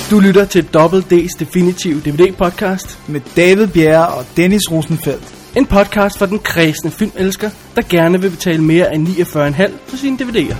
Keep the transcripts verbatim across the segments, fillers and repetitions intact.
Du lytter til Double D's Definitive D V D-podcast med David Bjerre og Dennis Rosenfeldt. En podcast for den kredsende filmelsker, der gerne vil betale mere end niogfyrre komma fem for sine D V D'er.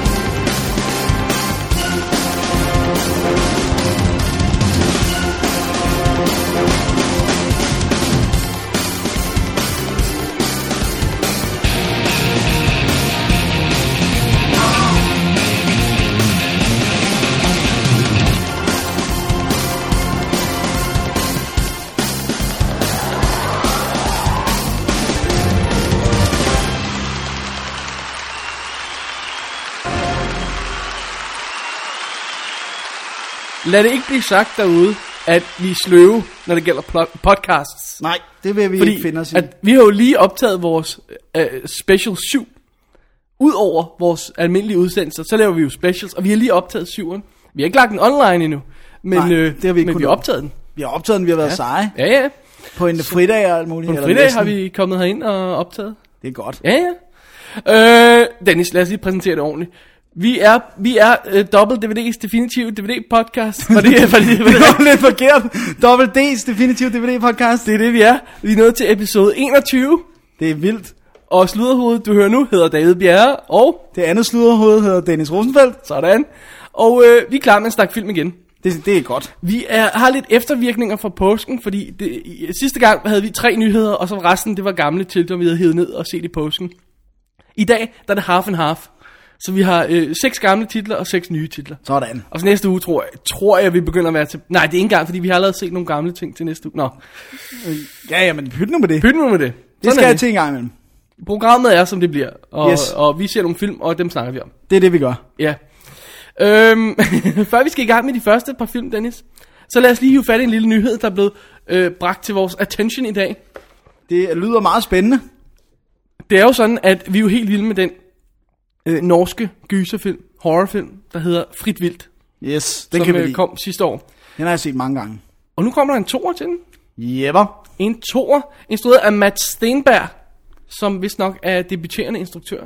Lad det ikke blive sagt derude, at vi er sløve, når det gælder pl- podcasts. Nej, det vil vi Fordi ikke finde os i. At vi har jo lige optaget vores uh, special syv. Udover vores almindelige udsendelser, så laver vi jo specials, og vi har lige optaget syveren. Vi har ikke lagt den online endnu, men, Nej, øh, det har vi ikke men vi har optaget den. Vi har optaget den, vi har været Ja. seje. Ja, ja. På en fridag og alt muligt. På en eller fridag næsten. har vi kommet herind og optaget. Det er godt. Ja, ja. Øh, Dennis, lad os lige præsentere det ordentligt. Vi er, vi er uh, Double D V D's Definitive D V D-podcast. Var det, var det, var det, Det var lidt forkert. Double D's Definitive D V D-podcast. det er det, vi er. Vi er nået til episode enogtyve. Det er vildt. Og sludderhovedet, du hører nu, hedder David Bjerre. Og Det andet sluderhoved hedder Dennis Rosenfeldt. sådan. Og øh, vi er klar med at snakke film igen. Det, det er godt. Vi er, har lidt eftervirkninger fra påsken, fordi det, i, sidste gang havde vi tre nyheder, og så resten, det var gamle titler, vi havde hævet ned og set i påsken. I dag, der er det half and half. Så vi har øh, seks gamle titler og seks nye titler. Sådan. Og så næste uge, tror jeg, tror jeg, vi begynder at være til... Nej, det er ikke engang, fordi vi har allerede set nogle gamle ting til næste uge. Nå, Ja, ja, men pyt nu med det. pyt nu med det. Det skal jeg til en gang imellem. Programmet er, som det bliver, og, Yes. og vi ser nogle film, og dem snakker vi om. Det er det, vi gør. Ja. Øhm, før vi skal i gang med de første par film, Dennis, så lad os lige hive fat i en lille nyhed, der er blevet øh, bragt til vores attention i dag. Det lyder meget spændende. Det er jo sådan, at vi er jo helt vilde med den øh, norske gyserfilm, horrorfilm, der hedder Frit Vildt, Yes, den som kan vi øh, lide. kom sidste år. Den har jeg set mange gange. Og nu kommer der en toer til den. Jepper. En toer, instrueret af Matt Stenberg, som vist nok er debuterende instruktør.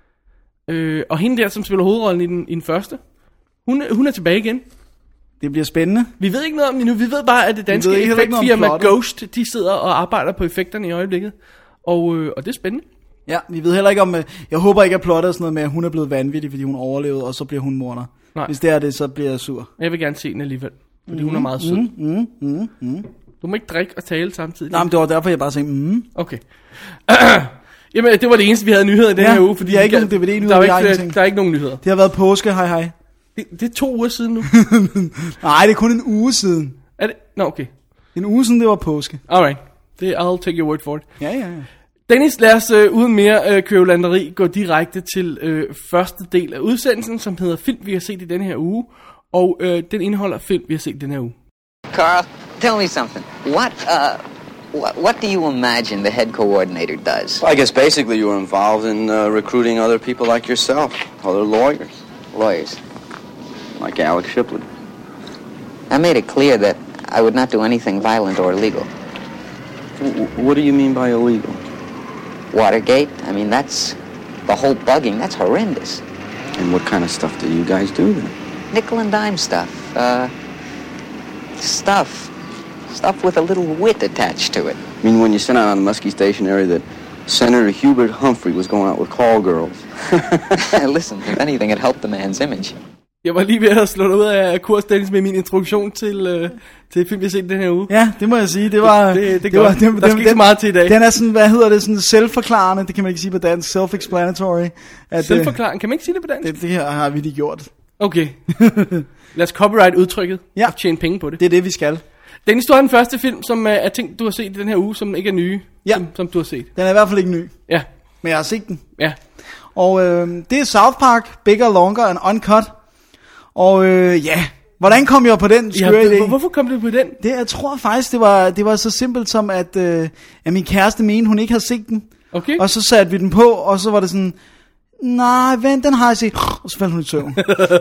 Øh, og hende der, som spiller hovedrollen i den, i den første, hun, er- hun er tilbage igen. Det bliver spændende. Vi ved ikke noget om det nu. Vi ved bare, at det danske ved heller ikke noget om effektfirma plottet. Ghost, de sidder og arbejder på effekterne i øjeblikket. Og, øh, og det er spændende. Ja, vi ved heller ikke om... øh, Jeg håber ikke, at plottet er sådan noget med, at hun er blevet vanvittig, fordi hun overlevede, og så bliver hun morder. Nej. Hvis det er det, så bliver jeg sur. Jeg vil gerne se den alligevel, fordi mm, hun er meget sød. Mm, mm, mm, mm. Du må ikke drikke og tale samtidig. Nej, men det var derfor, jeg bare sagde, mm. Okay. Jamen, det var det eneste, vi havde nyheder i den Ja, her uge. Fordi vi har ikke kan- nogen D V D-nyheder, Der er vi ikke, har flere- ingenting. der er ikke nogen nyheder. Det har været påske, hej hej. Det, det er to uger siden nu. Nej, det er kun en uge siden. Er det? Nå, okay. En uge siden, det var påske. Alright. Det, I'll take your word for it. Ja, ja, ja. Dennis, lad os øh, uden mere øh, kvævlanderi gå direkte til øh, første del af udsendelsen, som hedder Film, vi har set i denne her uge. Og øh, den indeholder film, vi har set i denne her uge. Carl, tell me something. What, uh, what, what do you imagine the head coordinator does? Well, I guess basically you were involved in uh, recruiting other people like yourself, other lawyers, Lawyers. like Alex Shipley. I made it clear that I would not do anything violent or illegal. W- what do you mean by illegal? Watergate, I mean, that's the whole bugging. That's horrendous. And what kind of stuff do you guys do then? Nickel and dime stuff. Uh, stuff. Stuff with a little wit attached to it. I mean, when you sent out on the Muskie station area that Senator Hubert Humphrey was going out with call girls. Listen, if anything, it helped the man's image. Jeg var lige ved at slå dig ud af kurs, Dennis, med min introduktion til, øh, til film, vi har set den her uge. Ja, det må jeg sige. Det var... Det- det- det er godt. Der skal ikke så meget til i dag. Den er sådan, hvad hedder det, sådan selvforklarende. Det kan man ikke sige på dansk. Self-explanatory. At, øh, Selvforklaring, kan man ikke sige det på dansk? det, det her har vi lige gjort. Okay. Lad os copyright udtrykket Ja. og tjene penge på det. Det er det, vi skal. Dennis, du har den første film, som øh, er ting, du har set i den her uge, som ikke er nye, Ja. som, som du har set. Den er i hvert fald ikke ny. Ja, Men jeg har set den. ja. Og øh, det er South Park, Bigger, Longer and Uncut. Og øh, ja, hvordan kom jeg på den ja skøre idé? hvor- hvorfor kom du på den? Det, jeg tror faktisk, det var, det var så simpelt som, at, øh, at min kæreste mente, hun ikke havde set den. Okay. Og så satte vi den på, og så var det sådan, nej, vent, den har jeg set. Og så faldt hun i søvn.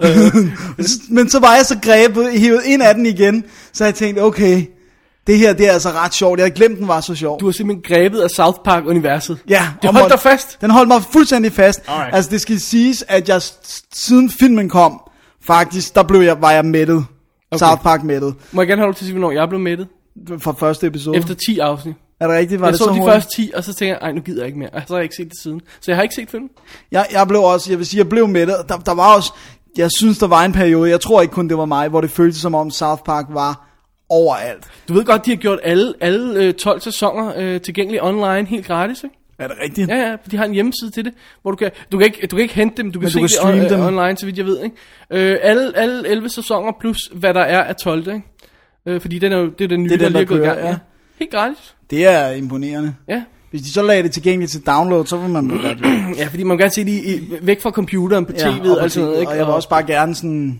Men så var jeg så grebet, hævet ind af den igen, så jeg tænkte, okay, det her, det er altså ret sjovt. Jeg havde glemt, den var så sjov. Du har simpelthen grebet af South Park-universet. Ja, Det og holdt måtte- dig fast. Den holdt mig fuldstændig fast. Alright. Altså, det skal siges, at jeg s- siden filmen kom, faktisk, der blev jeg, var jeg mættet. Okay. South Park mættet. Må jeg gerne have lov til at sige, hvornår jeg blev mættet? Fra første episode. Efter ti afsnit. Er det rigtigt? Var jeg det så, så de hurtigt? første ti, og så tænker jeg, ej, nu gider jeg ikke mere. Og så har jeg ikke set det siden. Så jeg har ikke set filmen. Jeg, jeg blev også, jeg vil sige, jeg blev mættet. Der, der var også, jeg synes, der var en periode, jeg tror ikke kun det var mig, hvor det føltes som om South Park var overalt. Du ved godt, de har gjort alle, alle øh, tolv sæsoner øh, tilgængelige online helt gratis, ikke? Er det rigtigt? Ja, ja, de har en hjemmeside til det, hvor du kan, du kan, ikke, du kan ikke hente dem, du kan Men se du kan det streame on, dem. øh, online, så vidt jeg ved, ikke? Øh, alle, alle elleve sæsoner plus, hvad der er af tolvte, ikke? Øh, fordi den er jo, det er den nye, Det er den, der lige der er gået i kører, gang. ja. Ja. Helt gratis. Det er imponerende. Ja. Hvis de så lagde det tilgængeligt til download, så vil man blive godt. Ja, fordi man kan gerne se det i, i, væk fra computeren på Ja, tv'et og, og sådan noget, ikke? og jeg vil også bare gerne sådan...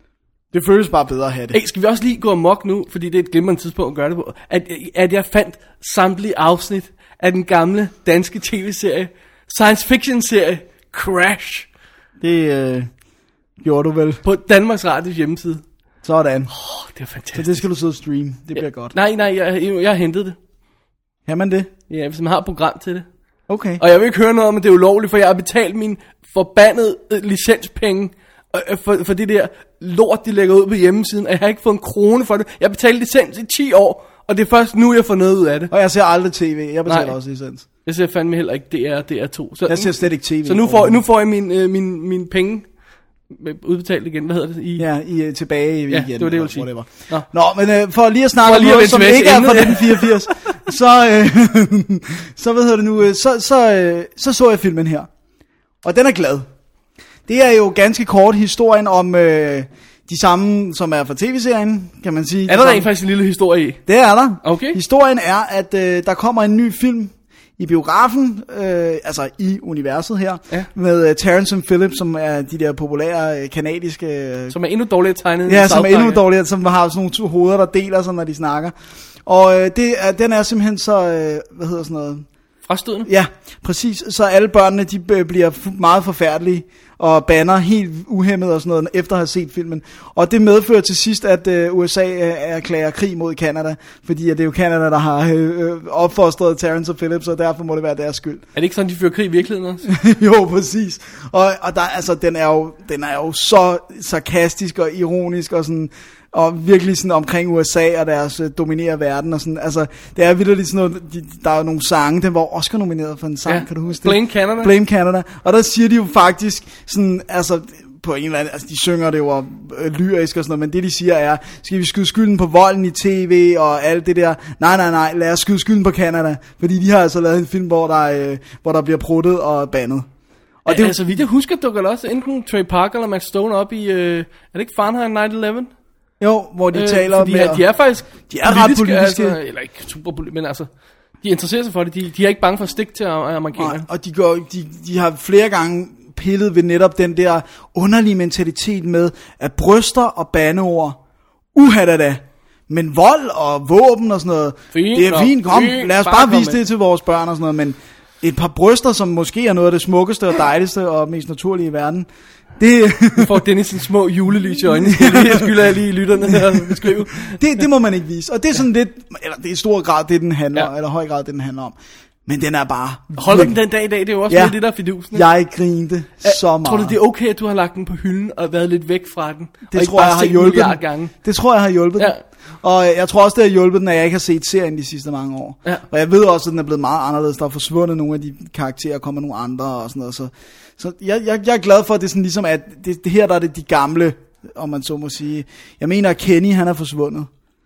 Det føles bare bedre at have det. Hey, skal vi også lige gå amok nu, fordi det er et glimrende tidspunkt at gøre det på, at, at jeg fandt samtlige afsnit af den gamle danske tv-serie, science fiction serie, Crash, Det øh, gjorde du vel. på Danmarks Radios hjemmeside. Sådan. Åh, oh, det er Så fantastisk. det skal du sidde og streame. Det bliver godt. Nej, nej, jeg, jeg har hentet det. Kan man det? Ja, hvis man har et program til det. Okay. Og jeg vil ikke høre noget om, at det er ulovligt, for jeg har betalt min forbandede øh, licenspenge øh, for, for det der lort, de lægger ud på hjemmesiden, og jeg har ikke fået en krone for det. Jeg har betalt licens i ti år, og det er først nu, jeg får noget ud af det. Og jeg ser aldrig tv. Jeg betaler Nej. også licens. Jeg ser fandme heller ikke D R og D R to. Så, Jeg ser slet ikke tv. så nu får, nu får jeg min, øh, min, min penge udbetalt igen. Hvad hedder det? I, Ja, i, øh, tilbage i Ja, igen. det var det, jeg ville sige. whatever. Nå. Nå, men øh, for lige at snakke For om lige at noget, vende som tilbage ikke til er fra emnet, ja. nitten fireogfirs, så, øh, så, hvad hedder det nu, øh, så, så, øh, så så jeg filmen her. Og den er glad. Det er jo ganske kort historien om øh, de samme, som er fra tv-serien, kan man sige. er der rent faktisk en lille historie i? Det er der. Okay. Historien er, at øh, der kommer en ny film i biografen, øh, altså i universet her, Ja. med øh, Terrence and Phillip, som er de der populære øh, kanadiske... Øh, Som er endnu dårligere tegnet end ja, South som er Park, endnu ja. dårligere, som har sådan nogle to hoveder, der deler sig, når de snakker. Og øh, det er, den er simpelthen så, øh, hvad hedder sådan noget... Frastødende? Ja, præcis. Så alle børnene, de øh, bliver fu- meget forfærdelige og banner helt uhæmmet og sådan noget, efter at have set filmen. Og det medfører til sidst, at øh, U S A øh, erklærer krig mod Canada, fordi at det er jo Canada, der har øh, opfostret Terrence og Phillip, så derfor må det være deres skyld. Er det ikke sådan, de fører krig i virkeligheden også? Jo, præcis. Og, og der, altså, den er jo, den er jo så sarkastisk og ironisk og sådan, og virkelig sådan omkring U S A og deres øh, dominerer verden og sådan, altså, det er virkelig sådan noget, de, der er jo nogle sange, den var Oscar nomineret for en sang, Ja. kan du huske det? Blame Canada. Blame Canada. Og der siger de jo faktisk sådan, altså, på en eller anden, altså de synger det jo øh, lyrisk og sådan noget, men det de siger er, skal vi skyde skylden på volden i tv og alt det der? Nej, nej, nej, lad os skyde skylden på Canada, fordi de har altså lavet en film, hvor der, øh, hvor der bliver pruttet og bandet. Og det, altså, vidt jeg husker, dukker der også enten Trey Parker eller Max Stone op i, øh, er det ikke Fahrenheit nine eleven? Jo, hvor de øh, taler fordi, med... at de er faktisk de er ret politiske. altså, eller ikke super politiske, men altså, de interesserer sig for det. De, de er ikke bange for at stikke til amerikanerne. Nej, og de, går, de, de har flere gange pillet ved netop den der underlige mentalitet med, at bryster og bandeord, uha da da, men vold og våben og sådan noget, Fint, det er fint, kom, fint, lad os bare bare kom vise med. det til vores børn og sådan noget, men et par bryster, som måske er noget af det smukkeste og dejligste og mest naturlige i verden, det, Nu får Dennis sin små julelys i øjnene. Jeg skylder jeg lige lytterne her at beskrive. det, det må man ikke vise, og det er sådan lidt, eller det er i stor grad det, den handler, Ja. eller høj grad det, den handler om, men den er bare... Holder den den dag i dag? Det er jo også Ja. ja. det, der er fidusen. ikke? Jeg grinte så meget. Tror du, det er okay, at du har lagt den på hylden og været lidt væk fra den? Det og ikke tror jeg bare har set den hjulpet milliard den. gange? Det tror jeg har hjulpet Ja. den. Og jeg tror også, det har hjulpet den, at jeg ikke har set serien de sidste mange år. Ja. Og jeg ved også, at den er blevet meget anderledes. Der er forsvundet nogle af de karakterer, og kommer nogle andre og sådan noget. Så, så jeg, jeg, jeg er glad for, at det er sådan ligesom, at det, det her, der er det de gamle, om man så må sige. Jeg mener, at Kenny, han er forsvundet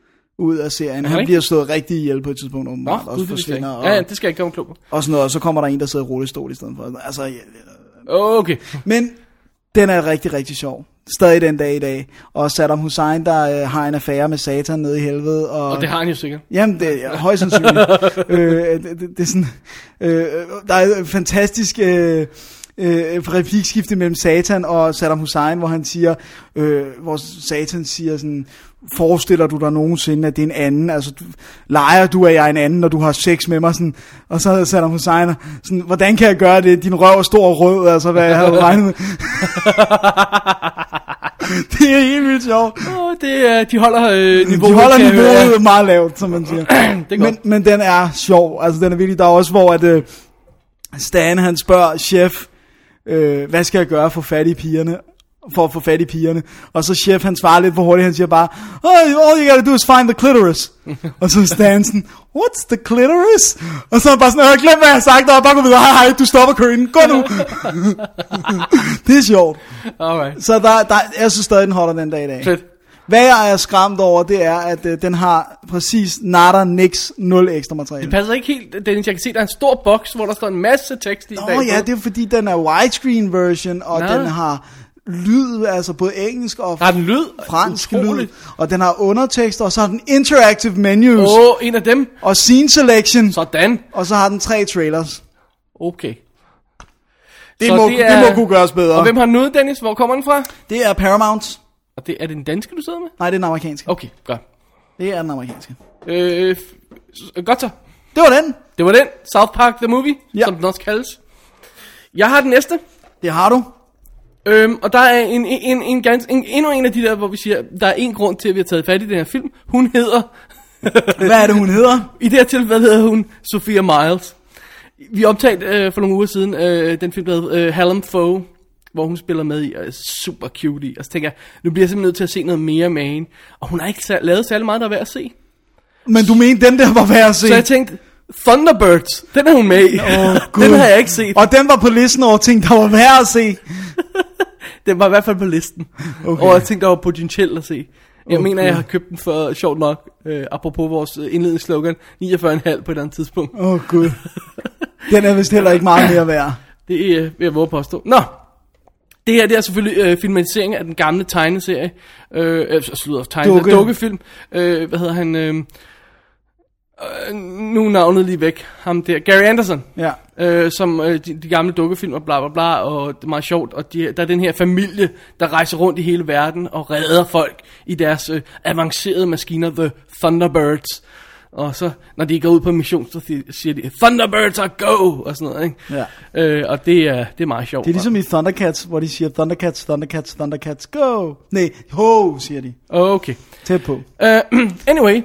ud af serien. Han ikke? bliver slået rigtig ihjel på et tidspunkt, Nå, åbenbart. gud, Også det vidste jeg forsvinder. ikke. Ja, ja, Og, det skal jeg ikke komme klog på. og sådan noget. Og så kommer der en, der sidder i rullestol i stedet for. Altså, ja, Okay. men den er rigtig, rigtig sjov. Stadig den dag i dag. Og Saddam Hussein, der øh, har en affære med Satan nede i helvede. Og, Og det har han jo sikkert. Jamen, det er højst sandsynligt. øh, det, det, det er sådan... Øh, der er et fantastisk... Øh, øh, replikskifte mellem Satan og Saddam Hussein, hvor han siger, øh, hvor Satan siger sådan, forestiller du dig nogensinde, at det er en anden, altså du, leger du, at jeg er en anden, når du har sex med mig, sådan, og så havde Saddam Hussein sådan, hvordan kan jeg gøre det, din røv er stor og rød, altså hvad jeg havde regnet med. Det er helt vildt sjovt. Åh, det er, de holder øh, niveauet. De holder kan jeg høre. niveauet meget lavt, som man siger. Det er men, godt. men den er sjov, altså den er virkelig, der er også, hvor at, øh, Stan han spørger chef, øh, hvad skal jeg gøre for fat i pigerne? for at få fat i pigerne. Og så chef, han svarer lidt for hurtigt, han siger bare, oh, all you gotta do is find the clitoris. Og så Stanson, what's the clitoris? Og så er han bare sådan, glem hvad jeg har sagt, og bare gå videre, hej hej, du stopper køen, gå nu. Det er sjovt. Alright. Så der, der, jeg synes stadig, den holder den dag i dag. Fedt. Hvad jeg er skræmt over, det er, at øh, den har præcis nada, niks, nul ekstra materiale. Det passer ikke helt, Dennis. Jeg kan se, der er en stor boks, hvor der står en masse tekst i. Nå bagpå. ja, det er fordi, den er widescreen version, og Nå. den har lyd, altså både engelsk og Har den lyd? fransk Utroligt. lyd. Og den har undertekster, og så har den interactive menus, Åh, oh, en af dem. og scene selection, Sådan. og så har den tre trailers. Okay. Det, Så må, det det, er- det må kunne gøres bedre. Og hvem har den ude, Dennis? Hvor kommer den fra? Det er Paramount. Og det, er det den danske, du sidder med? Nej, det er den amerikanske. Okay, godt. Det er den amerikanske. Øh, f- godt så. Det var den. Det var den. South Park The Movie, Ja. som den også kaldes. Jeg har den næste. Det har du. Øhm, og der er en, en, en, en, gans, en, endnu en af de der, hvor vi siger, der er en grund til, at vi har taget fat i den her film. Hun hedder, Hvad er det, hun hedder? i det her tilfælde hedder hun Sophia Miles. Vi optagede øh, for nogle uger siden øh, den film, der hedder øh, Hallam Foe, hvor hun spiller med i, og er super cute i. Og så tænker jeg, nu bliver jeg simpelthen nødt til at se noget mere med hende. Og hun har ikke sær- lavet særlig meget, der er værd at se. Men du mente, den der var værd at se. Så jeg tænkte, Thunderbirds, den er hun med i. Åh, Gud. Den har jeg ikke set. Og den var på listen over ting, der var værd at se. Den var i hvert fald på listen. Okay. Og jeg tænkte, der var potentielt at se. Jeg Okay. mener, jeg har købt den for, sjovt nok, øh, apropos vores øh, indledningsslogan, niogfyrre komma fem på et andet tidspunkt. Åh oh, Gud. Den er vist heller ikke meget mere værd. Det øh, vil jeg våge påstå. Nå, det her det er selvfølgelig øh, filmatisering af den gamle tegneserie. Øh, øh, slutter tegneserie, Dukke. dukkefilm. Øh, hvad hedder han? Øh, øh, nu er navnet lige væk. Ham der, Gary Anderson. Ja. Øh, som øh, de, de gamle dukkefilm og bla bla bla, og det er meget sjovt, og de, der er den her familie, der rejser rundt i hele verden og redder folk i deres øh, avancerede maskiner, The Thunderbirds. Og så, når de går ud på mission, så siger de, Thunderbirds are go, og sådan noget, ikke? Ja. Øh, og det er, det er meget sjovt. Det er ligesom i Thundercats, hvor de siger Thundercats, Thundercats, Thundercats, go. Nej, ho, siger de. Okay. Tæt på. Uh, anyway.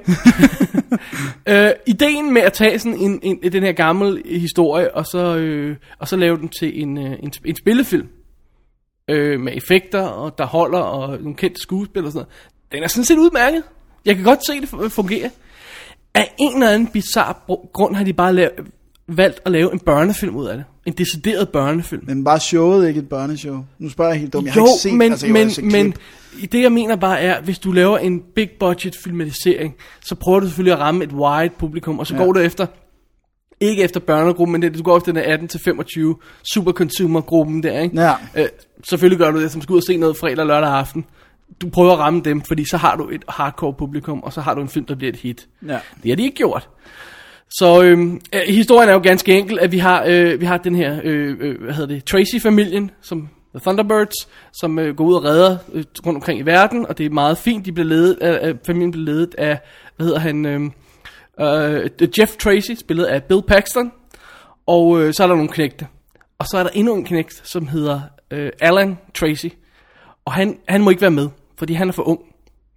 uh, ideen med at tage sådan en, en, den her gamle historie, og så, øh, og så lave den til en, øh, en, en spillefilm, øh, med effekter, og der holder, og nogle kendte skuespillere og sådan noget, den er sådan set udmærket. Jeg kan godt se det fungere. Af en eller anden bizarre grund har de bare lavet, valgt at lave en børnefilm ud af det. En decideret børnefilm. Men bare showet, ikke et børneshow. Nu spørger jeg helt dumt, jeg Jo, har ikke set, men, altså, jeg har men, set men klip. det jeg mener bare er, hvis du laver en big budget filmatisering, så prøver du selvfølgelig at ramme et wide publikum, og så Ja. ja. går du efter, ikke efter børnegruppen, men det, du går efter den atten til femogtyve super consumer gruppen der, ikke? Ja. Øh, selvfølgelig gør du det, som skal ud og se noget fredag og lørdag aften. Du prøver at ramme dem, fordi så har du et hardcore publikum, og så har du en film, der bliver et hit. Ja. Det har de ikke gjort. Så øhm, øh, historien er jo ganske enkel, at vi har øh, vi har den her øh, øh, hvad hedder det, Tracy-familien, som The Thunderbirds, som øh, går ud og redder øh, rundt omkring i verden, og det er meget fint. De bliver ledet af, af familien bliver ledet af, hvad hedder han, øh, øh, Jeff Tracy, spillet af Bill Paxton, og øh, så er der nogle knægte, og så er der endnu en knægt, som hedder øh, Alan Tracy, og han han må ikke være med, fordi han er for ung.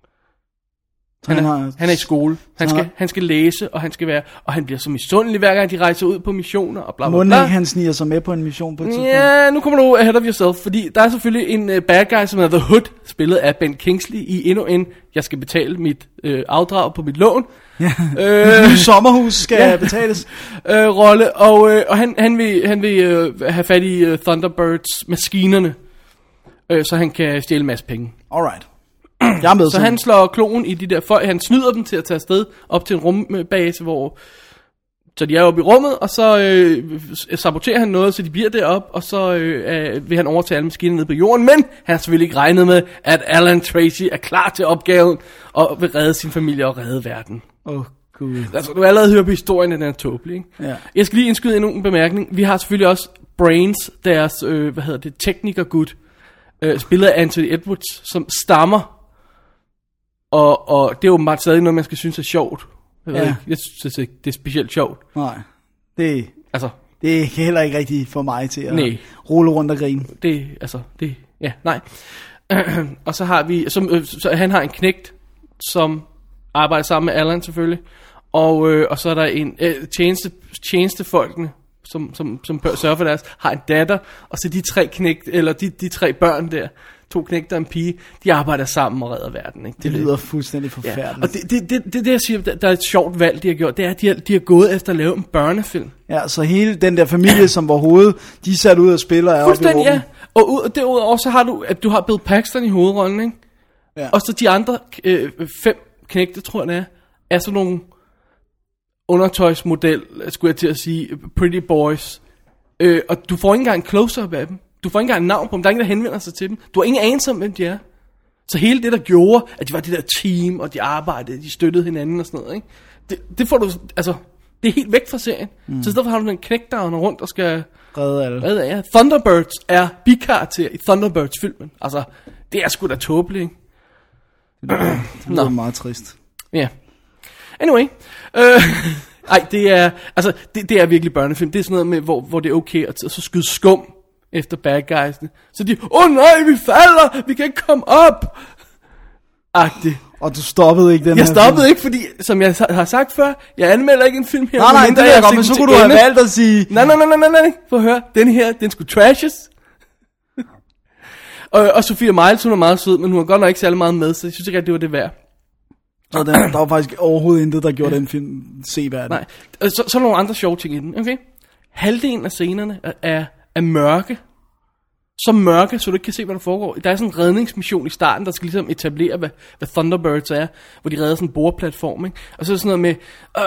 Han Han er, har- han er i skole. Han han skal, har- han skal læse, og han skal være, og han bliver så misundelig hver gang de rejser ud på missioner og bla bla Må bla. ikke han sniger sig med på en mission på et tidspunkt? Ja, nu kommer du ahead of yourself, fordi der er selvfølgelig en uh, bad guy, som er The Hood, spillet af Ben Kingsley i endnu en, jeg skal betale mit uh, afdrag på mit lån. Ja. Øh, Sommerhus skal ja. ja. betales. øh, rolle, og, øh, og han, han vil, han vil øh, have fat i øh, Thunderbirds maskinerne, øh, så han kan stjæle en masse penge. Alright. Jeg er med. Så han slår kloen i de der folk, han snyder dem til at tage afsted op til en rumbase, hvor så de er oppe i rummet, og så øh, saboterer han noget, så de bliver deroppe, og så øh, vil han overtage alle maskinerne nede på jorden, men han har selvfølgelig ikke regnet med, at Alan Tracy er klar til opgaven, og vil redde sin familie og redde verden. Åh, oh, gud. Altså, du har allerede hørt på historien, at den er tåbelig, ikke? Ja. Jeg skal lige indskyde endnu en bemærkning. Vi har selvfølgelig også Brains, deres, øh, hvad hedder det, teknikergud, øh, spillet af Anthony Edwards, som stammer. Og, og det er åbenbart stadig noget, man skal synes er sjovt. Jeg, ved Ja. ikke, jeg synes ikke, det er specielt sjovt. Nej, det, Altså, det er heller ikke rigtigt for mig til at Nej. rulle rundt og grine. det, altså, det, ja, nej. Og så har vi, som, øh, så han har en knægt, som arbejder sammen med Alan selvfølgelig. Og, øh, og så er der en øh, tjeneste, tjenestefolkene, som, som, som sørger for deres, har en datter. Og så de tre knægt, eller de, de tre børn der, to knægter og en pige, de arbejder sammen og redder verden, ikke? Det, det lyder fuldstændig forfærdeligt. Ja. Og det, det, det, det, det jeg siger, der, der er et sjovt valg, de har gjort, det er, at de har, de har gået efter at lave en børnefilm. Ja, så hele den der familie, som var hovedet, de er sat ud og spiller, er oppe i rummet. Ja. Og ud, derudover så har du, at du har Bill Paxton i hovedrollen, ikke? Ja. Og så de andre øh, fem knægte, tror jeg det er, er sådan nogle undertøjsmodel, skulle jeg til at sige, pretty boys. Øh, og du får ikke engang en close-up af dem. Du får ikke engang en navn på dem. Der er ingen, der henvender sig til dem. Du har ingen anelse om, hvem de er. Så hele det, der gjorde, at de var det der team, og de arbejdede, de støttede hinanden og sådan noget, ikke? Det, det får du, altså, det er helt væk fra serien. Mm. Så i stedet for har du den knægt, der er rundt og skal redde alle. Redde, ja. Thunderbirds er bikarakter i Thunderbirds-filmen. Altså, det er sgu da tåbeligt, ikke? Det er, det er meget trist. Ja. Yeah. Anyway. Øh, ej, det er, altså, det, det er virkelig børnefilm. Det er sådan noget med, hvor, hvor det er okay at, at så skyde skum efter bad guysene. Så de, åh oh, nej, vi falder, vi kan ikke komme op. Agtigt. Og du stoppede ikke den jeg her stoppede film. ikke, fordi, som jeg har sagt før, jeg anmelder ikke en film her. Nej, nej, det er godt, men så kunne du have valgt at sige... Nej, nej, nej, nej, nej, nej, for at høre, den her, den skulle trashes. og, og Sophia Myles, hun er meget sød, men hun har godt nok ikke særlig meget med, så jeg synes ikke, at det var det værd. Og den, der var faktisk overhovedet intet, der gjorde den film seværdig. Nej, så, så er nogle andre sjove ting i den, okay? Halvdelen af scenerne er, er, er mørke. Så mørke, så du ikke kan se, hvad der foregår. Der er sådan en redningsmission i starten, der skal ligesom etablere, hvad, hvad Thunderbirds er, hvor de redder sådan en boreplatform, ikke? Og så er det sådan noget med,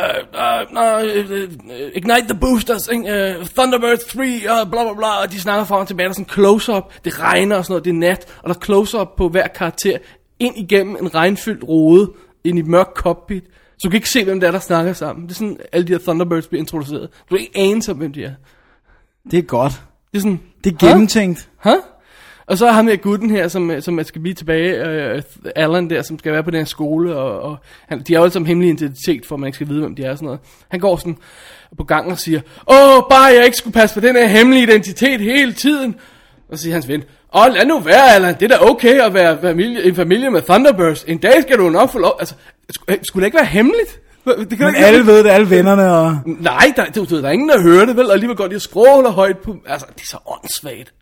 uh, uh, uh, ignite the boosters, uh, Thunderbirds tre, uh, bla bla bla, og de snakker frem og tilbage, der er sådan en close-up, det regner og sådan noget, det er nat, og der er close-up på hver karakter, ind igennem en regnfyldt rode, ind i et mørkt cockpit, så du kan ikke se, hvem der er, der snakker sammen. Det er sådan, alle de her Thunderbirds bliver introduceret. Du er ikke anelse om, hvem de er. Det er godt. Det er sådan, det er gennemtænkt. Hæ? Huh? Og så er ham her gutten her, som, som skal blive tilbage, uh, Alan der, som skal være på den her skole, og, og han, de er jo alle sammen hemmelig identitet, for man ikke skal vide, hvem de er og sådan noget. Han går sådan på gangen og siger, åh, bare jeg ikke skulle passe på den her hemmelige identitet hele tiden. Og så siger hans ven, åh, lad nu være, Alan, det er da okay at være familie, en familie med Thunderbirds. En dag skal du nok få lov, altså, skulle det ikke være hemmeligt? Det kan men ikke alle ved det, alle vennerne og... Nej, der, du, der er ingen, der hører det, vel? Og alligevel går de og skråler højt på... Altså, det er så åndssvagt.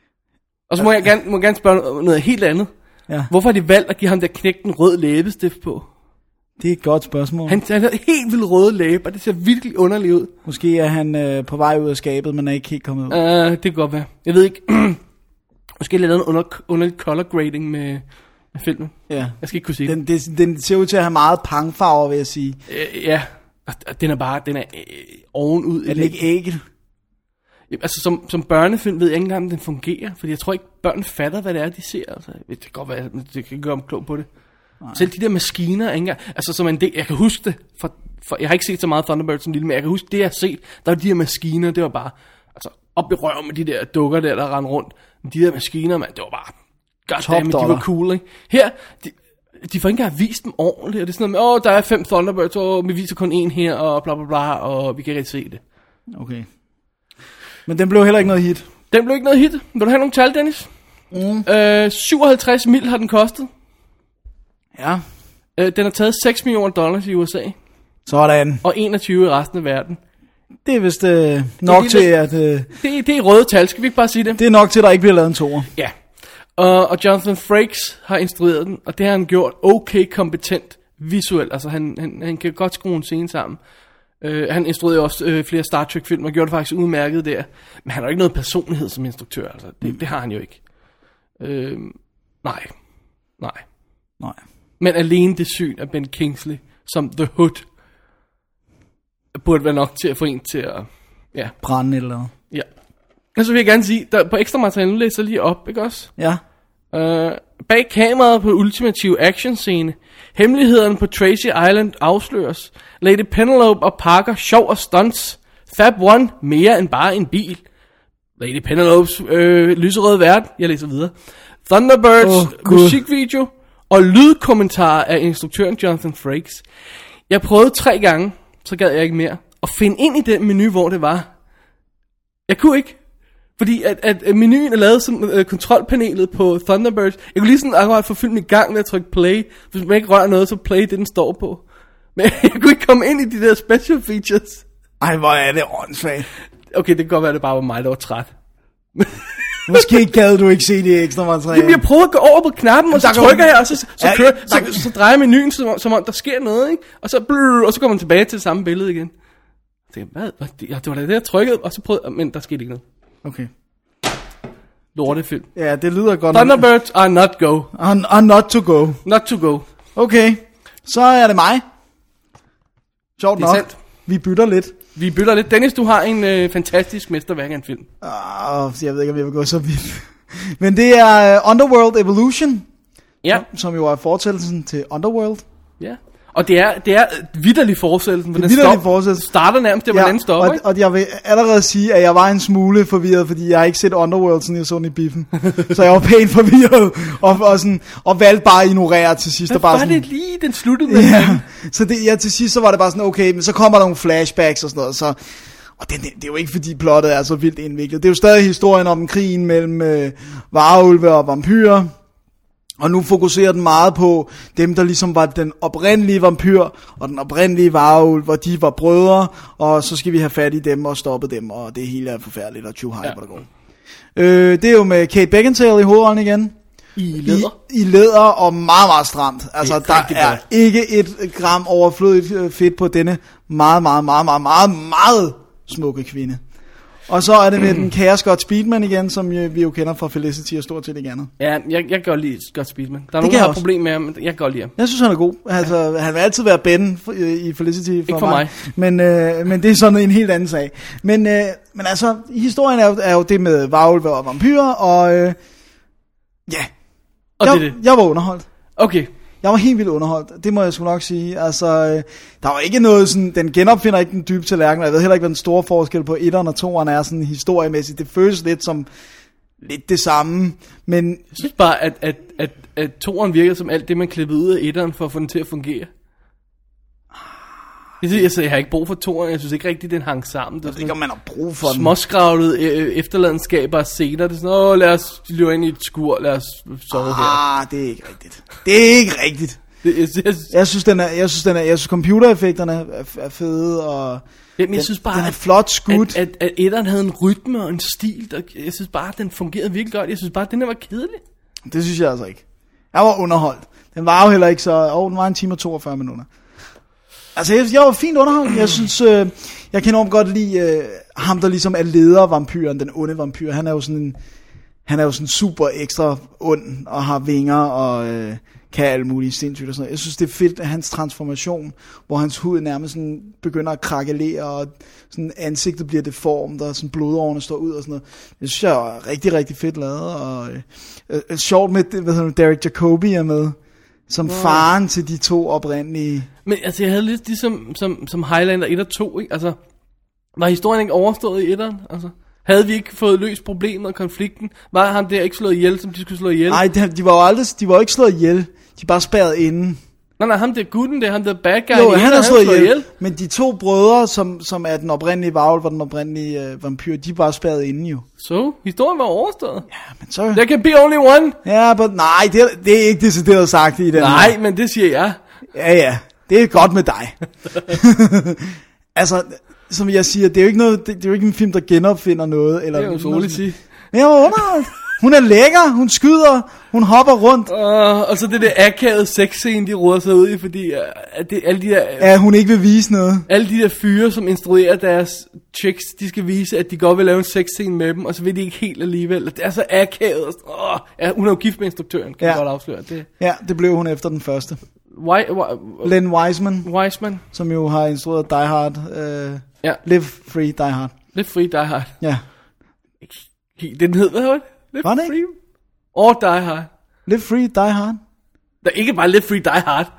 Og så må jeg gerne, må gerne spørge noget helt andet. Ja. Hvorfor har de valgt at give ham der knægten rød læbestift på? Det er et godt spørgsmål. Han, han har helt vildt røde læber, det ser virkelig underligt ud. Måske er han øh, på vej ud af skabet, men er ikke helt kommet ud. Uh, det kan godt være. Jeg ved ikke. Måske har de lavet en under, underlig color grading med... filmen. Ja. Jeg skal ikke kunne sige den, det. Den ser ud til at have meget pangfarver, vil jeg sige. Øh, ja. Den er bare, den er øh, ovenud. Er den ikke ægget? Altså, som, som børnefilm ved jeg ikke engang, om den fungerer. Fordi jeg tror ikke, børn fatter, hvad det er, de ser. Altså, det kan godt være, det kan gøre dem klog på det. Nej. Selv de der maskiner, ikke engang. Altså, som en del, jeg kan huske det. For, for, jeg har ikke set så meget Thunderbird som lille, men jeg kan huske det, jeg har set. Der var de her maskiner, det var bare, altså, op i røv med de der dukker der, der rendte rundt. Men de der maskiner, man, det var bare... Goddammit, de var cool, ikke? Her, de, de får ikke engang vist dem ordentligt, og det er sådan noget med, åh, oh, der er fem Thunderbirds, og vi viser kun en her, og bla bla bla, og vi kan ikke se det. Okay. Men den blev heller ikke noget hit. Den blev ikke noget hit. Vil du have nogle tal, Dennis? Mm. Øh, syvoghalvtreds mil har den kostet. Ja. Øh, den har taget seks millioner dollars i U S A. Sådan. Og enogtyve i resten af verden. Det er vist øh, nok det, til, at... Øh, det, det er røde tal, skal vi ikke bare sige det? Det er nok til, at der ikke bliver lavet en toer. Ja. Og, og Jonathan Frakes har instrueret den, og det har han gjort okay kompetent visuelt. Altså han, han, han kan godt skrue en scene sammen. Uh, han instruerede også uh, flere Star Trek film og gjorde det faktisk udmærket der. Men han har ikke noget personlighed som instruktør, altså. Det, mm. det har han jo ikke. Uh, nej. Nej. Nej. Men alene det syn af Ben Kingsley som The Hood burde være nok til at få en til at... Ja. Brænde eller noget. Ja. Og så vil jeg gerne sige, der på ekstra materiale, nu læser lige op, ikke også? Ja. Uh, bag kameraet på ultimative actionscene. Hemmelighederne på Tracy Island afsløres. Lady Penelope og Parker sjov og stunts. Fab One mere end bare en bil. Lady Penelopes øh, lyserøde verden. Jeg læser videre. Thunderbirds oh, musikvideo og lydkommentarer af instruktøren Jonathan Frakes. Jeg prøvede tre gange, så gad jeg ikke mere, at finde ind i den menu, hvor det var. Jeg kunne ikke. Fordi at, at menuen er lavet som uh, kontrolpanelet på Thunderbirds. Jeg kunne lige sådan akkurat få filmen i gang med at trykke play. Hvis man ikke rører noget, så play det, den står på. Men jeg kunne ikke komme ind i de der special features. Ej, hvor er det åndssvagt. Okay, det kan godt være, det bare var mig, der var træt. Måske gad du ikke se det ekstra materiale. Jamen, jeg prøver at gå over på knappen, og så Der trykker går- jeg, og så, så, Ja, kører, der- så, så drejer menuen, som, som om der sker noget, ikke? Og så, blø, og så kommer man tilbage til det samme billede igen. Så tænkte jeg, hvad? Hvad? Det, ja, det var da det, jeg trykkede, og så prøvede, men der skete ikke noget. Okay. Lortefilm. Ja, det lyder godt. Thunderbirds are not go. Are, are not to go. Not to go. Okay, så er det mig. Sjovt Det er nok. sandt. Vi bytter lidt. Vi bytter lidt. Dennis, du har en øh, fantastisk mesterværk af en film. Uh, jeg ved ikke, om jeg vil gå så vidt. Men det er uh, Underworld Evolution, Ja, som jo er fortsættelsen til Underworld. ja. Og det er, det er vitterlig fortsættelsen, for Det er den vitterlig stop, fortsættelse. starter nærmest der, hvor den stopper, og, ikke? og jeg vil allerede sige, at jeg var en smule forvirret, fordi jeg har ikke set Underworld, siden jeg så den i biffen. Så jeg var pænt forvirret, og, og, sådan, og valgte bare at ignorere til sidst. Hvad og bare var sådan, det lige, den sluttede med? Ja, så det, ja, til sidst så var det bare sådan, okay, men så kommer der nogle flashbacks og sådan noget, så... Og det, det, det er jo ikke fordi plottet er så vildt indviklet. Det er jo stadig historien om krigen mellem øh, varulve og vampyrer. Og nu fokuserer den meget på dem, der ligesom var den oprindelige vampyr og den oprindelige varulv, hvor de var brødre. Og så skal vi have fat i dem og stoppe dem, og det hele er forfærdeligt og too high, Ja. hvor det går. Øh, det er jo med Kate Beckinsale i hovedrollen igen. I læder. I, I læder og meget, meget stramt. Altså, Det er der rigtig er godt. ikke et gram overflødigt øh, fedt på denne meget, meget, meget, meget, meget, meget smukke kvinde. Og så er det med den kære Scott Speedman igen, som jo, vi jo kender fra Felicity og stort set ikke andet. Ja, jeg, jeg kan godt lide Scott Speedman. Der er kan nogen, der jeg har også. problemer med ham, men jeg kan godt lide ham. Jeg synes, han er god. Altså, han vil altid være Ben for- øh, i Felicity for, for mig. Men, øh, men det er sådan en helt anden sag. Men, øh, men altså, historien er jo, er jo det med varulve og vampyrer, og øh, ja, Og jeg, det er det. jeg var underholdt. Okay. Jeg var helt vildt underholdt, det må jeg sgu nok sige. Altså, øh, der var ikke noget sådan, den genopfinder ikke den dybe tallerken, og jeg ved heller ikke, hvad den store forskel på etteren og toeren er sådan historiemæssigt. Det føles lidt som lidt det samme, men Jeg synes bare, at, at, at, at toeren virker som alt det, man klippede ud af etteren, for at få den til at fungere. Jeg, synes, jeg, jeg har ikke brug for toeren, jeg synes ikke rigtigt, den hang sammen. Det jeg er ved ikke, om sådan man har brug for den. småskravlet øh, efterladenskaber og scener. Det er sådan, åh, lad os løbe ind i et skur, lad os sove her. Ah, det er ikke rigtigt. Det er ikke rigtigt. Det, jeg, jeg, Jeg synes, den er, jeg synes, den er, jeg synes computereffekterne er, er fede, og jamen, jeg den, synes bare, den er at- flot skudt. At, at, at etteren havde en rytme og en stil, der, jeg synes bare, at den fungerede virkelig godt. Jeg synes bare, at den her var kedelig. Det synes jeg altså ikke. Jeg var underholdt. Den var jo heller ikke så... Åh, oh, den var en time og toogfyrre minutter. Altså, jeg, jeg var fint underholdt. Jeg synes, øh, jeg kan enormt godt lide øh, ham, der ligesom er leder af vampyren, den onde vampyr. Han er jo sådan en... Han er jo sådan super ekstra ond, og har vinger, og øh, kan alt muligt sindssygt og sådan noget. Jeg synes, det er fedt, at hans transformation, hvor hans hud nærmest sådan begynder at krakelere, og sådan ansigtet bliver deformt, og sådan blodårene står ud og sådan noget. Det synes jeg er rigtig, rigtig fedt lavet, og øh, øh, sjovt med, hvad hedder det, Derek Jacobi er med, som wow. faren til de to oprindelige. Men altså, jeg havde lidt ligesom som, som Highlander et og to, ikke? Altså, var historien ikke overstået i etteren? Altså, havde vi ikke fået løst problemet og konflikten? Var ham der ikke slået ihjel, som de skulle slå ihjel? Nej, de, de var jo aldrig, de var jo ikke slået ihjel, de er bare spærret inde. Nej, nej, ham der gutten der, ham der bad guy. Jo, i han etteren, er slået ihjel, ihjel. men de to brødre, som, som er den oprindelige varulv og den oprindelige øh, vampyr, de er bare spærret inde jo. Så, historien var overstået. Ja, men så... There can be only one. Ja, but nej, det er, det er ikke decideret sagt i den Nej, her. men det siger jeg. Ja, ja, det er godt med dig. Altså, som jeg siger, det er jo ikke, noget, det, det er jo ikke en film, der genopfinder noget. Eller Det er jo så roligt sige. Men jeg var underholdt. Hun er lækker, hun skyder, hun hopper rundt. Uh, og så det der akavede sexscene, de råder sig ud i, fordi uh, at det, alle de der... Ja, hun ikke vil vise noget. Alle de der fyre, som instruerer deres chicks, de skal vise, at de godt vil lave en sexscene med dem, og så vil de ikke helt alligevel. Det er så akavet. Åh, ja, hun er jo gift med instruktøren, kan Ja. jeg godt afsløre. Det. Ja, det blev hun efter den første. Why, why, Len Wiseman, Wiseman. som jo har instrueret Die Hard. Øh, Ja, Live Free, Die Hard. lidt free Die Hard. Ja. Den hed, hvad hedder det? Live Var det ikke? Free. Og Die Hard. Live Free, Die Hard. Der er ikke bare Live Free Die Hard.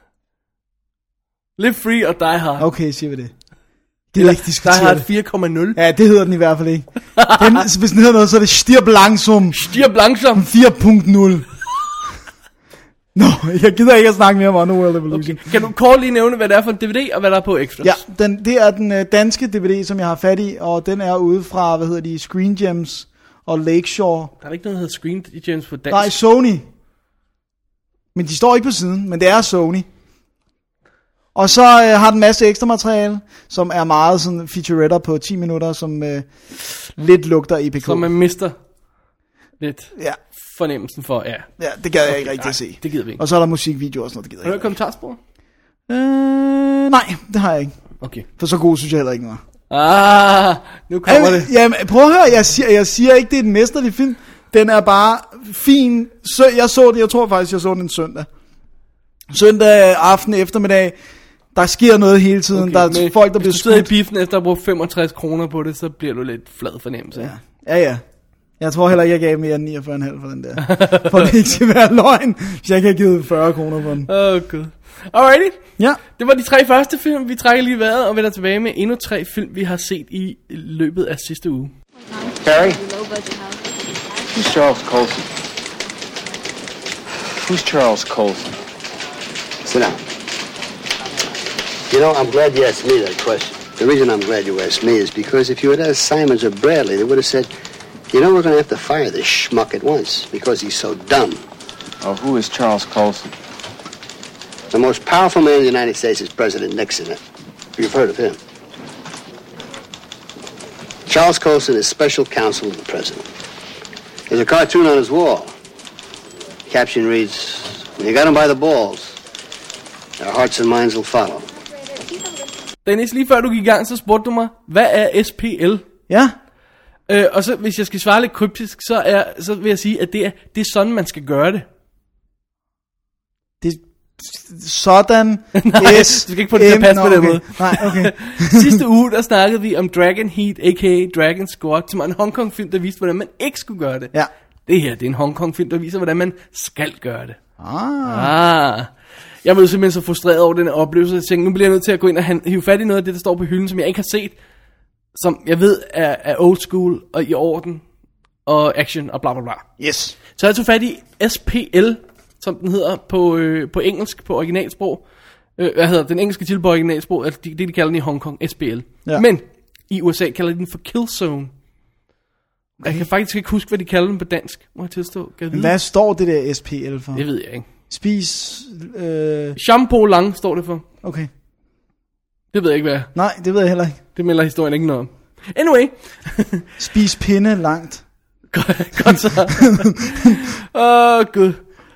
Live Free og Die Hard. Okay, siger vi det. Det er ikke Die diskuteret. Hard fire komma nul. Ja, det hedder den i hvert fald ikke. Den, hvis den hedder noget, så er det Stirb Langsum Stier langsom. fire punkt nul. Nå, jeg gider ikke at snakke mere om Underworld Evolution. Okay. Kan du kort lige nævne, hvad det er for en D V D, og hvad der er på extras? Ja, den, det er den øh, danske D V D, som jeg har fat i, og den er ude fra, hvad hedder de, Screen Gems og Lakeshore. Der er ikke noget, der hedder Screen Gems på dansk. Nej, Sony. Men de står ikke på siden, men det er Sony. Og så øh, har den en masse ekstra materiale, som er meget sådan featuretter på ti minutter, som øh, lidt lugter E P K. Så man mister. lidt Ja. fornemmelsen for, ja. Ja, det gad jeg ikke Okay, rigtig nej, at se. det gider vi ikke. Og så er der musikvideoer og sådan noget, det gider Har du jeg hørt kommentarspor? ikke. Øh, nej, det har jeg ikke. Okay. For så god synes jeg heller ikke noget. Ah, nu kommer Jamen, det. jamen, prøv at høre, jeg siger, jeg siger ikke, det er den mesterlige film. Den er bare fin. Så, jeg så det, jeg tror faktisk, jeg så den søndag. Søndag aften eftermiddag. Der sker noget hele tiden. Okay, der er men folk, der bliver hvis du sidder i skudt. biffen efter at have brugt femogtres kroner på det, så bliver du lidt flad fornemmelse. Ja. ja, ja. Jeg tror heller ikke, jeg gav mere end niogfyrre komma fem for den der. For det ikke skal være løgn, hvis jeg ikke har givet fyrre kroner for den. Åh, oh, gud. Alrighty. Ja. Det var de tre første film, vi trækker lige vejret, og vender tilbage med endnu tre film, vi har set i løbet af sidste uge. Harry? Who's Charles Colson? Who's Charles Colson? Sit down. You know, I'm glad you asked me that question. The reason I'm glad you asked me is because if you had asked Simons or Bradley, they would have said, you know, we're going to have to fire this schmuck at once because he's so dumb. Oh, who is Charles Colson? The most powerful man in the United States is President Nixon. You've heard of him. Charles Colson is special counsel to the president. There's a cartoon on his wall. Caption reads, when you got him by the balls, their hearts and minds will follow. Dennis, lige før du gik i gang, så spurgte du mig, hvad er S P L? Ja. Øh, og så, hvis jeg skal svare lidt kryptisk, så, er, så vil jeg sige, at det er, det er sådan, man skal gøre det. Det sådan. Nej, S- du skal ikke få det til at passe M- på den okay. måde. Nej, okay. Sidste uge, der snakkede vi om Dragon Heat, a k a. Dragon Squad, som er en Hong Kong film, der viste, hvordan man ikke skulle gøre det. Ja. Det her, det er en Hong Kong film, der viser, hvordan man skal gøre det. Ah. Ah. Jeg var jo simpelthen så frustreret over den her oplevelse, jeg tænkte, nu bliver jeg nødt til at gå ind og hive fat i noget af det, der står på hylden, som jeg ikke har set, som jeg ved er, er old school og i orden, og action og bla bla bla. Yes. Så jeg tog fat i S P L, som den hedder på, øh, på engelsk, på originalsprog. Øh, hvad hedder den engelske titel på originalsprog, altså det, det de kalder den i Hongkong, S P L. Ja. Men i U S A kalder de den for Killzone. Okay. Jeg kan faktisk ikke huske, hvad de kalder den på dansk, må jeg tilstå. Kan jeg Men vide? hvad står det der S P L for? Det ved jeg ikke. Spis... Øh... Shampoo Lang står det for. Okay. Det ved jeg ikke, hvad er. Nej, det ved jeg heller ikke. Det melder historien ikke noget om. Anyway. Spis pinde langt. Godt så. Åh, oh, gud.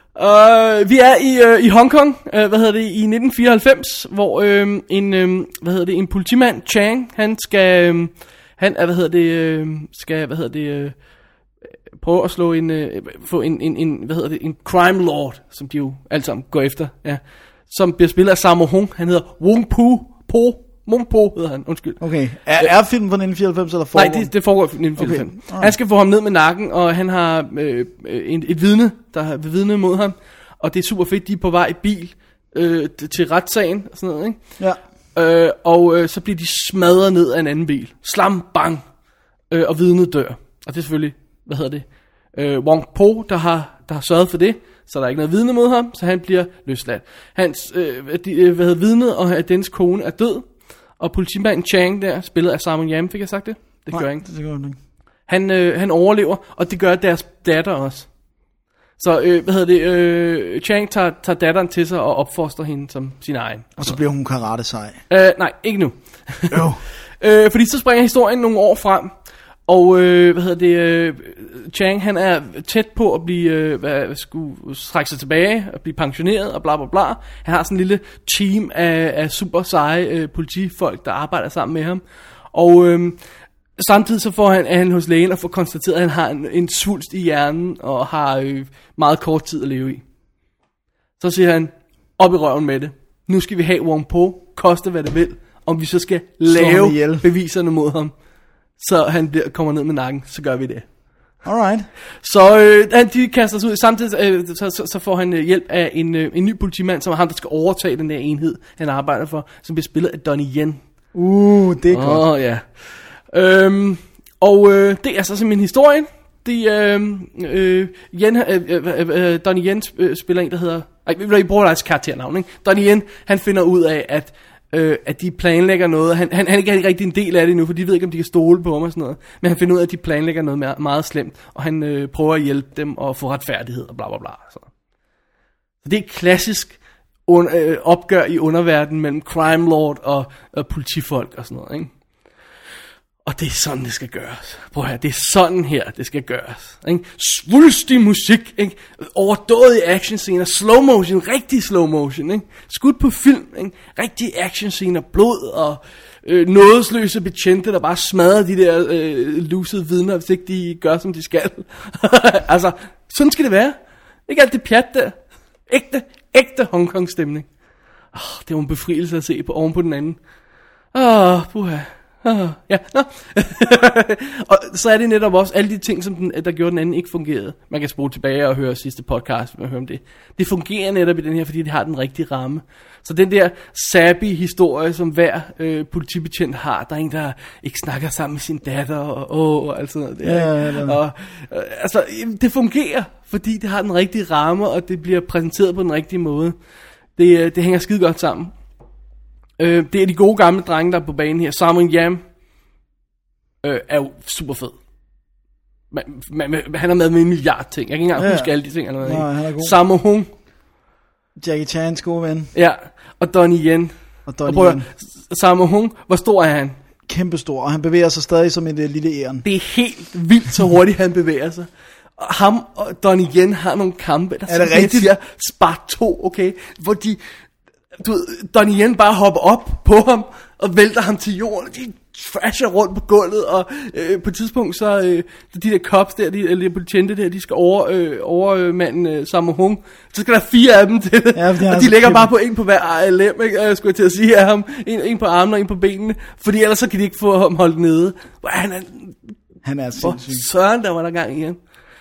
Uh, vi er i, uh, i Hongkong, uh, hvad hedder det, i nitten fireoghalvfems, hvor uh, en, uh, hvad hedder det, en politimand, Chang, han skal, uh, han er, hvad hedder det, uh, skal, hvad hedder det, uh, prøve at slå en, uh, få en, en, en, hvad hedder det, en crime lord, som de jo alle sammen går efter, ja, som bliver spillet af Sammo Hung, han hedder Wong Po, Po, Mung Po hedder han, undskyld. Okay. Er, er filmen fra nitten fireoghalvfems eller foregår? Nej, det, det foregår i nitten fireoghalvfems. Okay. Han skal få ham ned med nakken, og han har øh, et, et vidne, der vil vidne mod ham. Og det er super fedt, de er på vej i bil øh, til retssagen og sådan noget, ikke? Ja. Øh, og øh, så bliver de smadret ned af en anden bil. Slam, bang, øh, og vidnet dør. Og det er selvfølgelig, hvad hedder det, øh, Wong Po, der har, der har sørget for det. Så der er ikke noget vidne mod ham, så han bliver løsladt. Hans, øh, de, øh, hvad hedder vidnet, og dens kone er død. Og politimanden Chang der, spillet af Simon Yam, fik jeg sagt det? Det Nej, gør jeg ikke. det gør jeg ikke. Han, øh, han overlever, og det gør deres datter også. Så, øh, hvad hedder det, øh, Chang tager, tager datteren til sig og opfostrer hende som sin egen. Og så bliver hun karate sej. Øh, nej, ikke nu. Jo. øh, fordi så springer historien nogle år frem, og øh, hvad hedder det, øh, Chang han er tæt på at blive, øh, hvad, hvad skulle strække sig tilbage og blive pensioneret og bla bla bla. Han har sådan en lille team af, af super seje øh, politifolk, der arbejder sammen med ham. Og øh, samtidig så får han, er han hos lægen og får konstateret, at han har en, en svulst i hjernen og har øh, meget kort tid at leve i. Så siger han, op i røven med det. Nu skal vi have Wong Po, koste hvad det vil, om vi så skal lave beviserne mod ham. Så han bliver, kommer ned med nakken, så gør vi det. Alright. Så øh, han, de kaster sig ud. Samtidig øh, så, så, så får han øh, hjælp af en, øh, en ny politimand, som er ham, der skal overtage den der enhed, han arbejder for, som bliver spillet af Donnie Yen. Uh, det er godt. Åh, oh, ja. Øhm, og øh, det er så simpelthen historien. De, øh, øh, Yen, øh, øh, øh, Donnie Yen øh, spiller en, der hedder... Ej, I bruger deres karakternavn, ikke? Donnie Yen, han finder ud af, at... Øh, at de planlægger noget. Han, han, han er ikke rigtig en del af det nu, for de ved ikke, om de kan stole på ham og sådan noget. Men han finder ud af, at de planlægger noget meget, meget slemt, og han øh, prøver at hjælpe dem og få retfærdighed og bla bla bla. Så, så det er et klassisk un, øh, opgør i underverdenen mellem crime lord og, og politifolk og sådan noget, ikke? Og det er sådan, det skal gøres. Prøv at høre, det er sådan her, det skal gøres. Ikke? Svulstig musik, ikke? Overdådige actionscener, slow motion, rigtig slow motion, ikke? Skudt på film, ikke? Rigtige actionscener, blod og øh, nådesløse betjente, der bare smadrer de der øh, lusede vidner, hvis ikke de gør, som de skal. Altså, sådan skal det være. Ikke alt det pjat der. Ægte, ægte Hong Kong stemning. Oh, det var en befrielse at se på oven på den anden. Åh, oh, puha. Oh, ja, no. Og så er det netop også alle de ting, som den, der gjorde den anden ikke fungerede. Man kan spole tilbage og høre sidste podcast, hvis man hører om det. Det fungerer netop i den her, fordi det har den rigtige ramme. Så den der sappy historie, som hver øh, politibetjent har, der er en, der ikke snakker sammen med sin datter, og, og, og alt sådan noget der. Ja, ja, ja. Og, øh, altså, det fungerer, fordi det har den rigtige ramme, og det bliver præsenteret på den rigtige måde. Det, det hænger skide godt sammen. Øh, det er de gode gamle drenge, der er på banen her. Simon Yam øh, er jo super fed. Man, man, man, han er med med en milliard ting. Jeg kan ikke engang ja. huske alle de ting. Eller Nej, han er god. Sammo Hung. Jackie Chans gode ven. Ja, og Donnie Yen. Og Donnie Yen. Sammo Hung, hvor stor er han? Kæmpestor, og han bevæger sig stadig som et uh, lille æren. Det er helt vildt, så hurtigt han bevæger sig. Og ham og Donnie Yen har nogle kampe, der er det rigtigt? siger Spart to, okay? Hvor de, du ved, Donnie Yen bare hopper op på ham og vælter ham til jorden, og de trasher rundt på gulvet, og øh, på et tidspunkt så øh, de der cops der, de, eller de politibetjente der, de skal over, øh, over øh, manden øh, Sammo Hung, så skal der fire af dem til det, ja, det og de lægger bare på en på hver lem, ikke? Jeg skulle til at sige af ham, en, en på armen og en på benene, fordi ellers så kan de ikke få ham holdt nede. Han er, han er sindssyg. Søren, der var der gang igen.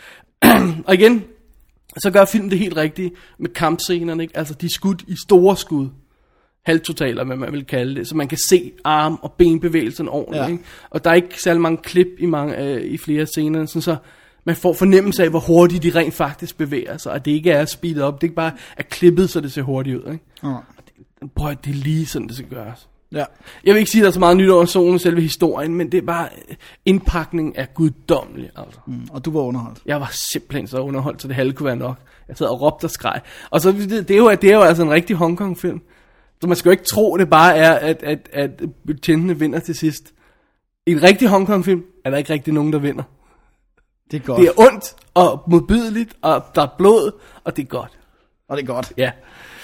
Og igen, så gør filmen det helt rigtigt med kampscenerne, ikke? Altså de er skudt i store skud, halvtotaler, hvad man vil kalde det, så man kan se arm- og benbevægelsen ordentligt, ja. Ikke? Og der er ikke særlig mange klip i, mange, øh, i flere scener, sådan så man får fornemmelse af, hvor hurtigt de rent faktisk bevæger sig, og det ikke er speedet op, det er ikke bare er klippet, så det ser hurtigt ud, ikke? Ja. Det, prøv at det er lige sådan, det skal gøres. Ja. Jeg vil ikke sige, at der er så meget nyt over solen selve historien, men det er bare indpakning af guddommelig. Altså. Mm, og du var underholdt. Jeg var simpelthen så underholdt, så det halve kunne være nok. Jeg sad og råbte og skreg. Og så det, det, er jo, det er jo altså en rigtig Hong Kong film. Så man skal jo ikke tro, det bare er, at, at, at betjentene vinder til sidst. I en rigtig Hong Kong film er der ikke rigtig nogen, der vinder. Det er godt. Det er ondt og modbydeligt, og der er blod, og det er godt. Og det er godt. Ja.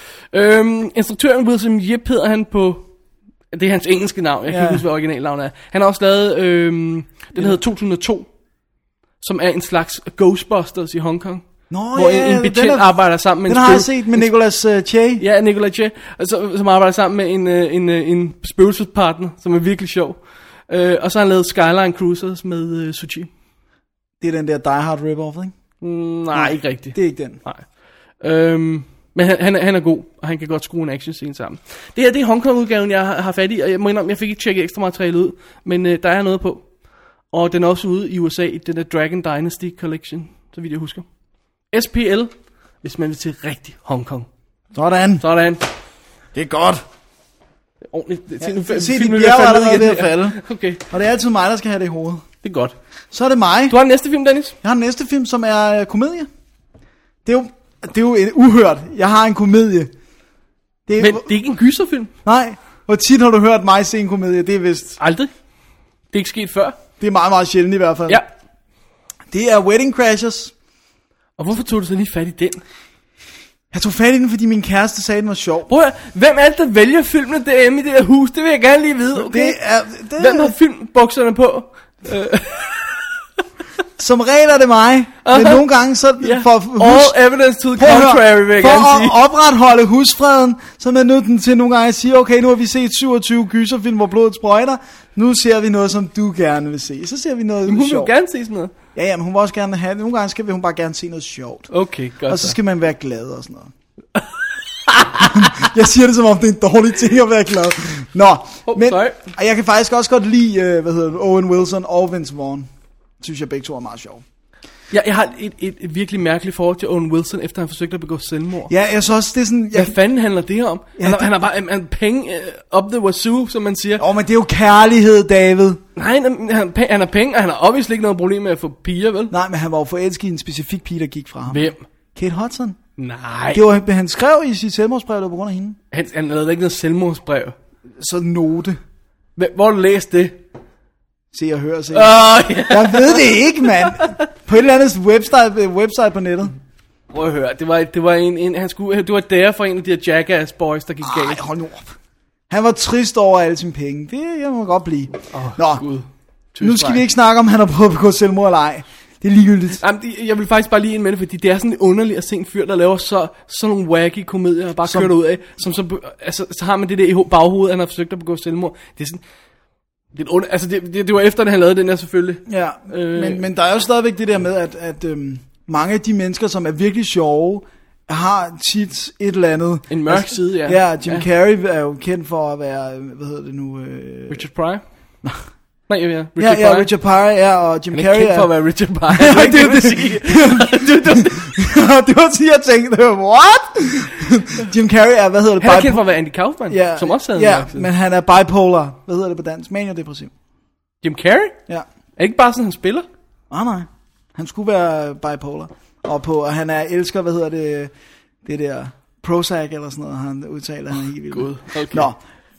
Øhm, instruktøren Wilson Yip hedder han på... Det er hans engelske navn, jeg kan ja. ikke huske, hvad originalnavnet er. Han har også lavet, øhm, den ja. hedder to tusind og to, som er en slags Ghostbusters i Hong Kong. Nå, hvor ja, en, en betjent er, arbejder sammen med den en Den har jeg set med Nicolas uh, Che. Ja, Nicolas Che, altså, som arbejder sammen med en, en, en, en spøgelsespartner, som er virkelig sjov. Uh, og så har han lavet Skyline Cruisers med uh, Suchi. Det er den der Die Hard rip-off, ikke? Mm, nej, nej, ikke rigtigt. Det er ikke den. Nej. Øhm, men han, han, er, han er god, og han kan godt skrue en action scene sammen. Det her, det er Hong Kong-udgaven, jeg har, har fat i, og jeg må indrømme, jeg fik ikke tjekket ekstra materiale ud, men uh, der er noget på. Og den er også ude i U S A, den der Dragon Dynasty Collection, så vidt jeg husker. S P L, hvis man vil til rigtig Hong Kong. Sådan. Sådan. Det er godt. Det er ordentligt. Det, Ja, se, se, de bjerg er allerede ved at falde. Okay. Og det er altid mig, der skal have det i hovedet. Det er godt. Så er det mig. Du har den næste film, Dennis? Jeg har den næste film, som er uh, komedie. Det er jo, det er jo en uhørt. Jeg har en komedie. Det er, Men det er ikke en gyserfilm? Nej. Hvor tit har du hørt mig se en komedie? Det er vist... Aldrig. Det er ikke sket før. Det er meget, meget sjældent i hvert fald. Ja. Det er Wedding Crashers. Og hvorfor tog du så lige fat i den? Jeg tog fat i den, fordi min kæreste sagde, den var sjov. Prøv at, hvem er det, der vælger filmene derhjemme i det der hus? Det vil jeg gerne lige vide, okay? Det er, det Hvem har filmbukserne på? Som regel er det mig, uh-huh. Men nogle gange så... Yeah. For hus, all evidence to the contrary, vil jeg for gerne sige. For at opretholde husfreden, så er man nødt til nogle gange at sige, okay, nu har vi set syvogtyve gyserfilm, hvor blodet sprøjter. Nu ser vi noget, som du gerne vil se. Så ser vi noget Jamen, hun sjovt. vil gerne se sådan noget. Ja, ja, men hun vil også gerne have det. Nogle gange skal vi, hun bare gerne se noget sjovt. Okay, godt. Og så skal man være glad og sådan noget. Jeg siger det som om det er en dårlig ting at være glad. Nå, oh, men sorry. jeg kan faktisk også godt lide, uh, hvad hedder det, Owen Wilson og Vince Vaughn. Synes jeg begge to er meget sjove. Jeg, jeg har et, et, et virkelig mærkeligt forhold til Owen Wilson, efter han forsøgte at begå selvmord. Ja, jeg synes også, det er sådan... Jeg... Hvad fanden handler det om? Ja, han, har, det... han har bare en, en penge uh, up the wazoo, som man siger. Åh, oh, men det er jo kærlighed, David. Nej, han, han, han har penge, og han har obviously ikke noget problem med at få piger, vel? Nej, men han var jo forelsket i en specifik pige, der gik fra ham. Hvem? Kate Hudson. Nej. Det var, han skrev i sit selvmordsbrev, det var på grund af hende. Han, han lavede ikke noget selvmordsbrev. Så note. Hvor har du læst det? Se og hør, se. Åh, ja. Jeg ved det ikke, mand. På et eller andet website, website på nettet. Prøv at høre, det var, det var en, en han skulle, det var der for en af de her Jackass boys, der gik Ej, galt. hold nu op. Han var trist over alle sine penge. Det jeg må godt blive. Oh, Nå, Gud. nu skal vi ikke snakke om, han har prøvet at begå selvmord eller ej. Det er ligegyldigt. Jamen, det, jeg vil faktisk bare lige indvende, fordi det er sådan underligt at se en fyr, der laver så, sådan nogle wacky komedier, og bare Som- kører ud af, som så, altså, så har man det der i ho- baghovedet, han har forsøgt at begå selvmord. Det er sådan, det, er under, altså det, det, det var efter, at han lavede den her selvfølgelig. Ja, Øh. men, men der er jo stadigvæk det der med, at, at øhm, mange af de mennesker, som er virkelig sjove, har tit et eller andet. En mørk side, ja. Ja, Jim Ja. Carrey er jo kendt for at være, hvad hedder det nu? Øh... Richard Pryor? Nej, ja, ja. Ja, ja, Richard Pryor, ja, og Jim Han er Carrey kendt er... for at være Richard Pryor. Ja, det det er er det, det. sige. Du- du- det var sådan, jeg tænkte, what? Jim Carrey er, hvad hedder det? Han er bipo- kendt for at være Andy Kaufman, ja, som også havde ja, en mørk side. men han er bipolar. Hvad hedder det på dansk? Mania-depressiv. Jim Carrey? Ja. Er det ikke bare sådan, han spiller? Ah, nej. Han skulle være bipolar. Og, på, og han er elsker, hvad hedder det, det der Prozac eller sådan noget, han udtaler, han er helt vildt. Gud, okay. Nå,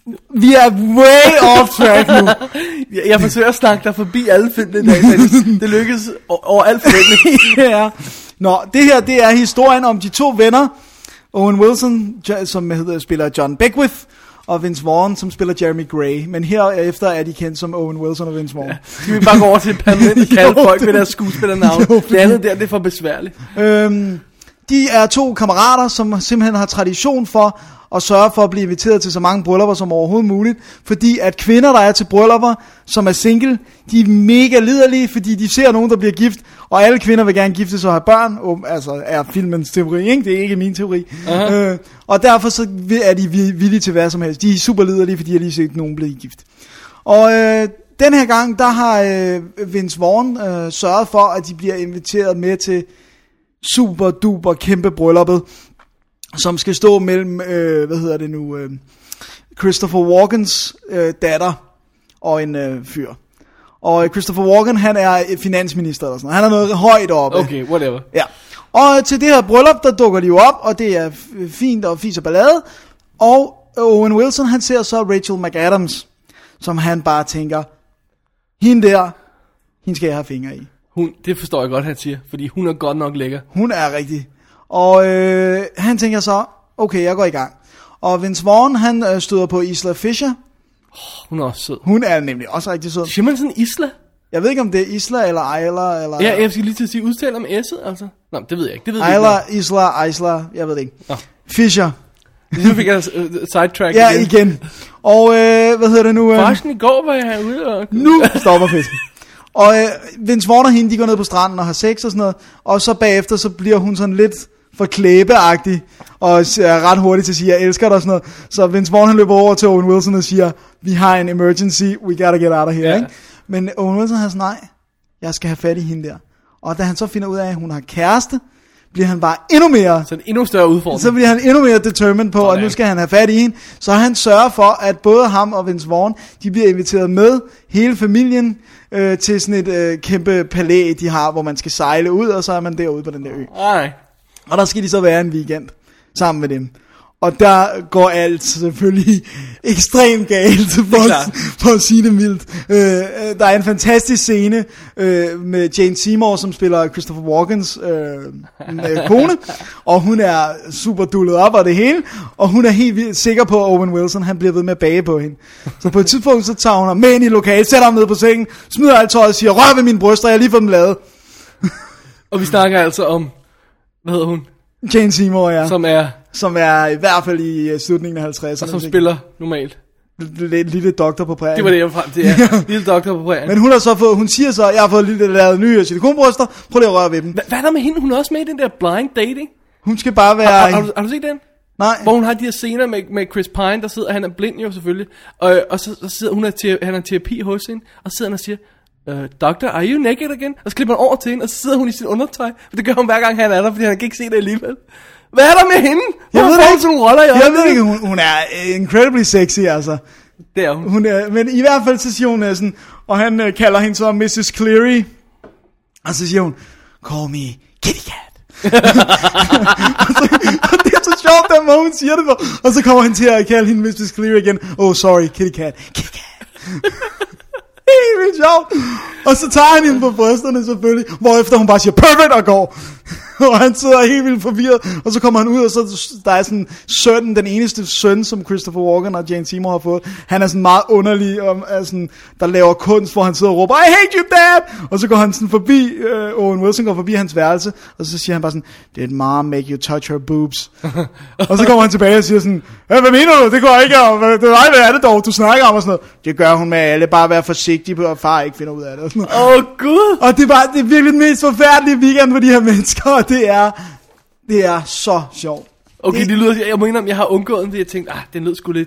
vi er way off track nu. Jeg, jeg forsøger at snakke dig forbi alle filmene i dag, Dennis. Det lykkedes o- over alt filmene. Ja. Nå, det her, det er historien om de to venner. Owen Wilson, jo- som hedder, spiller John Beckwith, og Vince Vaughn, som spiller Jeremy Gray. Men herefter er de kendt som Owen Wilson og Vince Vaughn. Ja. Skal vi bare gå over til permanent at kalde Jo, folk det- med deres skuespillernavn? Jo, Det andet der, det er for besværligt. Øhm, de er to kammerater, som simpelthen har tradition for at sørge for at blive inviteret til så mange bryllupper som overhovedet muligt. Fordi at kvinder, der er til bryllupper, som er single, de er mega liderlige, fordi de ser nogen, der bliver gift. Og alle kvinder vil gerne gifte sig og have børn. Um, altså er filmens teori, ikke? Det er ikke min teori. Uh-huh. Øh, og derfor så er de villige til hvad som helst. De er super liderlige, fordi de har lige set nogen blive gift. Og øh, den her gang, der har øh, Vince Vaughn øh, sørget for, at de bliver inviteret med til super duper kæmpe brylluppet, som skal stå mellem, øh, hvad hedder det nu, øh, Christopher Walkens øh, datter og en øh, fyr. Og Christopher Walken, han er finansminister eller sådan noget. Han er noget højt oppe. Okay, whatever. Ja. Og til det her bryllup, der dukker de jo op, og det er f- fint og fis og ballade. Og Owen Wilson, han ser så Rachel McAdams, som han bare tænker, hende der, hende skal jeg have fingre i. Hun, det forstår jeg godt, han siger, fordi hun er godt nok lækker. Hun er rigtig. Og øh, han tænker så, okay, jeg går i gang. Og Vince Vaughn, han øh, støder på Isla Fisher. Hun er også sød. Hun er nemlig også rigtig sød. Siger man sådan Isla? Jeg ved ikke, om det er Isla eller Isla, eller... Ja, jeg skal lige til at sige udtaler med S'et, altså. Nå, det ved jeg ikke. Det ved jeg Isla, ikke. Isla, Isla, jeg ved det ikke. Nå. Fisher. Nu fik jeg uh, sidetrack Ja, igen. Og øh, hvad hedder det nu? Øh, Forresten i går var jeg herude og... nu stopper fisken. Og øh, Vince Vaughn og hende, de går ned på stranden og har sex og sådan noget. Og så bagefter, så bliver hun sådan lidt for klæbeagtig. Og er ret hurtigt til at sige, jeg elsker dig og sådan noget. Så Vince Vaughn, han løber over til Owen Wilson og siger, vi har en emergency, we gotta get out of here. Ja. Ikke? Men Owen Wilson har sådan, nej, jeg skal have fat i hende der. Og da han så finder ud af, at hun har kæreste, bliver han bare endnu mere... Så en endnu større udfordring. Så bliver han endnu mere determined på, Sådan. at nu skal han have fat i hende. Så han sørger for, at både ham og Vince Vaughn, de bliver inviteret med, hele familien, øh, til sådan et øh, kæmpe palæ, de har, hvor man skal sejle ud, og så er man derude på den der ø. Nej. Og der skal de så være en weekend sammen med dem. Og der går alt selvfølgelig ekstremt galt, for, klart. for at sige det mildt. Øh, der er en fantastisk scene øh, med Jane Seymour, som spiller Christopher Walkens øh, øh, kone. Og hun er super dullet op og det hele. Og hun er helt vildt sikker på, at Owen Wilson han bliver ved med at bage på hende. Så på et tidspunkt, så tager hun ham med ind i lokalet, sætter ham ned på sengen, smider alt tøjet og siger, rør ved mine bryster, jeg har lige fået dem lavet. Og vi snakker altså om... Hvad hedder hun? Jane Seymour, ja. Som er... Som er i hvert fald i øh, slutningen af halvtredserne. Og som spiller normalt. Lidt lille doktor på prærien. Det var det, jeg var frem til. Ja. Lille doktor på prærien. Men hun har så fået, hun siger så, jeg har fået lidt lavet nye silikonbryster, prøv lige at røre ved dem. Hva- Hvad er der med hende? Hun er også med i den der blind dating. Hun skal bare være... Har, har, har, du, har du set den? Nej. Hvor hun har de her scener med, med Chris Pine, der sidder, han er blind jo selvfølgelig, og, og så, så sidder hun er til, han er terapi hos hende, og så sidder han og siger, uh, Doctor, are you naked again? Og så klipper han over til hende, og så sidder hun i sit undertøj, og det gør hun hver gang han er der, fordi han kan ikke se det alligevel. Hvad er der med hende? Jeg Hvor ved får det hun ikke. sådan nogle roller i Jeg øjeblikket? ved ikke, hun, hun er incredibly sexy, altså. Det er hun. Hun er, men i hvert fald så siger hun uh, sådan, og han uh, kalder hende så missus Cleary, og så siger hun, call me kitty cat. og, så, og det er så sjovt, den måde hun siger det på. Og så kommer han til at kalde hende missus Cleary igen. Oh, sorry, kitty cat. Kitty cat. helt vildt sjovt. Og så tager han hende på brysterne selvfølgelig, hvorefter hun bare siger, perfect, og går. Og han sidder helt vildt forvirret, og så kommer han ud, og så der er sådan sønnen, den eneste søn, som Christopher Walken og Jane Seymour har fået. Han er sådan meget underlig, og er sådan, der laver kunst, hvor han sidder og råber, I hate you, dad! Og så går han sådan forbi, øh, Owen Wilson går forbi hans værelse, og så siger han bare sådan, did mom make you touch her boobs? Og så kommer han tilbage og siger sådan, hvad mener du? Det går ikke, og det er, hvad er det dog, du snakker om, og sådan noget. Det gør hun med alle, bare være forsigtig på, at far ikke finder ud af det. Åh, oh, gud! Og det er bare, det er virkelig den mest forfærdelige weekend for de her mennesker, og det er, det er så sjovt. Okay, det, det lyder, jeg må indrømme, jeg har undgået den, fordi jeg tænkte, ah, den lød sgu lidt.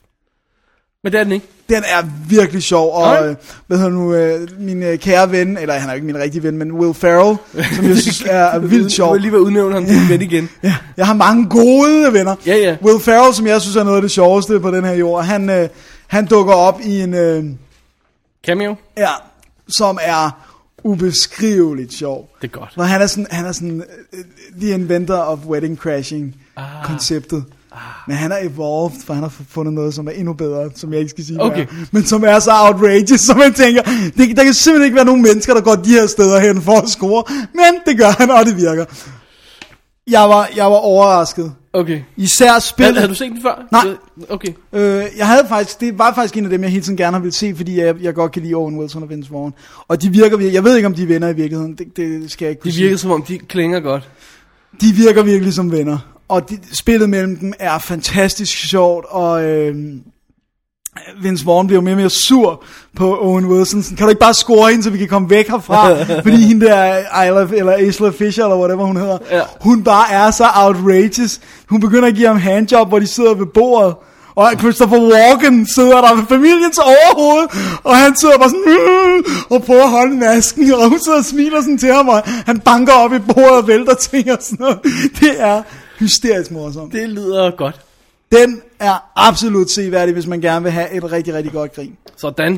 Men det er den ikke. Den er virkelig sjov, og okay. øh, hvad hedder nu, øh, min øh, kære ven, eller han er jo ikke min rigtige ven, men Will Ferrell, som jeg synes er, er vildt sjov. Du vil lige være udnævnt ham til en ven igen. Ja, jeg har mange gode venner. Ja, ja. Will Ferrell, som jeg synes er noget af det sjoveste på den her jord, han, øh, han dukker op i en... Øh, cameo? Ja, som er ubeskriveligt sjov. Det er godt. Hvor han er sådan, han er sådan uh, the inventor of wedding crashing ah. konceptet. Ah. Men han er evolved, for han har fundet noget, som er endnu bedre, som jeg ikke skal sige, okay. men som er så outrageous, som man tænker, det, der kan simpelthen ikke være nogen mennesker, der går de her steder hen for at score, men det gør han, og det virker. Jeg var, jeg var overrasket. Okay. Især spillet. Havde du set den før? Nej. Okay. Øh, jeg havde faktisk, det var faktisk en af dem, jeg hele tiden gerne har ville se, fordi jeg, jeg godt kan lide Owen Wilson og Vince Vaughn. Og de virker virkelig, jeg ved ikke om de er venner i virkeligheden, det, det skal jeg ikke kunne De virker sige. som om, de klinger godt. De virker virkelig som venner. Og de, spillet mellem dem er fantastisk sjovt, og øh, Vince Vaughn bliver mere og mere sur på Owen Wilson. Kan du ikke bare score hende, så vi kan komme væk herfra? Fordi hende der, Isla, eller Isla Fisher, eller whatever hun hedder, ja. hun bare er så outrageous. Hun begynder at give ham handjob, hvor de sidder ved bordet. Og Christopher Walken sidder der med familiens overhoved, og han sidder bare sådan, øh, og prøver at holde masken, og hun sidder og smiler sådan til ham, og han banker op i bordet og vælter ting og sådan noget. Det er hysterisk morsomt. Det lyder godt. Den er absolut seværdig, hvis man gerne vil have et rigtig, rigtig godt grin. Sådan.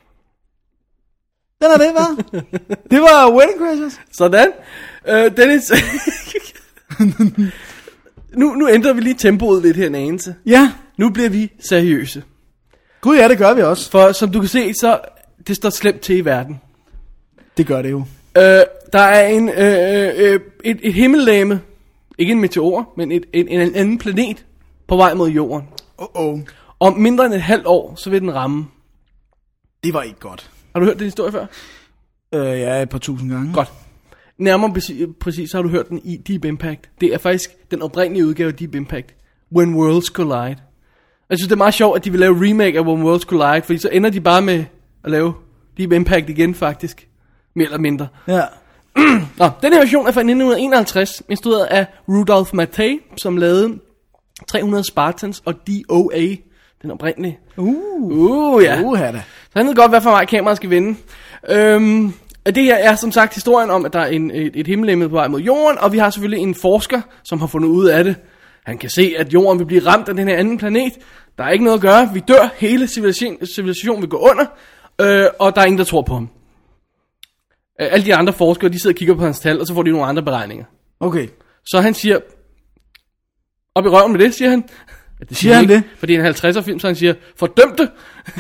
Den er det, hva'? Det var Wedding Crashers. Sådan. Øh, Dennis. nu, nu ændrer vi lige tempoet lidt her en anelse. Ja. Nu bliver vi seriøse. Gud ja, det gør vi også. For som du kan se, så det står slemt til i verden. Det gør det jo. Øh, der er en, øh, øh, et, et himmellegeme, ikke en meteor, men et, en, en anden planet på vej mod jorden. Uh-oh. Om mindre end et halvt år, så vil den ramme. Det var ikke godt. Har du hørt den historie før? Øh, ja, et par tusind gange. Godt. Nærmere præcis, præcis har du hørt den i Deep Impact. Det er faktisk den oprindelige udgave af Deep Impact. When Worlds Collide. Jeg synes, det er meget sjovt, at de vil lave remake af When Worlds Collide, fordi så ender de bare med at lave Deep Impact igen, faktisk. Mere eller mindre. Ja. Nå, den her version er fra nitten enoghalvtreds, instrueret af Rudolph Mattei, som lavede tre hundrede Spartans og D O A, den oprindelige. Uh. Uh, ja. Uh, så han ved godt, hvad for vej kameraet skal vende. Øhm, det her er som sagt historien om, at der er en, et, et himmellegeme på vej mod jorden, og vi har selvfølgelig en forsker, som har fundet ud af det. Han kan se, at jorden vil blive ramt af den her anden planet. Der er ikke noget at gøre. Vi dør. Hele civilisationen, civilisationen vil gå under, øh, og der er ingen, der tror på ham. Alle de andre forskere, de sidder og kigger på hans tal, og så får de nogle andre beregninger. Okay. Så han siger, op i røven med det, siger han. Det siger han ikke, det? fordi det er en halvtredser film, så han siger, fordømte.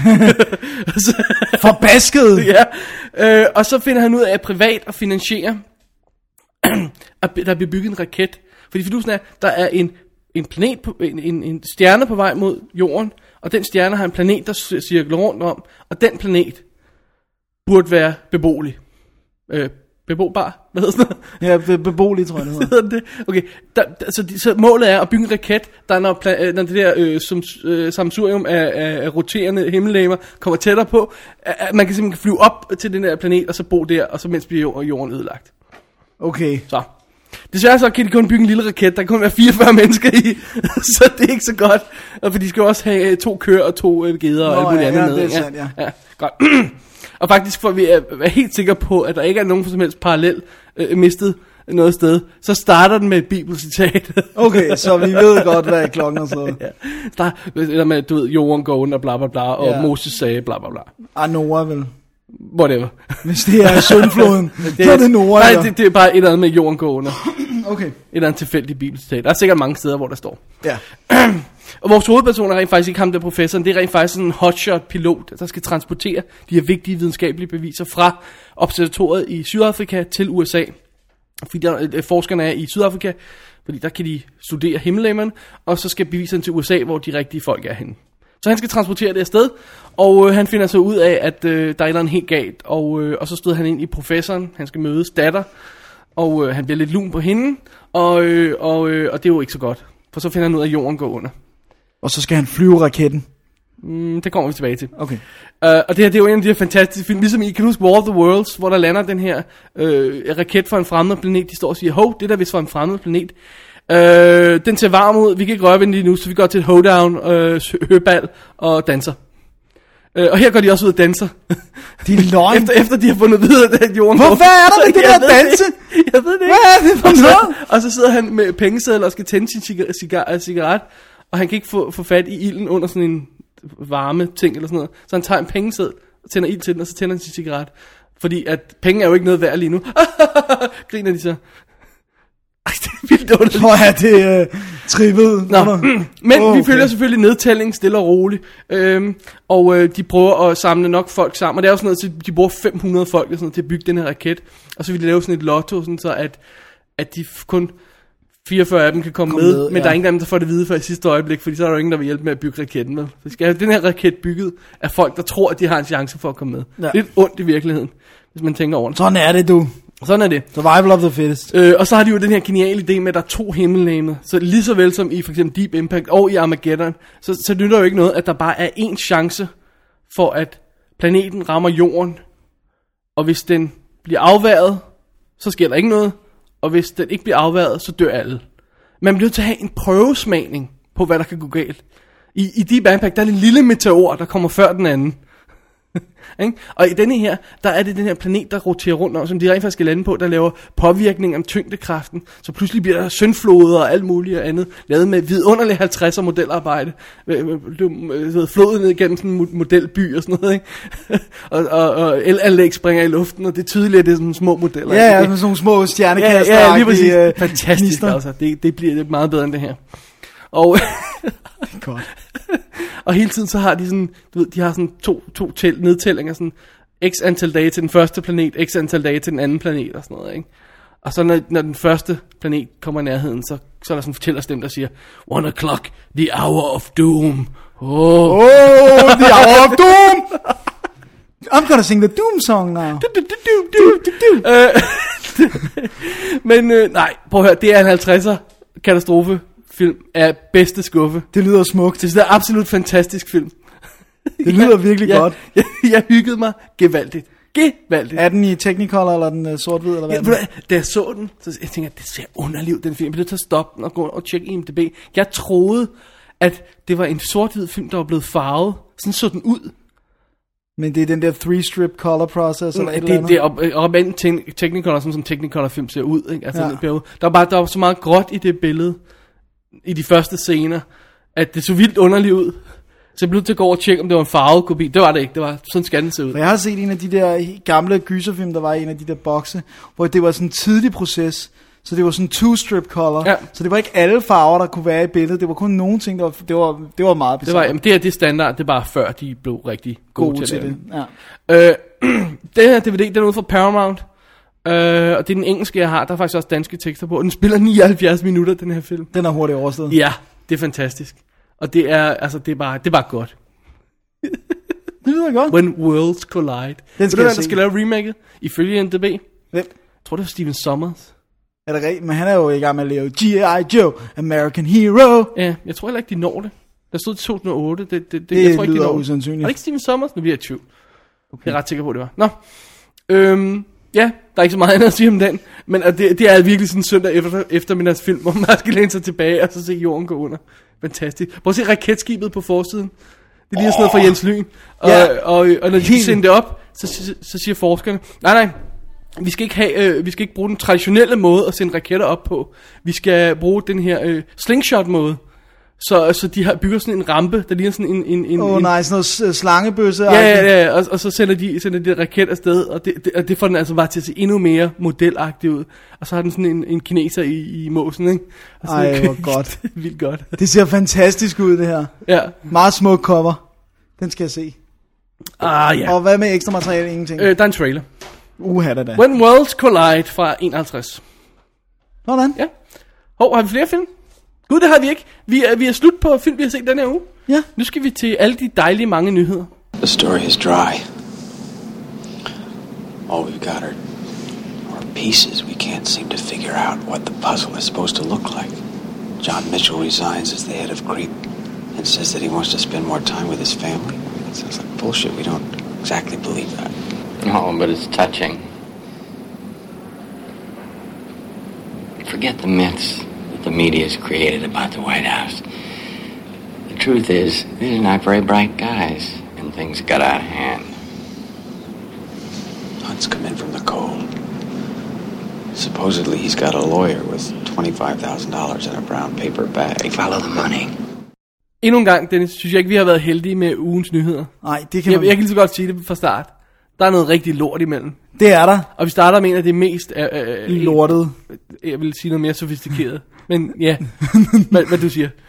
Forbasket. Ja, øh, og så finder han ud af at privat og finansiere, at der bliver bygget en raket. Fordi fidusen er, der er en, en planet, på, en, en, en stjerne på vej mod jorden, og den stjerne har en planet, der cirkler rundt om, og den planet burde være beboelig. Øh, bebobar? Hvad hedder sådan noget? Ja, be- beboelig, tror jeg, det hedder. det? Okay, der, der, så, de, så målet er at bygge en raket, der når, pla- når det der øh, som, øh, samsurium af, af, af roterende himmellegemer kommer tættere på, at man kan simpelthen flyve op til den der planet, og så bo der, og så mens bliver jorden ødelagt. Okay. Så. Desværre så kan de kun bygge en lille raket, der kan kun være fireogfyrre mennesker i, så det er ikke så godt. Og for de skal også have to køer og to øh, geder og alt muligt andet ja, med. det er sandt, ja. ja. Godt. Og faktisk for vi er, er helt sikre på, at der ikke er nogen som helst parallel øh, mistet noget sted, så starter den med et bibelcitat. Okay, så vi ved godt, hvad klokken er så. Ja. Der, eller med, du ved, jorden går under, bla bla bla, og Ja. Moses sagde bla bla bla. Ah, Noah vel. Whatever. Hvis det er syndfloden, så er det Noah. Nej, det, det er bare et eller andet med jorden går under. Okay. Et eller andet tilfældigt bibelcitat. Der er sikkert mange steder, hvor der står. Ja. Og vores hovedperson er rent faktisk ikke ham der professoren, det er rent faktisk sådan en hotshot pilot, der skal transportere de her vigtige videnskabelige beviser fra observatoriet i Sydafrika til U S A. Fordi der, forskerne er i Sydafrika, fordi der kan de studere himmellegemerne, og så skal beviserne til U S A, hvor de rigtige folk er henne. Så han skal transportere det afsted, og øh, han finder så ud af, at øh, der er noget helt galt, og, øh, og så støder han ind i professoren, han skal mødes datter, og øh, han bliver lidt lun på hende, og, øh, og, øh, og det er jo ikke så godt, for så finder han ud af, at jorden går under. Og så skal han flyve raketten. Mm, det kommer vi tilbage til. Okay. Uh, og det her, det er jo en af de her fantastiske film, ligesom I kan huske War of the Worlds, hvor der lander den her øh, raket fra en fremmed planet, de står og siger, hov, det der vist fra en fremmed planet. Øh, den ser varm ud, vi kan ikke røre ved den lige nu, så vi går til et hoedown, øh, høbal og danser. Øh, og her går de også ud og danser. De er løgn. efter, efter de har fundet videre, at jorden Hvorfor er der med det der danse? Det? Jeg ved det ikke. Hvad er det for og så, noget? og så sidder han med pengesedler og skal tænde sin cigar- cigar- cigaret, og han kan ikke få, få fat i ilden under sådan en varme ting eller sådan noget. Så han tager en pengeseddel og tænder ild til den, og så tænder han sin cigaret. Fordi at penge er jo ikke noget værd lige nu. Griner de så. Ej, det er vildt underligt. Hvor er det øh, trippet? Nå, men oh, vi okay. følger selvfølgelig nedtællingen stille og roligt. Øhm, og øh, de prøver at samle nok folk sammen. Og det er jo sådan noget, så de bruger fem hundrede folk sådan noget, til at bygge den her raket. Og så vil de lave sådan et lotto, sådan så at, at de kun fireogfyrre af dem kan komme Kom med. med, men ja. der er ingen af dem, der får det vide for i sidste øjeblik. Fordi så er der jo ingen, der vil hjælpe med at bygge raketten. Vel? Så vi skal have den her raket bygget af folk, der tror, at de har en chance for at komme med. Ja. Lidt ondt i virkeligheden, hvis man tænker over det. Sådan er det, du. Sådan er det. Survival of the fittest. Øh, og så har de jo den her geniale idé med, at der er to himmellegemer. Så lige så vel som i for eksempel Deep Impact og i Armageddon, så, så nytter jo ikke noget, at der bare er én chance for, at planeten rammer jorden. Og hvis den bliver afværet, så sker der ikke noget. Og hvis den ikke bliver afværet, så dør alle. Man bliver nødt til at have en prøvesmagning på, hvad der kan gå galt. I, i Deep Impact, der er det en lille meteor, der kommer før den anden. Og i denne her, der er det den her planet, der roterer rundt om, som de rent faktisk skal lande på, der laver påvirkning om tyngdekraften. Så pludselig bliver der syndfloder og alt muligt og andet, lavet med vidunderligt halvtredser modelarbejde. Flodet ned igennem sådan en modelby og sådan noget, ikke? og, og, og elanlæg springer i luften, og det er tydeligt, at det er sådan små modeller. Ja, ja, med sådan nogle små stjernekaster. Ja, ja, lige præcis. Øh, Fantastisk, knister. altså. Det, det bliver meget bedre end det her. Og Godt. og hele tiden så har de sådan, du ved, de har sådan to, to tæl, nedtællinger, sådan x antal dage til den første planet, x antal dage til den anden planet og sådan noget, ikke? Og så når, når den første planet kommer i nærheden, så, så er der sådan en fortællerstemme, der siger, one o'clock, the hour of doom. Oh, Oh, the hour of doom! I'm gonna sing the doom song now. du, du, du, du, du, du. Øh, Men øh, nej, prøv at høre, det er en halvtredser katastrofefilm af bedste skuffe. Det lyder smukt. Det er en absolut fantastisk film. Det lyder virkelig jeg, godt. Jeg, jeg, jeg hyggede mig gevaldigt. Gevaldigt. Er den i Technicolor, eller er den uh, sort-hvid, eller hvad? Ja, er den? da jeg så den, så jeg tænkte, det ser underligt ud, den film. Jeg blev nødt til at stoppe den og gå og tjekke I M D B. Jeg troede, at det var en sort-hvid film, der var blevet farvet. Sådan så den ud. Men det er den der three-strip color process, eller et det, eller andet? det er op, op ad te- Technicolor, sådan som Technicolor-film ser ud. Ikke? Altså, Ja. den periode. Der var bare der var så meget gråt i det billede, i de første scener, at det så vildt underligt ud. Så jeg blev nødt til at gå over og tjekke, om det var en farvet kopi. Det var det ikke. Det var sådan skal den se ud. For jeg har set en af de der gamle gyserfilm, der var i en af de der bokse, hvor det var sådan en tidlig proces. Så det var sådan two-strip color. Ja. Så det var ikke alle farver, der kunne være i billedet. Det var kun nogle ting, der var, det var, det var meget Det bizarrt. var, jamen, det er det standard, det er bare før de blev rigtig gode, gode til, til det. det. Ja. Øh, den her D V D, den er ude fra Paramount. Øh, og det er den engelske, jeg har. Der er faktisk også danske tekster på. Den spiller nioghalvfjerds minutter, den her film. Den er hurtigt overstået. Ja, det er fantastisk. Og det er, altså, det er bare, det er bare godt. Det lyder godt. When Worlds Collide. Den skal Ved du, jeg der se. skal lave remaket? Ifølge N D B. Jeg Hvem? tror, det var Steven Sommers. Er det rigtigt? Men han er jo i gang med at lave G I. Joe, American Hero. Ja, jeg tror heller ikke, de når det. Der stod to tusind og otte. Det, det, det, Det jeg tror ikke, de lyder når det. usandsynligt. Var det ikke Steven Sommers? Nu bliver jeg i tvivl. Okay. Jeg er ret sikker på, det var. Nå. Øhm, ja, der er ikke så meget andet at sige om den. Men det, det er virkelig sådan en søndag efter, eftermiddagsfilm, hvor man skal læne sig tilbage og så se jorden gå under. Fantastisk. Prøv at se raketskibet på forsiden. Det er lige sådan noget fra Jens Lyn. Og, Ja. og, og, og når de Helt. sender det op, så, så, så siger forskerne, nej nej, vi skal ikke have, øh, vi skal ikke bruge den traditionelle måde at sende raketter op på. Vi skal bruge den her øh, slingshot måde, Så, så de har bygger sådan en rampe, der ligner sådan en... en, en Åh oh, en, nej, sådan noget slangebøsse. Ja, ja, ja, og, og så sender de, sender de raket afsted, og det, det, og det får den altså bare til at se endnu mere modelagtig ud. Og så har den sådan en, en kineser i, i måsen, ikke? Og Ej, hvor godt. Det er vildt godt. Det ser fantastisk ud, det her. Ja. Meget smuk cover. Den skal jeg se. Ah, ja. Og hvad med ekstra materiale? Ingenting. Øh, der er en trailer. Uha da da. When Worlds Collide fra enoghalvtreds. Sådan. Ja. Hov, har vi flere film? Gud, det har vi ikke. Vi er, vi er slut på film, vi har set den her uge. Ja. Nu skal vi til alle de dejlige mange nyheder. The story is dry. All we've got are, are pieces. We can't seem to figure out what the puzzle is supposed to look like. John Mitchell resigns as the head of Creep and says that he wants to spend more time with his family. I mean, it sounds like bullshit. We don't exactly believe that. No, but it's touching. Forget the myths that the media's created about the White House. The truth is, these are not very bright guys, and things got out of hand. Hunt's come in from the cold. Supposedly he's got a lawyer with twenty-five thousand dollars in a brown paper bag. Follow the money. Endnu en gang, Dennis, synes jeg ikke, vi har været heldige med ugens nyheder. Nej, det kan Jeg, man... jeg kan lige så godt sige det fra start. Der er noget rigtig lort imellem. Det er der. Og vi starter med en af det mest... Øh, øh, Lortet. Jeg vil sige noget mere sofistikeret. Men ja, hvad, hvad du siger.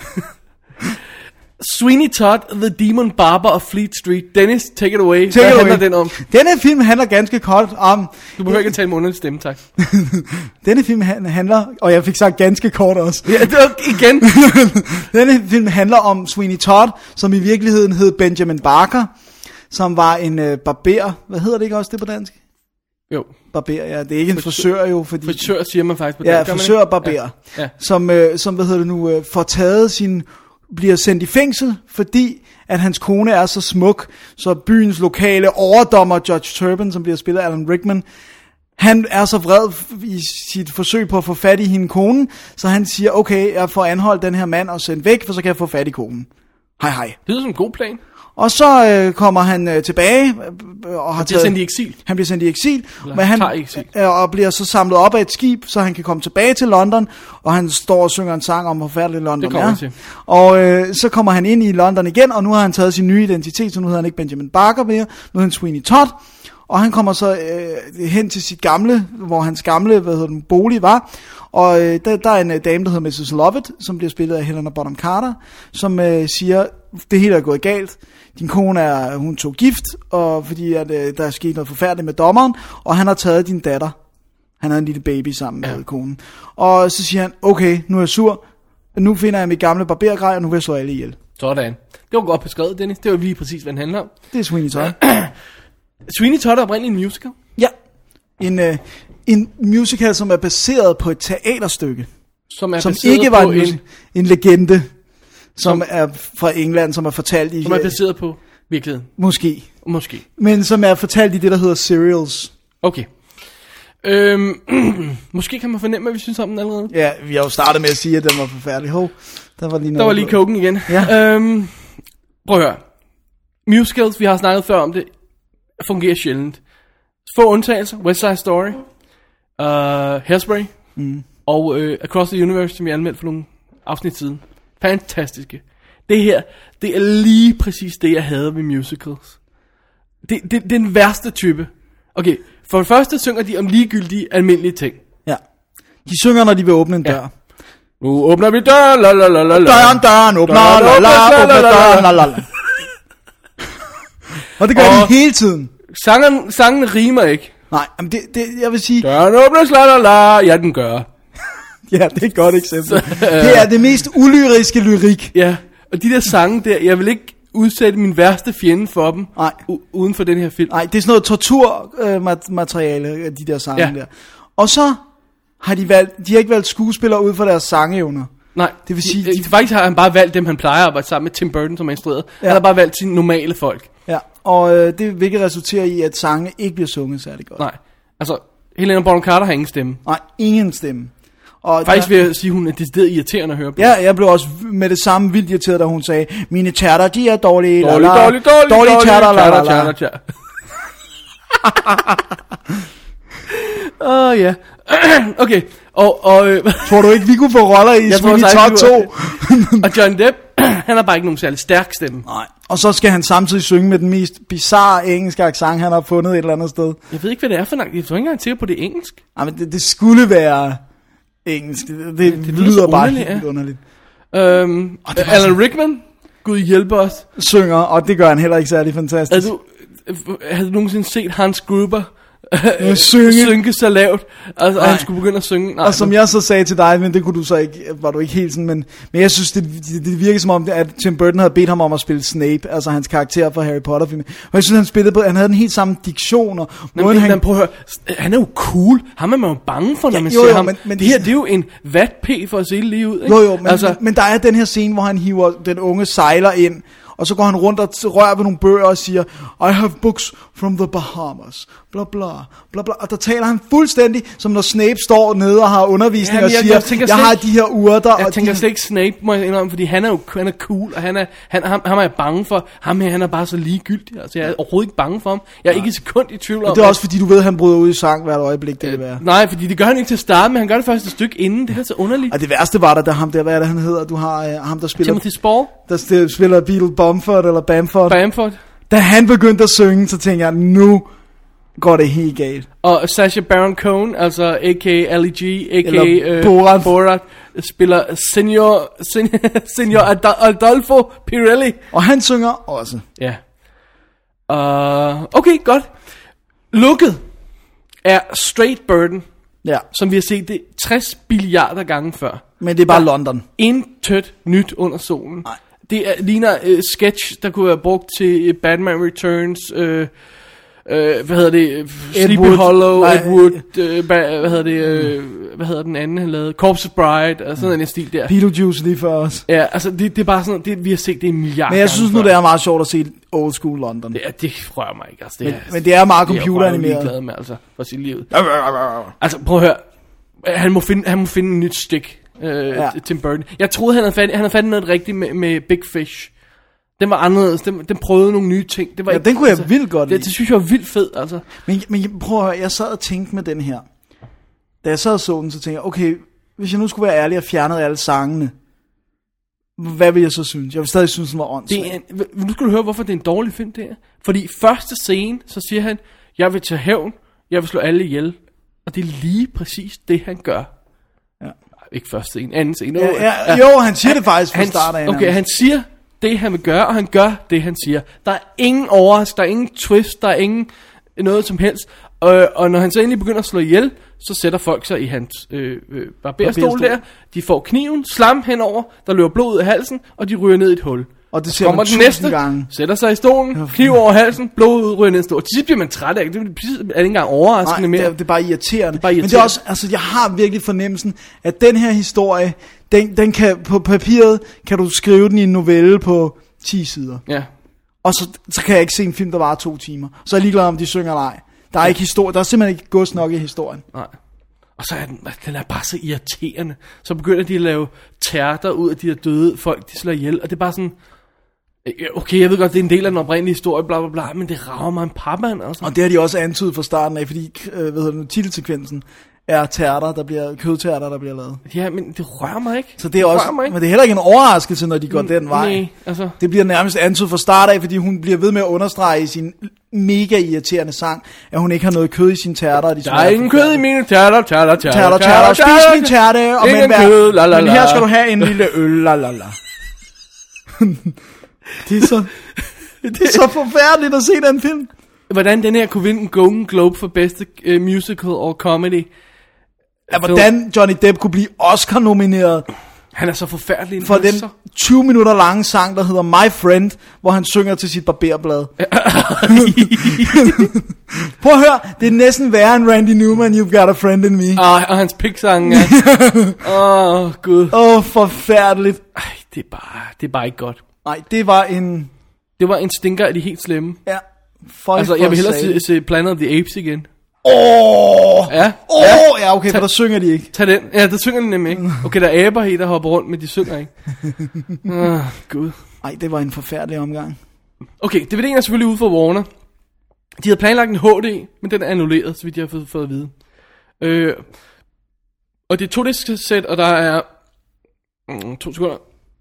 Sweeney Todd, The Demon Barber of Fleet Street. Dennis, take it away. Take Hvad it handler away. den om? Denne film handler ganske kort om... Du behøver ikke at tale med underlig stemme, tak. Denne film han- handler... Og jeg fik sagt ganske kort også. Ja, det var igen. Denne film handler om Sweeney Todd, som i virkeligheden hed Benjamin Barker, som var en øh, barber. Hvad hedder det ikke også det på dansk? Jo, Barber, ja. Det er ikke en frisør jo, fordi... frisør siger man faktisk på Ja, dansk, gør man frisør ikke? og barber. Ja. Ja. Som, øh, som, hvad hedder det nu, øh, får taget sin... bliver sendt i fængsel, fordi at hans kone er så smuk, så byens lokale overdommer, Judge Turpin, som bliver spillet af Alan Rickman, han er så vred i sit forsøg på at få fat i hende konen, så han siger, okay, jeg får anholdt den her mand og sendt væk, for så kan jeg få fat i konen. Hej hej. Det lyder som en god plan. Og så øh, kommer han øh, tilbage øh, og har Han bliver sendt i eksil. Han bliver sendt i eksil, Eller men han tager i eksil. øh, og bliver så samlet op af et skib, så han kan komme tilbage til London, og han står og synger en sang om, hvor forfærdeligt London Det kommer er. han til. Og øh, så kommer han ind i London igen, og nu har han taget sin nye identitet, så nu hedder han ikke Benjamin Barker mere, nu hedder han Sweeney Todd. Og han kommer så øh, hen til sit gamle, hvor hans gamle hvad hedder den, bolig var. Og øh, der, der er en øh, dame, der hedder missus Lovett, som bliver spillet af Helena Bonham Carter, som øh, siger, det hele er gået galt. Din kone er, hun tog gift, og fordi at, øh, der er sket noget forfærdeligt med dommeren, og han har taget din datter. Han havde en lille baby sammen ja. med konen. Og så siger han, okay, nu er jeg sur. Nu finder jeg mit gamle barbergrej, og nu vil jeg slå alle ihjel. Sådan. Det var godt beskrevet, Dennis. Det var lige præcis, hvad den handler om. Det er Sweeney Todd. Sweeney Todd er oprindeligt en musical. Ja, en, øh, en musical, som er baseret på et teaterstykke, Som, er som baseret ikke var på en, en, en legende, som, Som- er fra England, som er fortalt i... som er baseret på virkeligheden. Måske. Måske. Men som er fortalt i det, der hedder Serials. Okay. Øhm, måske kan man fornemme, at vi synes om den allerede. Ja, vi har jo startet med at sige, at den var forfærdelig. Hov, der var lige noget... Der var lige koken igen. Ja. Øhm, prøv at høre. Musicals, vi har snakket før om det, fungerer sjældent. Få undtagelser. West Side Story. Uh, Hairspray. Mm. Og uh, Across the Universe, som jeg anmeldte for nogle afsnit siden. Fantastiske. Det her, det er lige præcis det, jeg havde ved musicals. Det, det, det er den værste type. Okay, for det første synger de om ligegyldige, almindelige ting. Ja. De synger, når de vil åbne en dør. Ja. Nu åbner vi døren, la la la la la. Døren, døren, åbner, Døren la la, åbnes, la, åbner la, la, la. døren, la la la. Og det gør Og- de hele tiden. Sangen, sangen rimer ikke. Nej, men det, det, jeg vil sige, Døren åbnes, la la la. Ja, den gør. ja, det er et godt eksempel. Det er det mest ulyriske lyrik. Ja, og de der sange der, jeg vil ikke udsætte min værste fjende for dem. Nej. U- uden for den her film. Nej, det er sådan noget torturmateriale, øh, de der sange Ja. der. Og så har de valgt, de har ikke valgt skuespillere ud for deres sangeevner. Nej, Det vil sige, de, de- de, faktisk har han bare valgt dem, han plejer at arbejde sammen med. Tim Burton, som har instrueret. Ja. Ja. Han har bare valgt sine normale folk. Ja, og øh, det hvilket resulterer i, at sange ikke bliver sunget særlig godt. Nej, altså, Helena Bonham Carter har ingen stemme. Nej, ingen stemme. Og Faktisk der, vil jeg sige, hun er decideret irriterende at høre på. ja, jeg blev også med det samme vildt irriteret, da hun sagde, mine chatter, de er dårlige. la, Dårlig, la. dårlig, dårlig, dårlige dårlig, chatter, la, la, chatter, la. chatter, chatter. Åh, ja. Okay, Og, og, øh, Tror du ikke, vi kunne få roller i Sweeney Todd to? Og Johnny Depp, han har bare ikke nogen særlig stærk stemme. Nej. Og så skal han samtidig synge med den mest bizarre engelske accent, han har fundet et eller andet sted. Jeg ved ikke, hvad det er for noget. Jeg tror ikke engang til på det engelsk. Nej, men det, det skulle være engelsk. Det, det, det, det lyder bare underligt, helt ja. underligt. Øhm, Alan sådan... Rickman, Gud hjælpe os, synger, og det gør han heller ikke særlig fantastisk. Havde du, havde du nogensinde set Hans Gruber synge. synke så lavt, altså, og han skulle begynde at synge? Nej, og som jeg så sagde til dig, men det kunne du så ikke, var du ikke helt sådan, men, men jeg synes, det, det, det virker som om, at Tim Burton havde bedt ham om at spille Snape, altså hans karakter fra Harry Potter-filmen. Og jeg synes, han spillede på, han havde den helt samme diktion, og måden han... Prøv at høre, han er jo cool, ham er man jo bange for, når ja, man jo, ser jo, ham. Men, men det her, det er jo en vat-p for at se lige ud, ikke? Jo, jo, men, altså... men, men der er den her scene, hvor han hiver den unge sejler ind, og så går han rundt og rører ved nogle bøger og siger, I have books from the Bahamas, bla bla, bla bla. Og der taler han fuldstændig, som når Snape står nede og har undervisning ja, og siger, jeg, jeg, jeg har de her urter. Jeg og tænker de... slet ikke Snape, må jeg indrømme, fordi han er jo han er cool, og han er, han, ham, ham er jeg bange for. Ham her, han er bare så ligegyldig, altså jeg er overhovedet ikke bange for ham. Jeg er nej. ikke et sekund i tvivl om. Det er også fordi, du ved, han bryder ud i sang hvert øjeblik, det vil være. Nej, fordi det gør han ikke til at starte, men han gør det først et stykke inden, det er så underligt. Og det værste var der, der ham der, hvad er det han hedder, du har uh, ham der spiller... Timothy Spall? Der spiller Beetle Bamford, eller Bamford. Bamford. Da han begyndte at synge, så tænkte jeg, nu går det helt galt. Og Sacha Baron Cohen, altså a k a. Ali G, a k a. Øh, Borat. Borat, spiller Senor, Senor Adolfo Pirelli. Og han synger også. Ja. Uh, okay, godt. Lukket er Straight Burden, ja. som vi har set det tres billiarder gange før. Men det er bare der London. Intet nyt under solen. Nej. Det er, ligner uh, sketch, der kunne være brugt til Batman Returns, uh, uh, hvad hedder det, Sleepy Hollow, Ed Wood, uh, ba, hvad hedder det, uh, hvad hedder den anden, han lavede, Corpse Bride, og sådan mm. en stil der. Beetlejuice lige for os. Ja, altså det, det er bare sådan, det, vi har set det en milliard. Men jeg synes nu, det er meget sjovt at se old school London. Det, det rører mig ikke, altså. Det men, er, men det er meget computeranimeret. Jeg er glad med, altså, for sit liv. Altså, prøv at høre, han må finde, han må finde en nyt stik. Øh, ja. Tim Burton. Jeg troede han havde fat, han havde fat noget rigtigt med, med Big Fish. Den var anderledes. Den, den prøvede nogle nye ting. Det var ja, ikke, den kunne altså, jeg vildt godt lide. Det, det synes jeg var vildt fed, altså. Men, men prøv at høre, jeg sad og tænkte med den her. Da jeg sad og så den, så tænkte jeg, okay, hvis jeg nu skulle være ærlig og fjernede alle sangene, hvad vil jeg så synes? Jeg vil stadig synes, den var åndssvagt. Nu skal du høre, hvorfor det er en dårlig film, det her. Fordi første scene, så siger han, jeg vil tage hævn, jeg vil slå alle ihjel. Og det er lige præcis det, han gør. Ja. Ikke første scene, anden scene. Ja, ja, jo, han siger han, det faktisk fra start af. Okay, han siger det, han vil gøre, og han gør det, han siger. Der er ingen overraskelse, der er ingen twist, der er ingen noget som helst. Og, og når han så endelig begynder at slå ihjel, så sætter folk sig i hans øh, øh, barberstol der. De får kniven, slam henover, der løber blod ud af halsen, og de ryger ned i et hul. Og det ser man tusind næste, gange. Sætter sig i stolen, kniv over halsen, blod ud, ryger ned i stolen. Til sidst bliver man træt af det. Det er ikke engang overraskende mere. Nej, det er bare irriterende. Det er bare irriterende. Men det er også, altså jeg har virkelig fornemmelsen, at den her historie, den, den kan, på papiret, kan du skrive den i en novelle på ti sider. Ja. Og så, så kan jeg ikke se en film, der varer to timer. Så er jeg ligeglad om de synger eller ej. Der er ja. ikke historie, der er simpelthen ikke gods nok i historien. Nej. Og så er den, den er bare så irriterende. Så begynder de at lave tærter ud af de her døde folk, de slår ihjel. Og det er bare sådan, okay, jeg ved godt, det er en del af den oprindelige historie, bla bla bla, men det rager mig en papmand. Altså. Og det har de også antydet fra starten af, fordi øh, hvad hedder det, titelsekvensen er tærter, der bliver, kødtærter, der bliver lavet. Ja, men det rører mig ikke. Så det er det også, men det er heller ikke en overraskelse, når de går mm, den vej. Nej, altså. Det bliver nærmest antydet fra start af, fordi hun bliver ved med at understrege i sin mega irriterende sang, at hun ikke har noget kød i sin tærter. De der er ingen kød i mine tærter, tærter, tærter, tærter, tærter, spis min tærte, og men, kød, la, la, la. men her skal du have en lille øl, la la la. Det er så, det er så forfærdeligt at se den film. Hvordan den her kunne vinde en Golden Globe for bedste uh, musical or comedy. Ja, hvordan Johnny Depp kunne blive Oscar-nomineret. Han er så forfærdelig. For den tyve minutter lange sang, der hedder My Friend, hvor han synger til sit barberblad. Prøv at høre, det er næsten værre end Randy Newman, You've Got a Friend in Me. Ah, og hans pig-sang, ja. Åh, oh, gud. Åh, oh, forfærdeligt. Ej, det er bare, det er bare ikke godt. Nej, det var en... Det var en stinker af de helt slemme. Ja. For altså, jeg vil hellere se, se Planet of the Apes igen. Åh! Oh, ja, åh, oh, ja. ja, okay, for der synger de ikke. Tag den. Ja, der synger de nemlig ikke. Okay, der er aber i, der hopper rundt, men de synger ikke. Åh, oh, gud. Ej, det var en forfærdelig omgang. Okay, D V D'en er selvfølgelig ude for Warner. De havde planlagt en H D, men den er annulleret, så vidt jeg har fået, fået at vide. Øh, Og det er to disk sæt, og der er mm, to sekunder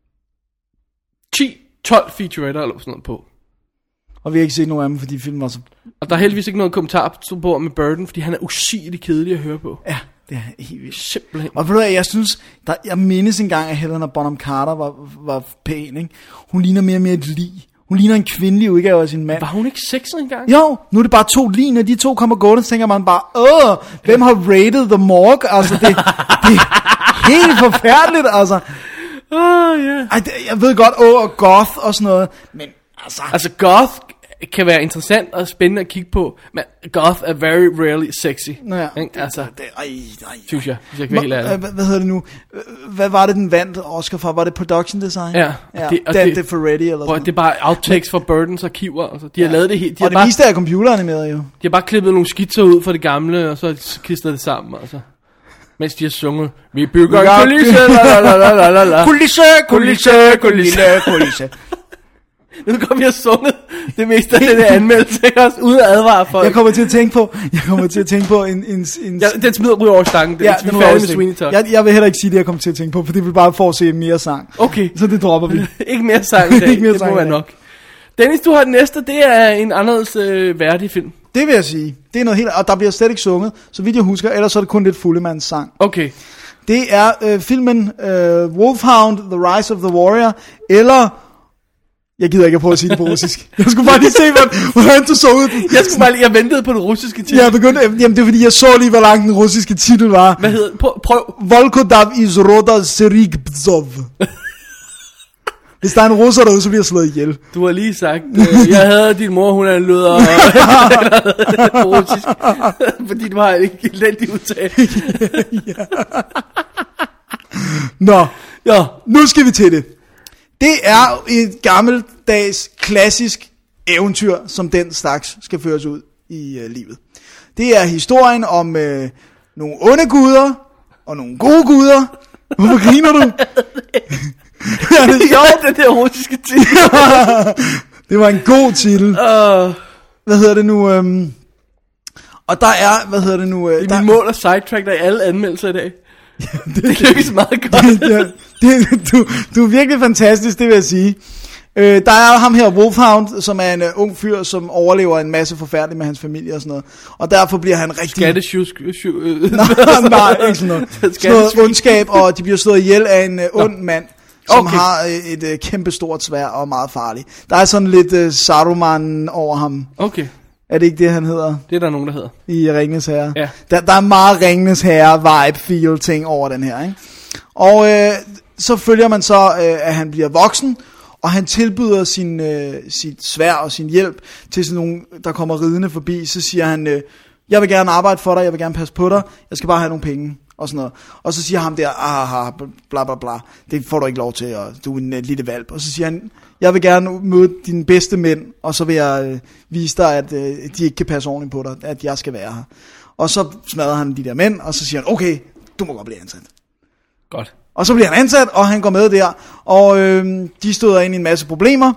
ti tolv featuretter eller sådan noget på. Og vi har ikke set nogen af dem, fordi filmen var så... Og der er heldigvis ikke noget kommentar på med Burton, fordi han er usigelig kedelig at høre på. Ja, det er helt vildt. Simpelthen. Og ved du hvad, jeg synes, der, jeg mindes engang, at Helena Bonham Carter var, var pæn, ikke? Hun ligner mere og mere et lig. Hun ligner en kvindelig udgave af sin mand. Var hun ikke sexet engang? Jo, nu er det bare to lig, når de to kommer gående, så tænker man bare, åh, hvem har rated The Morgue? Altså, det, det er helt forfærdeligt, altså. Åh, oh, ja. Yeah. Ej, det, jeg ved godt, åh, og goth og sådan noget, men altså... Altså, goth kan være interessant og spændende at kigge på, men goth er very rarely sexy. Nå ja, det, altså, det, ej, ej, synes jeg, hvis jeg kan være helt ærlig. Hvad, hvad hedder det nu? Hvad var det, den vandt Oscar for? Var det production design? Ja. ja. Det, og Dan det, det for ready eller sådan. Det er bare outtakes fra Burtons arkiver. Altså, de har ja. lavet det helt. De og det bare, meste er computeranimeret jo. De har bare klippet nogle skitser ud fra det gamle, og så klistret det sammen, altså. Mens de har sunget, vi bygger en kulisse, la la la la la la. Kulisse, kulisse, kulisse, kulisse. Nu kommer vi og sunget det meste af det der anmeldelse, også uden at advare folk. Jeg kommer til at tænke på, jeg kommer til at tænke på en... en, en ja, den smider ryger over stangen, ja, vi er færdige med Sweeney Todd. Jeg, jeg vil heller ikke sige det, jeg kommer til at tænke på, for det vil bare få at se mere sang. Okay. Så det dropper vi. Ikke mere sang i dag, ikke mere det sang må være nok. Dennis, du har den næste, det er en anderledes øh, værdig film. Det vil jeg sige. Det er noget helt... Og der bliver slet ikke sunget, så vidt jeg husker, ellers er det kun lidt fuldemands sang. Okay. Det er øh, filmen øh, Wolfhound, The Rise of the Warrior, eller... Jeg gider ikke at prøve at sige det på russisk. Jeg skulle bare lige se, hvordan du så ud. Jeg skulle bare lige, jeg ventede på den russiske titel. Jeg begyndte, jamen det er fordi, jeg så lige, hvor lang den russiske titel var. Hvad hedder den? Prøv. prøv. Volkodav iz roda Serigbzov. Hvis der er en russer derude, så bliver jeg slået ihjel. Du har lige sagt, øh, jeg havde din mor, hun er lød og på russisk. Fordi du har ikke elendig udtale. Ja. Nå, ja. Nu skal vi til det. Det er et gammeldags, klassisk eventyr, som den slags skal føres ud i øh, livet. Det er historien om øh, nogle onde guder og nogle gode guder. Hvorfor griner du? Ja, det er sjovt, den der russiske titel. Det var en god titel. Uh. Hvad hedder det nu? Øhm... Og der er, hvad hedder det nu? Øh, det er der... min mål at sidetrack dig i alle anmeldelser i dag. Ja, det, det lykkes meget godt. det, det, det, du, du er virkelig fantastisk, det vil jeg sige. Øh, der er ham her, Wolfhound, som er en uh, ung fyr, som overlever en masse forfærdeligt med hans familie og sådan noget. Og derfor bliver han rigtig... Skattesjusk... Øh. nej, nej, ikke sådan noget. Sådan noget ondskab, og de bliver slået ihjel af en uh, ond mand, som okay. har uh, et uh, kæmpestort sværd og er meget farlig. Der er sådan lidt uh, Saruman over ham. Okay. Er det ikke det, han hedder? Det er der nogen, der hedder. I Ringenes Herre. Ja. Der, der er meget Ringenes Herre vibe feel ting over den her, ikke? Og øh, så følger man så, øh, at han bliver voksen, og han tilbyder sin, øh, sit sværd og sin hjælp til sådan nogen, der kommer ridende forbi. Så siger han, øh, jeg vil gerne arbejde for dig, jeg vil gerne passe på dig, jeg skal bare have nogle penge. Og sådan noget. Og så siger ham der, aha, bla bla bla, det får du ikke lov til, og du er en uh, lille valp. Og så siger han, jeg vil gerne møde dine bedste mænd, og så vil jeg uh, vise dig, at uh, de ikke kan passe ordentligt på dig, at jeg skal være her. Og så smadrer han de der mænd, og så siger han, okay, du må godt blive ansat. Godt. Og så bliver han ansat, og han går med der, og øh, de støder ind i en masse problemer,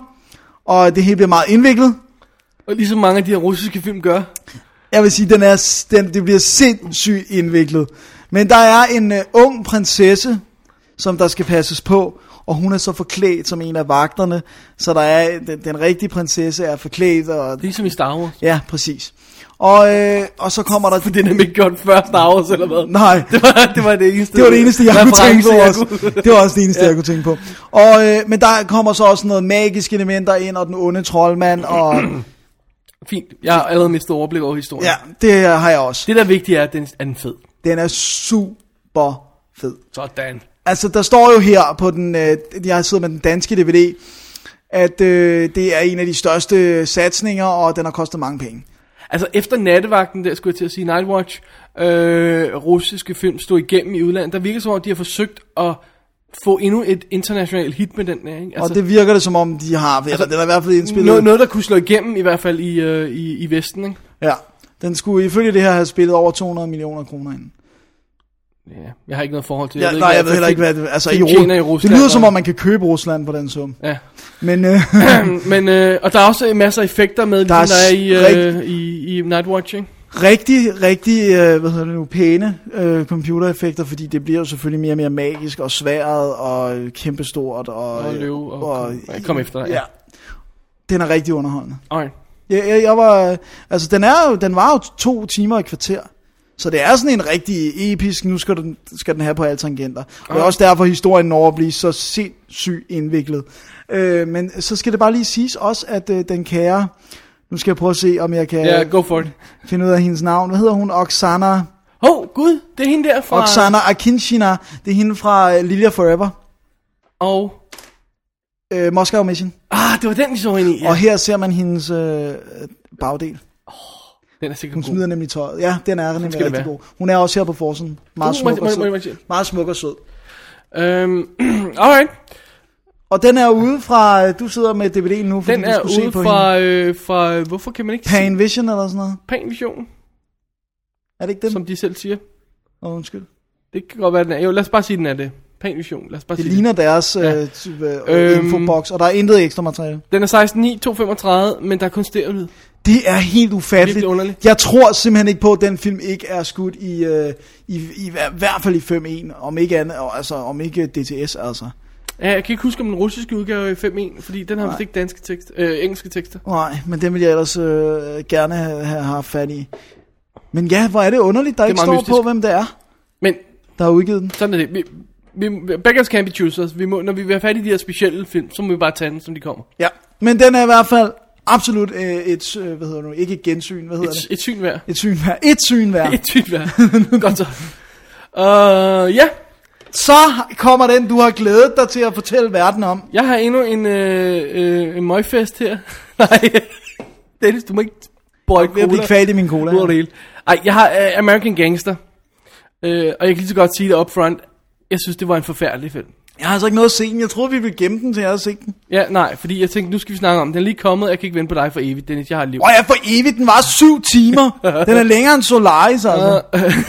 og det hele bliver meget indviklet. Og ligesom mange af de her russiske film gør. Jeg vil sige, den er, den, det bliver sindssygt indviklet. Men der er en uh, ung prinsesse, som der skal passes på, og hun er så forklædt som en af vagterne, så der er den, den rigtige prinsesse er forklædt. Og, ligesom i Star Wars. Ja, præcis. Og, øh, og så kommer der... For det er nemlig ikke gjort før Star Wars, eller hvad? Nej. Det var det, var det eneste. Det var det eneste, jeg kunne tænke på også. Kunne... Det var også det eneste, ja. jeg kunne tænke på. Og, øh, men der kommer så også noget magiske elementer ind, og den onde troldmand, og... Fint. Jeg har allerede mistet overblik over historien. Ja, det har jeg også. Det der vigtige er, at den er den fed. Den er super fed. Sådan. Altså, der står jo her på den, øh, jeg sidder med den danske D V D, at øh, det er en af de største satsninger, og den har kostet mange penge. Altså, efter nattevagten, der skulle jeg til at sige Nightwatch, øh, russiske film stod igennem i udlandet, der virker som om, de har forsøgt at få endnu et internationalt hit med den der, ikke? Altså, og det virker det som om, de har, altså, den er i hvert fald indspillet. Noget, noget der kunne slå igennem, i hvert fald i, øh, i, i Vesten, ikke? Ja, den skulle ifølge det her have spillet over to hundrede millioner kroner ind. Ja, jeg har ikke noget forhold til ja, jeg nej, ikke, jeg ved heller ikke, hvad det altså, i, i Rusland. Det lyder som om, man kan købe Rusland på den sum. Ja. Men, øh, Men, øh, og der er også masser af effekter med, der, ligesom, der er i, øh, i, i Nightwatch, ikke? rigtig, rigtig, øh, hvad hedder det nu, pæne øh, computereffekter, fordi det bliver jo selvfølgelig mere og mere magisk, og sværet, og øh, kæmpestort, og... Og løv, og, og, og kom efter dig. Ja. ja. Den er rigtig underholdende. Okay. Jeg, jeg, jeg var, altså den er jo, den var jo to timer i kvarter, så det er sådan en rigtig episk, nu skal den, skal den have på alle tangenter. Og det er også derfor historien når at blive så sindssygt indviklet. Øh, men så skal det bare lige siges også, at øh, den kære, nu skal jeg prøve at se, om jeg kan Ja, go for it. finde ud af hendes navn. Hvad hedder hun? Oksana... Åh, oh, gud, det er hende der fra... Oksana Akinshina, det er hende fra uh, Lilia Forever. Og... Uh, Moscow Mission. Ah, det var den, de så hende i. Ja. Og her ser man hendes uh, bagdel. Den er sikkert Hun god. smider nemlig tøjet. Ja, den er nemlig rigtig være. god. Hun er også her på forsiden. Meget Uh, smuk må- og må- må- må- sød. Meget smuk og sød. Øhm, alright. Og den er ude fra, du sidder med D V D'en nu, fordi Den du er skulle se ude på fra, hende. øh, fra... Hvorfor kan man ikke Pan Vision eller sådan noget. Pan Vision, Er det ikke den? som de selv siger? Åh, oh, undskyld. Det kan godt være, den er. Jo, lad os bare sige, den er det. Pan Vision, lad os bare Det sige ligner deres Ja. øh, type, Øhm. øh, infobox, og der er intet ekstra materiale. det. Den er seksten ni to femogtredive, men der er kun stereolyd. Det er helt ufatteligt. Virkelig underligt. Jeg tror simpelthen ikke på, at den film ikke er skudt i, øh, i, i, i hvert fald i fem en, om ikke andet, altså om ikke D T S, altså. Ja, jeg kan ikke huske om den russiske udgave er i fem en, fordi den har vist ikke danske tekst, øh, engelske tekster. Nej, men den vil jeg ellers øh, gerne have, have haft fat i. Men ja, hvor er det underligt, der Det er ikke meget står mystisk. på, hvem det er, Men der har udgivet den. sådan er det. Vi, vi, beggars can't be choosers. Vi må, når vi vil have fat i de her specielle film, så må vi bare tage den, som de kommer. Ja, men den er i hvert fald absolut øh, et, øh, hvad hedder det nu, ikke et gensyn, hvad hedder Et, det? et syn værd. Et syn værd. Et syn værd. Et syn værd. Godt så. Uh, ja, Så kommer den, du har glædet dig til at fortælle verden om. jeg har endnu en, øh, øh, en møgfest her. Nej, Dennis, du må ikke bøje Jeg bliver ikke færdig i min cola. ud over det hele. Ej, jeg har uh, American Gangster. Uh, og jeg kan lige så godt sige det up front. Jeg synes, det var en forfærdelig film. Jeg har altså ikke noget at se den. Jeg troede, vi ville gemme den, til jeg havde set den. Ja, nej, fordi jeg tænkte, nu skal vi snakke om den. Den er lige kommet, jeg kan ikke vente på dig for evigt, Dennis, jeg har et liv. Åh, jeg for evigt, den var syv timer. Den er længere end Solaris, altså.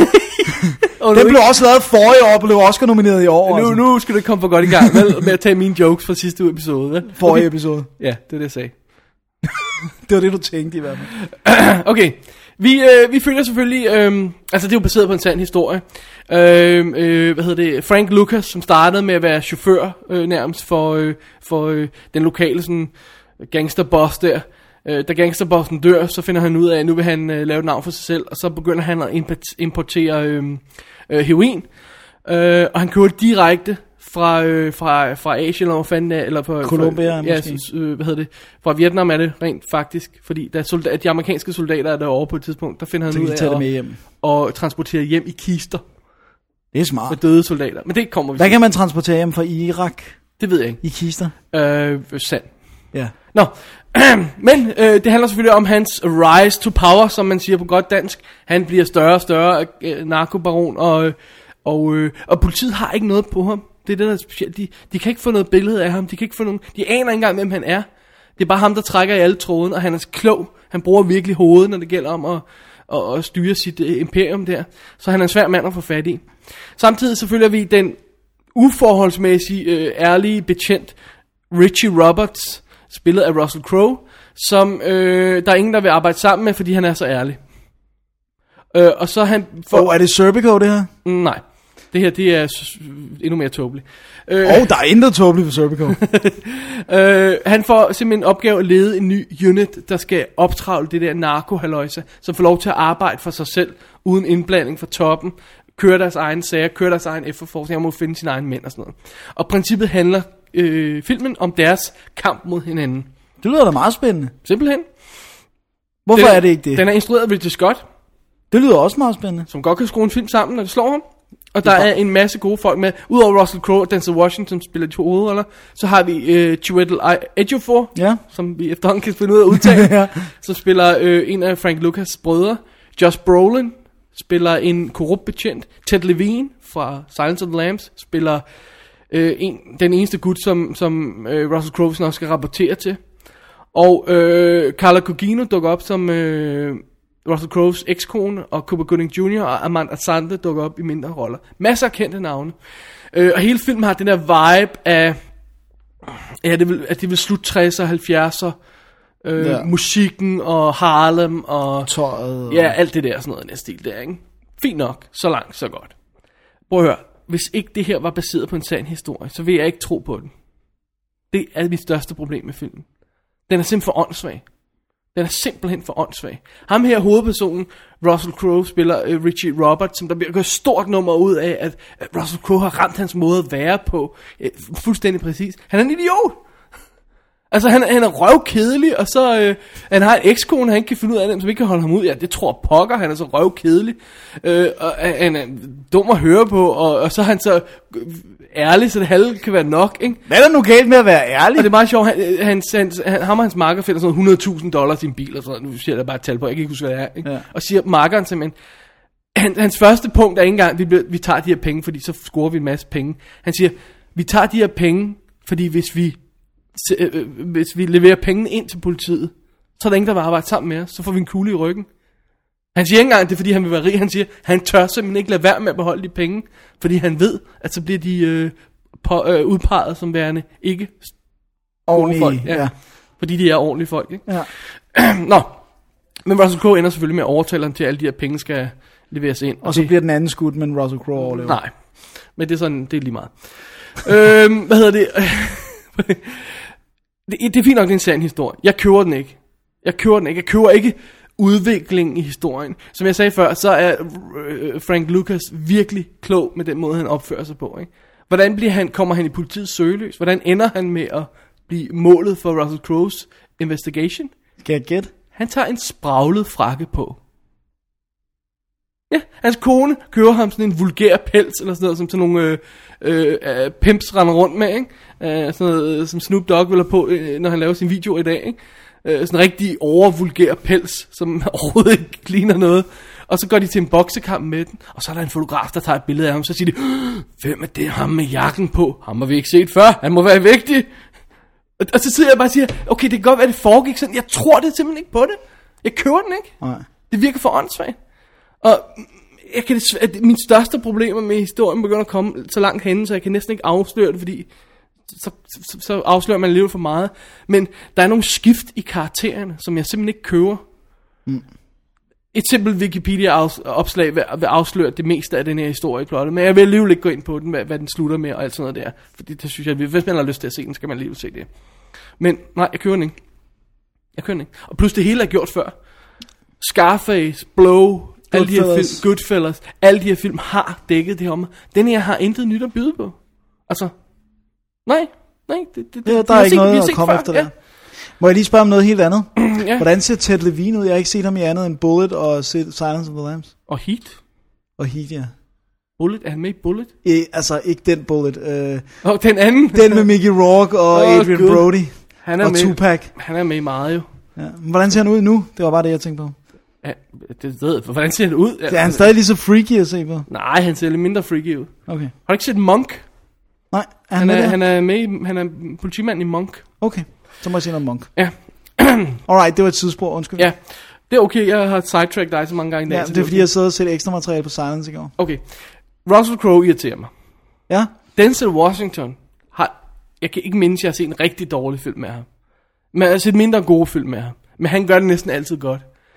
Og Den nu, blev også lavet forrige år, og blev Oscar nomineret i år. nu, Altså. nu skal du komme for godt i gang med, med at tage mine jokes fra sidste episode. Vel? Forrige episode. Ja, det er det, jeg sagde. Det var det, du tænkte i hvert fald. Okay, vi, øh, vi følger selvfølgelig, øh, altså det er jo baseret på en sand historie. Øh, øh, hvad hedder det? Frank Lucas, som startede med at være chauffør øh, nærmest for, øh, for øh, den lokale sådan, gangsterboss der. Øh, da gangsterbossen dør, så finder han ud af, at nu vil han øh, lave et navn for sig selv, og så begynder han at import- importere øh, øh, heroin. Øh, og han køber det direkte fra, øh, fra, fra Asien, eller hvor fanden er, eller fra, Colombia, fra, ja, måske. s- øh, hvad hedder det? Fra Vietnam er det rent faktisk, fordi der er soldat, de amerikanske soldater er derovre på et tidspunkt, der finder han Så kan ud de af tage det med at, hjem. og transportere hjem i kister Det er smart. med døde soldater. Men det kommer vi Hvad til. kan man transportere hjem fra Irak Det ved jeg ikke. i kister? Øh, sand. Ja. Nå, men øh, det handler selvfølgelig om hans rise to power, som man siger på godt dansk. Han bliver større og større øh, narkobaron, og, øh, og, øh, og politiet har ikke noget på ham. Det er det, der er specielt. De, de kan ikke få noget billede af ham. De kan ikke få nogen, de aner ikke engang, hvem han er. Det er bare ham, der trækker i alle tråden, og han er klog. Han bruger virkelig hovedet, når det gælder om at, at, at styre sit uh, imperium der. Så han er en svær mand at få fat i. Samtidig selvfølgelig er vi den uforholdsmæssigt uh, ærlige betjent Richie Roberts, spillet af Russell Crowe, som øh, der er ingen, der vil arbejde sammen med, fordi han er så ærlig. Øh, og så han... For... Oh, er det Serpico, det her? Mm, nej, det her, det er s- endnu mere tåbeligt. Øh, Åh, oh, der er intet tåbeligt for Serpico. øh, han får simpelthen en opgave at lede en ny unit, der skal optravle det der narko-halløjse, som får lov til at arbejde for sig selv, uden indblanding fra toppen, køre deres egen sager, køre deres egen efterforskning, og må finde sine egne mænd og sådan noget. Og princippet handler øh, filmen om deres kamp mod hinanden. Det lyder da meget spændende. Simpelthen. Hvorfor Den- er det ikke det? Den er instrueret af Ridley Scott, Det lyder også meget spændende. som godt kan skrue en film sammen, når det slår ham. Og der er en masse gode folk med. Udover Russell Crowe og Denzel Washington, som spiller de to hovedroller, så har vi uh, Chiwetel Ejiofor, Ja. som vi efterhånden kan finde ud af at udtale, Ja. som spiller øh, en af Frank Lucas' brødre. Josh Brolin spiller en korrupt betjent. Ted Levine fra Silence of the Lambs spiller øh, en, den eneste gut, som, som øh, Russell Crowe nok skal rapportere til. Og øh, Carla Gugino dukker op som øh, Russell Crowes ekskone, og Cuba Gooding junior og Amanda Sande dukker op i mindre roller. Masser af kendte navne. Øh, og hele filmen har den der vibe af, ja, det vil, at det vil slutte tresserne, halvfjerdser, Øh, Ja. Musikken og Harlem og... Tøjet. og- Ja, alt det der, sådan noget i den stil der, ikke? Fint nok, så langt, så godt. Prøv at høre, hvis ikke det her var baseret på en sand historie, så vil jeg ikke tro på den. Det er mit største problem med filmen. Den er simpelthen for åndssvag. Den er simpelthen for åndssvag. Ham her, hovedpersonen, Russell Crowe, spiller uh, Richie Roberts, som der bliver gjort stort nummer ud af, at, at Russell Crowe har ramt hans måde at være på. Uh, fuldstændig præcis. Han er en idiot. Altså, han, han er røvkedelig, og så... Øh, han har en ekskone, han ikke kan finde ud af dem, som ikke kan holde ham ud. Ja, det tror pokker, han er så røvkedelig. Øh, og han er dum at høre på, og, og så er han så ærlig, så det halve kan være nok, ikke? Hvad er der nu galt med at være ærlig? Og det er meget sjovt, han, han, han, han, ham og hans makker finder sådan hundrede tusind dollars i en bil, og sådan noget. Nu siger jeg bare et tal på, jeg kan ikke huske, hvad det er, ikke? Ja. Og siger makkeren simpelthen, han, hans første punkt er ikke engang, vi, bliver, vi tager de her penge, fordi så scorer vi en masse penge. Han siger, vi tager de her penge, fordi hvis vi... Så, øh, hvis vi leverer pengene ind til politiet, så er der ingen, der vil arbejde sammen med os. Så får vi en kugle i ryggen. Han siger ikke engang, det er fordi han vil være rig. Han siger, han tør simpelthen ikke lade være med at beholde de penge, fordi han ved, at så bliver de øh, på, øh, udpeget som værende ikke Ordentlige, folk. Ja. ja. Fordi de er ordentlige folk, ikke? Ja. Nå, men Russell Crowe ender selvfølgelig med at overtale ham til, at alle de her penge skal leveres ind. Og så det, bliver den anden skudt, men Russell Crowe overlever. Nej, men det er sådan, det er lige meget. øhm, hvad hedder det? Det, det er fint nok, det er en sand historie. Jeg køber den ikke. Jeg køber den ikke. Jeg køber ikke udviklingen i historien. Som jeg sagde før, så er øh, Frank Lucas virkelig klog med den måde, han opfører sig på. Ikke? Hvordan bliver han, kommer han i politiets søgeløs? Hvordan ender han med at blive målet for Russell Crowe's investigation? Skal jeg gætte? Han tager en spraglet frakke på. Ja, hans kone kører ham sådan en vulgær pels, eller sådan noget, som sådan nogle øh, øh, pimps render rundt med, ikke? Øh, sådan noget, øh, som Snoop Dogg vil have på, øh, når han laver sin video i dag, ikke? Øh, sådan en rigtig overvulgær pels, som overhovedet ikke ligner noget. Og så går de til en boksekamp med den, og så er der en fotograf, der tager et billede af ham, så siger de, hvem er det, ham med jakken på? Ham har vi ikke set før, han må være vigtig. Og, og så sidder jeg bare og siger, okay, det kan godt være, det foregik sådan, jeg tror det simpelthen ikke på det. Jeg køber den ikke. Nej. Det virker for åndssvagt. Og jeg kan desværre, min største problemer med historien begynder at komme så langt henne, så jeg kan næsten ikke afsløre det, fordi så, så, så afslører man lidt for meget. Men der er nogle skift i karaktererne, som jeg simpelthen ikke køber. Mm. Et simpelt Wikipedia-opslag vil, vil afsløre det meste af den her historie, men jeg vil alligevel ikke gå ind på den, hvad, hvad den slutter med og alt sådan noget der. Fordi det synes jeg, hvis man har lyst til at se den, skal man alligevel se det. Men nej, jeg køber den ikke. Jeg køber den ikke. Og plus det hele er gjort før. Scarface, Blow, alle de her film, Goodfellas, alle de her film har dækket det her om. Den her har intet nyt at byde på. Altså, nej, nej. Det, det, Ja, det, der er ikke set, noget at set komme før. efter Ja. der. Må jeg lige spørge om noget helt andet? Ja. Hvordan ser Ted Levine ud? Jeg har ikke set ham i andet end Bullet og Silence of the Lambs. Og Heat. Og Heat, ja. Bullet, er han med i Bullet? I, altså, ikke den Bullet. Øh, Og den anden. den med Mickey Rourke og Åh, Adrian Gud. Brody. Han er og med, Tupac. Han er med i meget jo. Ja. Hvordan ser han ud nu? Det var bare det, jeg tænkte på. Ja, det ved jeg. Hvordan ser han ud? Ja, er han stadig lige så freaky at se på? Nej, han ser lidt mindre freaky ud. Okay. Har du ikke set Monk? Nej, er han, Han med er, der? han er med i, han er politimand i Monk. Okay, så må jeg se noget Monk. Ja. Alright, det var et tidsspor, undskyld. Ja, det er okay, jeg har sidetracked dig så mange gange i dag. Ja, så det er fordi, okay. jeg sad og set ekstra materiale på Silence i går. Okay, Russell Crowe irriterer mig. Ja? Denzel Washington har, jeg kan ikke mindes, at jeg har set en rigtig dårlig film med ham. Men jeg har set mindre gode film med ham. Men han gør det næsten altid godt.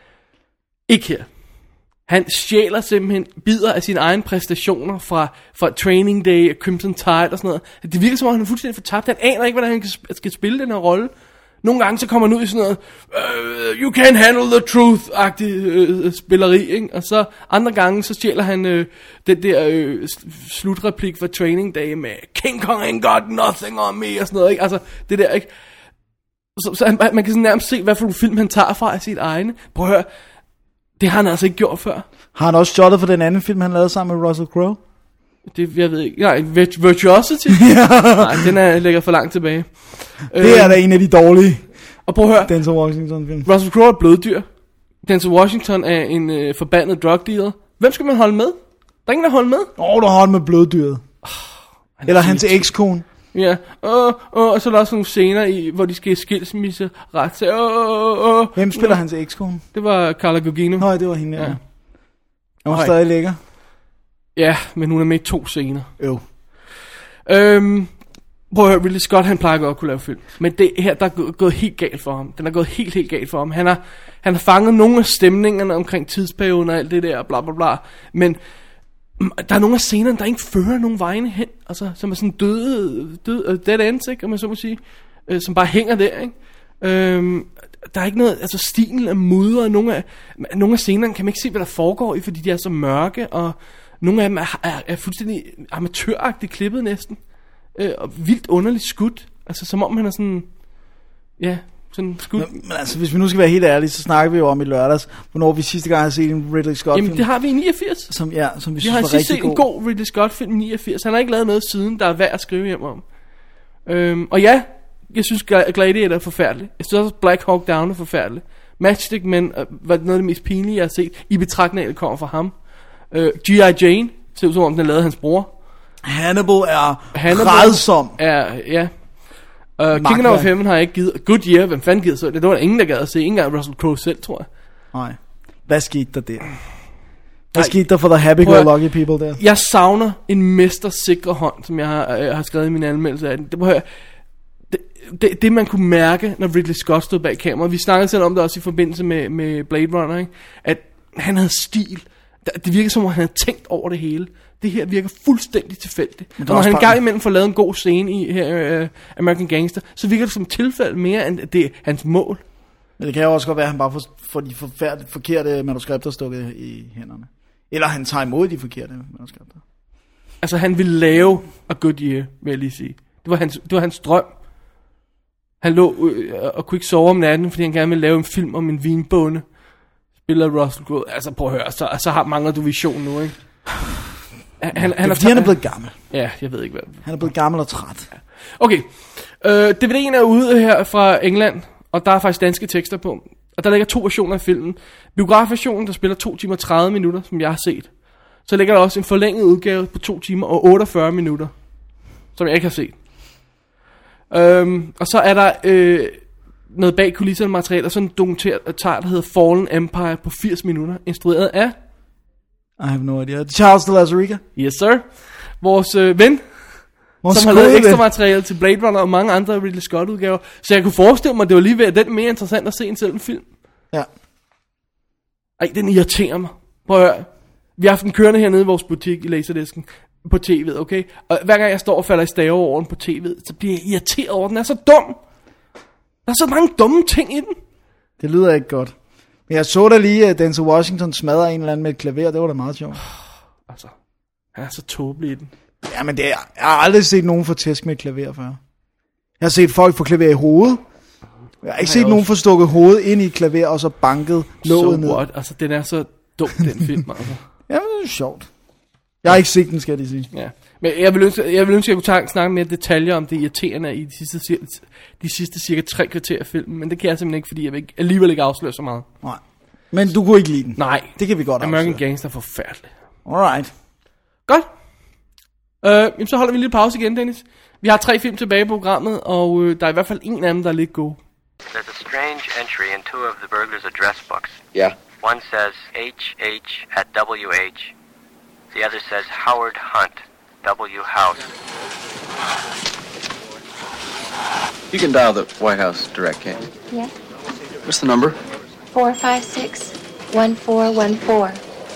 Ikke her. Han stjæler simpelthen bidder af sine egne præstationer fra, fra Training Day og Crimson Tide og sådan noget. Det virker som om, han er fuldstændig fortabt. Han aner ikke, hvordan han skal spille den her rolle. Nogle gange så kommer han ud i sådan noget uh, you can't handle the truth-agtig uh, spilleri, ikke? Og så andre gange så stjæler han uh, den der uh, slutreplik fra Training Day med King Kong ain't got nothing on me og sådan noget, ikke? Altså det der, ikke? Så, så han, man kan sådan nærmest se, hvad for nogle film han tager fra af sit egne. Prøv at høre, det har han altså ikke gjort før. Har han også stjålet for den anden film, han lavede sammen med Russell Crowe? Det, jeg ved ikke. Nej, Virtuosity? Nej, den er, ligger for langt tilbage. Det er da en af de dårlige Og prøv at høre, Denzel Washington film. Russell Crowe er bloddyr. Denzel Washington er en øh, forbandet drug dealer. Hvem skal man holde med? Der er ingen, der holder med. Åh, oh, du har holdt med bloddyret. Oh, Eller hans ekskone. Ja, og, og, og så er der også nogle scener, i, hvor de skal i skilsmisse ret til. Og, og, Hvem spiller hans ekskone? Det var Carla Gugino. Nå, det var hende, ja. Ja. Hun er Høj. stadig lækker. Ja, men hun er med i to scener. Øv. Øhm, Prøv at høre, Ridley Scott, han plejer godt at kunne lave film. Men det her, der er gået, gået helt galt for ham. Den er gået helt, helt galt for ham. Han har, han har fanget nogle af stemningerne omkring tidsperioden og alt det der, bla bla bla. Men der er nogle af scenerne, der ikke fører nogen vegne hen. Altså, som er sådan døde, døde dead ends, ikke, om man så må sige. Øh, som bare hænger der, ikke? Øhm, der er ikke noget, altså stilen er mudret. Nogle af, nogle af scenerne kan man ikke se, hvad der foregår i, fordi de er så mørke, og nogle af dem er, er, er fuldstændig amatøragtigt klippet næsten. Øh, og vildt underligt skudt. Altså som om han er sådan, ja, sådan skudt. Men, men altså, hvis vi nu skal være helt ærlige, så snakker vi jo om i lørdags, hvornår vi sidste gang har set en Ridley Scott film. Jamen det har vi i niogfirs. Som, ja, som vi, vi synes har var sidst rigtig set god. en god Ridley Scott film i niogfirs. Han har ikke lavet noget siden, der er værd at skrive hjem om. Øhm, og ja, jeg synes Gladiator er forfærdelig. Jeg synes også Black Hawk Down er forfærdelig. Matchstick Men øh, var noget af det mest pinlige jeg har set, i betragtning af det kommer fra ham. øh, G I. Jane ser ud som om den er lavet af hans bror. Hannibal er Hannibal rædsom. er, ja. uh, Kingdom of Heaven har jeg ikke givet. Good Year, hvem fanden gider så det? Det var der ingen der gad at se. Ikke engang Russell Crowe selv, tror jeg. Nej. Hvad skete der der? Hvad skete der for the happy-go-lucky people der? Jeg savner en mestersikre hånd, som jeg har, jeg har skrevet i min anmeldelse af den. Det, prøv, det, det, det man kunne mærke, når Ridley Scott stod bag kameraet. Vi snakkede selv om det også i forbindelse med, med Blade Runner, ikke? At han havde stil. Det virker som om han havde tænkt over det hele. Det her virker fuldstændig tilfældigt. Og når han en gang imellem får lavet en god scene i her, uh, American Gangster, så virker det som et tilfælde mere, end det er hans mål. Men det kan jo også godt være, at han bare får, får de forfærdelige, forkerte manuskripter stukket i hænderne. Eller han tager imod de forkerte manuskripter. Altså han ville lave A Good Year, vil jeg lige sige. Det var hans, det var hans drøm. Han lå øh, og kunne ikke sove om natten, fordi han gerne ville lave en film om en vinbonde. Spiller Russell Crowe. Altså prøv at høre, så, så har mangler du vision nu, ikke? Han, han, han, er, han er blevet gammel. Ja, jeg ved ikke hvad. Han er blevet gammel og træt. Ja. Okay, øh, D V D'en er ude her fra England, og der er faktisk danske tekster på. Og der ligger to versioner af filmen. Biografversionen, der spiller to timer og tredive minutter, som jeg har set. Så ligger der også en forlænget udgave på to timer og otteogfyrre minutter, som jeg ikke har set. Øhm, og så er der øh, noget bag kulisserne materiale, og sådan en dokumentar, der hedder Fallen Empire på firs minutter, instrueret af I have no idea. Charles de Lauzirika. Yes sir. Vores øh, ven, Vores som har lavet ekstra materiale til Blade Runner og mange andre Ridley Scott udgaver. Så jeg kunne forestille mig, at det var lige ved, at den er mere interessant at se end selv en film. Ja. Ej, den irriterer mig. Prøv at høre. Vi har haft den kørende hernede i vores butik i Laserdisken på tv'et, okay? Og hver gang jeg står og falder i stave over den på tv'et, så bliver jeg irriteret over, den er så dum. Der er så mange dumme ting i den. Det lyder ikke godt. Men jeg så da lige, at Denzel Washington smadrer en eller anden med et klaver. Det var da meget sjovt. Altså, han er så tåbelig i den. Ja, men det er, jeg har aldrig set nogen få tæsk med et klaver før. Jeg har set folk få klaver i hovedet. Jeg har ikke set nogen få stukket hovedet ind i et klaver, og så banket låget ned. What? Altså, den er så dum, den film, altså. Jamen, det er sjovt. Jeg har ikke set den, skal jeg sige. Ja. Men jeg vil ønske, jeg vil ønske, at jeg kunne snakke mere detaljer om det irriterende i de sidste, de sidste cirka tre kvarter af filmen. Men det kan jeg simpelthen ikke, fordi jeg vil ikke, alligevel ikke afsløre så meget. Nej. Men du kunne ikke lide den? Nej. Det kan vi godt American afsløre. Gangster er forfærdelig. Alright. Godt. Øh, jamen, så holder vi en lille pause igen, Dennis. Vi har tre film tilbage på programmet, og øh, der er i hvert fald en af dem, der er lidt gode. There's a strange entry in two of the burglar's address books. Yeah? One says H H at W H. The other says Howard Hunt, W House. You can dial the White House direct, can't you? Yeah. What's the number? Four five six one four one four.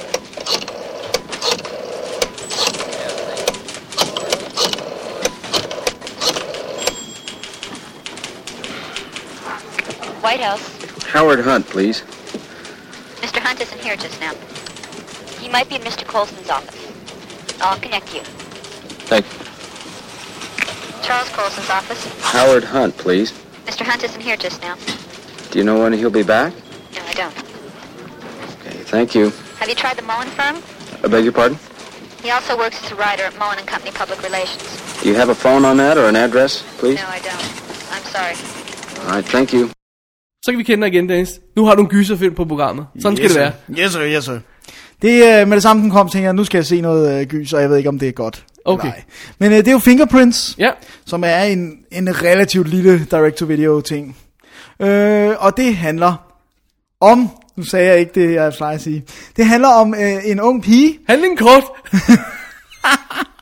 White House. Howard Hunt, please. Mister Hunt isn't here just now. He might be in Mister Colson's office. I'll connect you. Thank you. Charles Colson's office. Howard Hunt, please. Mister Hunt isn't here just now. Do you know when he'll be back? No, I don't. Okay, thank you. Have you tried the Mullen firm? I beg your pardon? He also works as a writer at Mullen and Company Public Relations. Do you have a phone on that or an address, please? No, I don't. I'm sorry. All right, thank you. Så kan vi kende dig igen, Dennis. Nu har du en gyserfilm på programmet. Sådan yes, skal det være. Yes sir, yes sir. Det, uh, med det samme den kom, tænker jeg, nu skal jeg se noget uh, gys, og jeg ved ikke, om det er godt. Okay. Nej. Men uh, det er jo Fingerprints, ja. Som er en, en relativt lille direct-to-video ting. Uh, og det handler om, nu sagde jeg ikke det, jeg plejer at sige. Det handler om uh, en ung pige. Handling kort.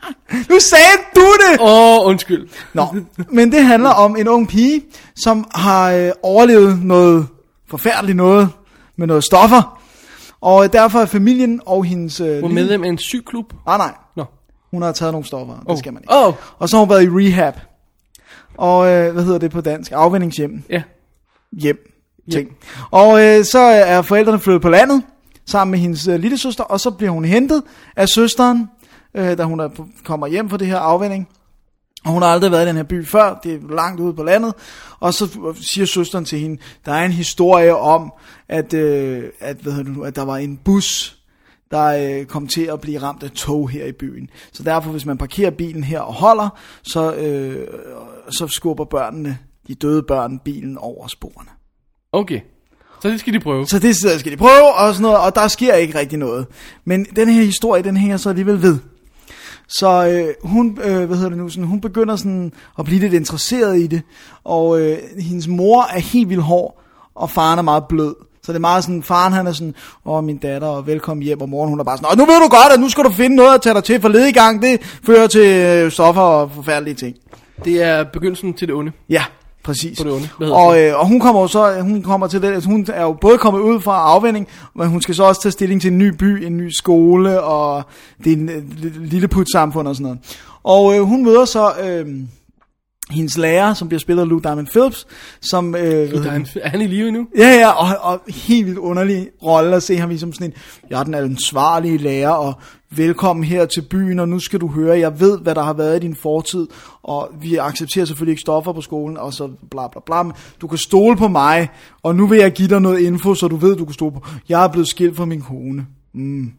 Nu sagde du det! Åh, oh, undskyld. Nå, men det handler om en ung pige, som har øh, overlevet noget forfærdeligt noget med noget stoffer. Og derfor er familien og hendes... Øh, Hun er medlem af en sygeklub? Nej, nej. Nå. Hun har taget nogle stoffer, det oh. skal man ikke. Oh. Og så har hun været i rehab. Og øh, hvad hedder det på dansk? Afvænningshjem. Ja. Hjem. Ting. Og øh, så er forældrene flyttet på landet, sammen med hendes øh, lille søster, og så bliver hun hentet af søsteren, øh, da hun er, kommer hjem fra det her afvænning. Og hun har aldrig været i den her by før, det er langt ude på landet. Og så siger søsteren til hende, der er en historie om, at, øh, at, hvad hedder det, at der var en bus, der øh, kom til at blive ramt af tog her i byen. Så derfor, hvis man parkerer bilen her og holder, så, øh, så skubber børnene, de døde børn, bilen over sporene. Okay, så det skal de prøve. Så det skal de prøve, og sådan noget, og der sker ikke rigtig noget. Men den her historie, den hænger så alligevel ved. Så øh, hun, øh, hvad hedder det nu, sådan, hun begynder sådan at blive lidt interesseret i det, og øh, hendes mor er helt vildt hård, og faren er meget blød. Så det er meget sådan, faren han er sådan, åh min datter, og velkommen hjem, og moren hun er bare sådan, nu ved du godt, at nu skal du finde noget at tage dig til, for lediggang, det fører til øh, stoffer og forfærdelige ting. Det er begyndelsen til det onde. Ja, præcis. På det onde. Og, øh, og hun kommer så, hun kommer til det, altså hun er jo både kommet ud fra afvænning, men hun skal så også tage stilling til en ny by, en ny skole, og det er en øh, lille put-samfund og sådan noget. Og øh, hun møder så øh, hendes lærer, som bliver spillet af Lou Diamond Phillips, som... Øh, Lou Diamond, er han i live nu? Ja, ja, og, og helt vildt underlig rolle at se ham i som sådan en, jeg er den ansvarlige lærer, og velkommen her til byen, og nu skal du høre, jeg ved, hvad der har været i din fortid, og vi accepterer selvfølgelig ikke stoffer på skolen, og så bla bla bla, men du kan stole på mig, og nu vil jeg give dig noget info, så du ved, du kan stole på, jeg er blevet skilt fra min kone. Mm.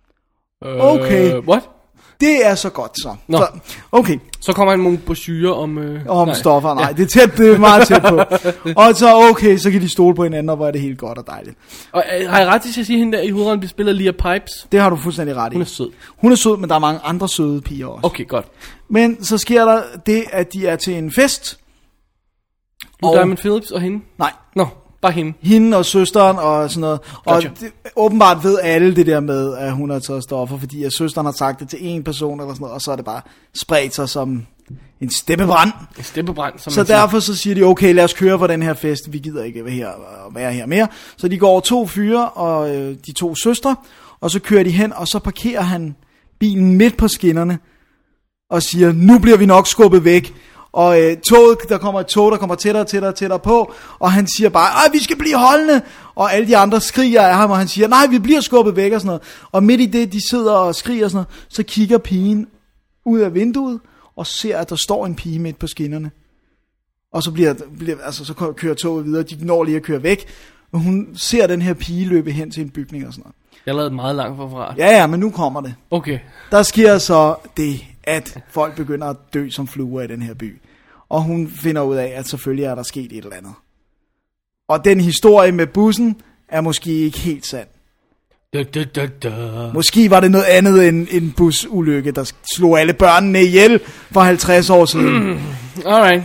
Okay. Uh, what? Det er så godt så. Nå. så okay. Så kommer han nogle brochurer om... Øh, om nej. stoffer, nej. Ja. Det, er tæt, det er meget tæt på. Og så okay, så kan de stole på hinanden, og hvor er det helt godt og dejligt. Og øh, har jeg ret til at sige, at hende der i hovedrollen bliver spillet Leah Pipes? Det har du fuldstændig ret i. Hun er sød. Hun er sød, men der er mange andre søde piger også. Okay, godt. Men så sker der det, at de er til en fest. Lou og... Diamond Phillips og hende? Nej. Nå, bare hende. Hende og søsteren og sådan noget. Gotcha. Og det, åbenbart ved alle det der med, at hun har taget stoffer, fordi at søsteren har sagt det til en person eller sådan noget, og så er det bare spredt sig som en steppebrand. En steppebrand, som Så man siger. derfor så siger de, okay, lad os køre på den her fest, vi gider ikke være her, være her mere. Så de går over to fyre og øh, de to søstre, og så kører de hen, og så parkerer han bilen midt på skinnerne, og siger, nu bliver vi nok skubbet væk. Og øh, toget, der kommer et tog, der kommer tættere og tættere og tættere på, og han siger bare, ej, vi skal blive holdende, og alle de andre skriger af ham, og han siger, nej, vi bliver skubbet væk og sådan noget. Og midt i det, de sidder og skriger og sådan noget, så kigger pigen ud af vinduet, og ser, at der står en pige midt på skinnerne. Og så bliver, bliver altså, så kører toget videre, de når lige at køre væk, og hun ser den her pige løbe hen til en bygning og sådan noget. Jeg har lavet meget langt forfra. Ja, ja, men nu kommer det. Okay. Der sker så det, at folk begynder at dø som fluer i den her by. Og hun finder ud af, at selvfølgelig er der sket et eller andet. Og den historie med bussen er måske ikke helt sand. Da, da, da, da. Måske var det noget andet end en busulykke, der slog alle børnene ihjel for halvtreds år siden. Mm, alright.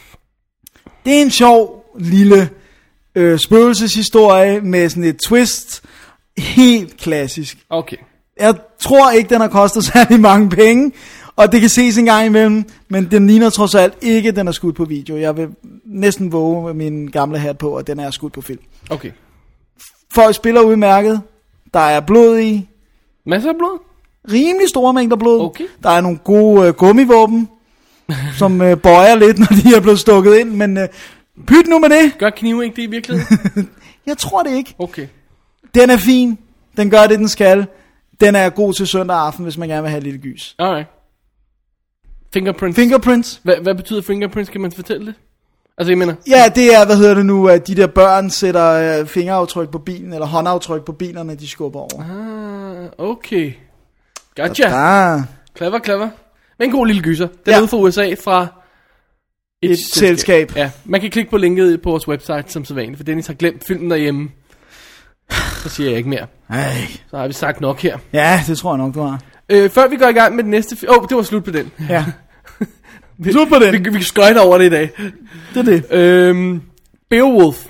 Det er en sjov lille øh, spøgelseshistorie med sådan et twist. Helt klassisk. Okay. Jeg tror ikke, den har kostet særlig mange penge, og det kan ses en gang imellem, men den ligner trods alt ikke, den er skudt på video. Jeg vil næsten våge med min gamle hat på, at den er skudt på film. Okay. Folk spiller udmærket. Der er blod i. Masser af blod? Rimelig store mængder blod. Okay. Der er nogle gode øh, gummivåben, som øh, bøjer lidt, når de er blevet stukket ind, men øh, pyt nu med det. Gør knive ikke det i virkeligheden? Jeg tror det ikke. Okay. Den er fin. Den gør det, den skal. Den er god til søndag aften, hvis man gerne vil have et lille gys. Alright. Fingerprints. Fingerprints. Hvad, hvad betyder fingerprints? Kan man fortælle det? Altså, jeg mener... Ja, det er, hvad hedder det nu, at de der børn sætter øh, fingeraftryk på bilen, eller håndaftryk på bilerne, de skubber over. Ah, okay. Gotcha. Da. Clever, clever. Men en god lille gyser. Den Ja. er ude fra U S A fra... Et, et selskab. Ja, man kan klikke på linket på vores website som så vanligt, for Dennis har glemt filmen derhjemme. Så siger jeg ikke mere. Ej. Så har vi sagt nok her. Ja, det tror jeg nok, du har. Øh, før vi går i gang med den næste film... Åh, oh, det var slut på den. Ja. vi, Slut på den. Vi, vi skøjter over det i dag. Det er det. Øhm, Beowulf.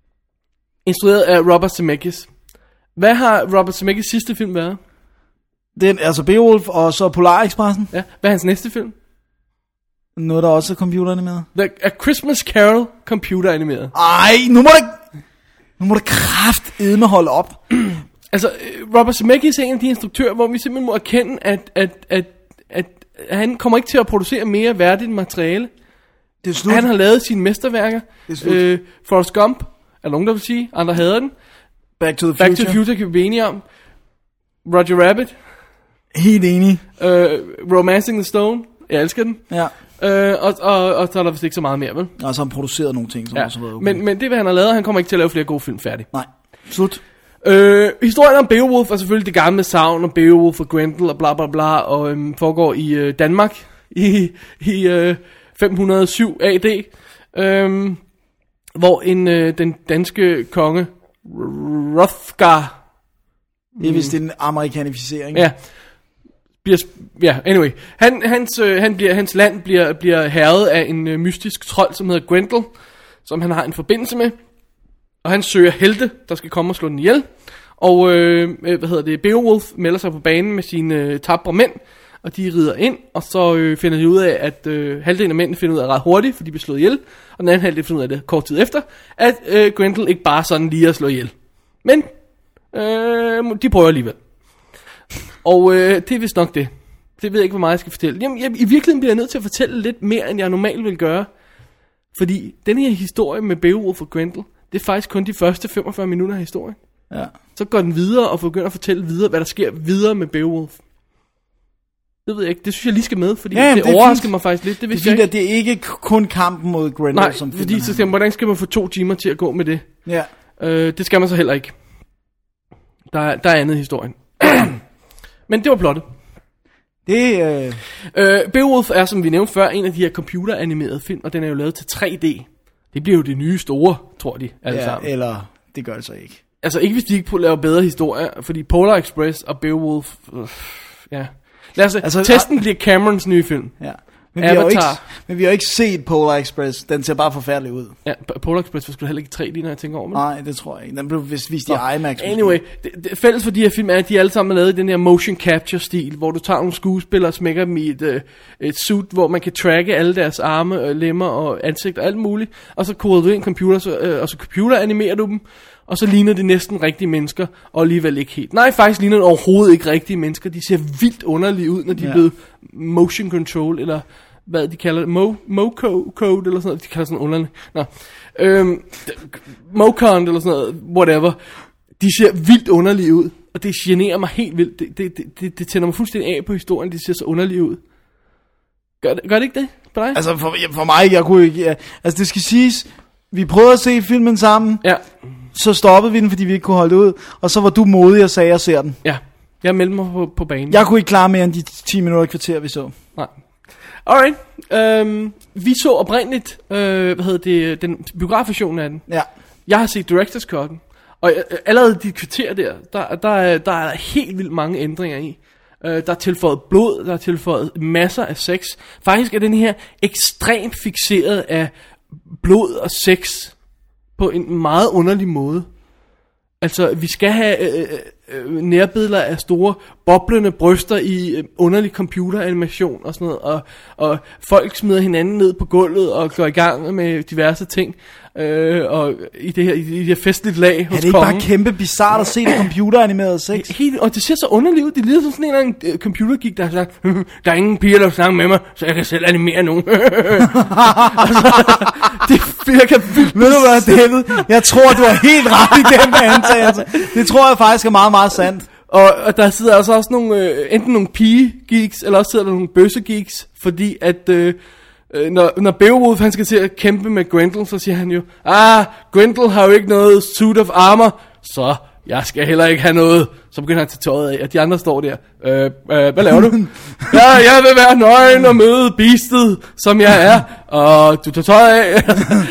Instrueret af Robert Zemeckis. Hvad har Robert Zemeckis sidste film været? Den, altså Beowulf og så Polar Expressen. Ja, hvad er hans næste film? Noget, der også er computeranimeret. The, A Christmas Carol computeranimeret. Ej, nu må det, nu må det kraftedme holde op. Altså, Robert Zemeckis er en af de instruktører, hvor vi simpelthen må erkende, at, at, at, at, at han kommer ikke til at producere mere værdigt materiale. Det er slut. Han har lavet sine mesterværker. Det er slut. Øh, Forrest Gump, er nogen, der vil sige. Andre hader den. Back to the Future. Back to the Future kan vi blive enige om. Roger Rabbit. Helt enig. Øh, Romancing the Stone. Jeg elsker den. Ja. Øh, og, og, og så er der vist ikke så meget mere, vel? Og så har han produceret nogle ting, som Ja. også har været okay. Men, men det, hvad han har lavet, han kommer ikke til at lave flere gode film færdig. Nej, slut. Øh, historien om Beowulf er selvfølgelig det gamle sagn om Beowulf og Grendel og bla bla bla, og øhm, foregår i øh, Danmark i, i øh, fem hundrede og syv A D, øhm, hvor en øh, den danske konge Hrothgar, Det er vist en amerikanificering. ja, bliver, ja, anyway, han, hans, øh, han bliver, hans land bliver, bliver hærget af en øh, mystisk trold, som hedder Grendel, som han har en forbindelse med. Og han søger helte, der skal komme og slå den ihjel. Og, øh, hvad hedder det, Beowulf melder sig på banen med sine øh, tabre mænd. Og de rider ind, og så øh, finder de ud af, at øh, halvdelen af mændene finder ud af ret hurtigt, for de bliver slået ihjel. Og den anden halvdel finder ud af det kort tid efter, at øh, Grendel ikke bare sådan lige at slå ihjel. Men øh, de prøver alligevel. Og øh, det er vist nok det. Det ved jeg ikke, hvor meget jeg skal fortælle. Jamen, jeg, i virkeligheden bliver jeg nødt til at fortælle lidt mere, end jeg normalt vil gøre. Fordi den her historie med Beowulf og Grendel, det er faktisk kun de første femogfyrre minutter af historien. Ja. Så går den videre og begynder at fortælle videre, hvad der sker videre med Beowulf. Det ved jeg ikke. Det synes jeg lige skal med, fordi Ja, det, det overrasker fint. mig faktisk lidt. Det Det er vidste fint, jeg at ikke. det er ikke kun kampen mod Grendel, Nej, som fordi filmen så er. siger man, hvordan skal man få to timer til at gå med det? Ja. Øh, det skal man så heller ikke. Der er, der er andet i historien. Men det var plottet. Det øh... Øh, Beowulf er, som vi nævnte før, en af de her computeranimerede film, og den er jo lavet til tre D. Det bliver jo det nye store, tror de alle ja, sammen. eller det gør det så ikke. Altså ikke hvis de ikke laver bedre historier, fordi Polar Express og Beowulf, øh, ja. Lad os Altså, altså, testen bliver Camerons nye film. Ja. Men vi, har jo ikke, Avatar. men vi har jo ikke set Polar Express. Den ser bare forfærdelig ud. Ja, Polar Express var sgu da heller ikke tre D, når jeg tænker over det. Nej, det tror jeg ikke. Den blev vist vist i Nå, IMAX. måske. Anyway, det, det, fælles for de her film er, at de alle sammen er lavet i den her motion capture stil, hvor du tager nogle skuespillere og smækker dem i et, øh, et suit, hvor man kan tracke alle deres arme, øh, lemmer og ansigt og alt muligt, og så koder du ind i en computer, så, øh, og så computeranimerer du dem, og så ligner det næsten rigtige mennesker, og alligevel ikke helt. Nej, faktisk ligner det overhovedet ikke rigtige mennesker. De ser vildt underlige ud, når de ja. er blevet motion control, eller hvad de kalder det, Mo, Mo-code, eller sådan noget, de kalder sådan underligt. Nå, øhm, Mo-con, eller sådan noget, whatever. De ser vildt underlige ud, og det generer mig helt vildt. Det, det, det, det, det tænder mig fuldstændig af på historien, de ser så underlige ud. Gør det, gør det ikke det på dig? Altså for, for mig, jeg kunne ikke... Ja. Altså det skal siges, vi prøvede at se filmen sammen, Ja, så stoppede vi den, fordi vi ikke kunne holde det ud, og så var du modig og sagde, at jeg ser den. ja. Jeg meldte mig på, på banen. Jeg kunne ikke klare mere end de ti minutter og kvarter, vi så. Nej. Alright. Øhm, vi så oprindeligt, øh, hvad hedder det, den biografversion af den. Ja. Jeg har set Director's Cut'en, og øh, allerede de kvarter der, der, der, er, der er helt vildt mange ændringer i. Øh, der er tilføjet blod, der er tilføjet masser af sex. Faktisk er den her ekstremt fixeret af blod og sex på en meget underlig måde. Altså, vi skal have øh, øh, nærbilleder af store, boblende bryster i øh, underlig computeranimation og sådan noget, og, og folk smider hinanden ned på gulvet og går i gang med diverse ting, øh, og i det her, i det her festligt lag hos Er det ikke kongen. bare kæmpe bizarrt at se det computeranimeret sex? Helt, og det ser så underligt ud. Det lyder som sådan en eller anden uh, computergeek, der har sagt, der er ingen piger, der snakker med mig, så jeg kan selv animere nogen. Altså, det virker vildt. Ved du hvad, David? Jeg tror, du har helt ret i den antagelse. Det tror jeg faktisk er meget, meget sandt. Og, og der sidder altså også nogle, øh, enten nogle pige-geeks, eller også sidder der nogle bøsse-geeks, fordi at, øh, øh, når, når Beowulf han skal til at kæmpe med Grendel, så siger han jo, ah, Grendel har jo ikke noget suit of armor, så jeg skal heller ikke have noget. Så begynder han at tage tøjet af, og de andre står der, øh, øh, hvad laver du? Ja, jeg vil være nøgen og møde beastet, som jeg er, og du tager tøjet af.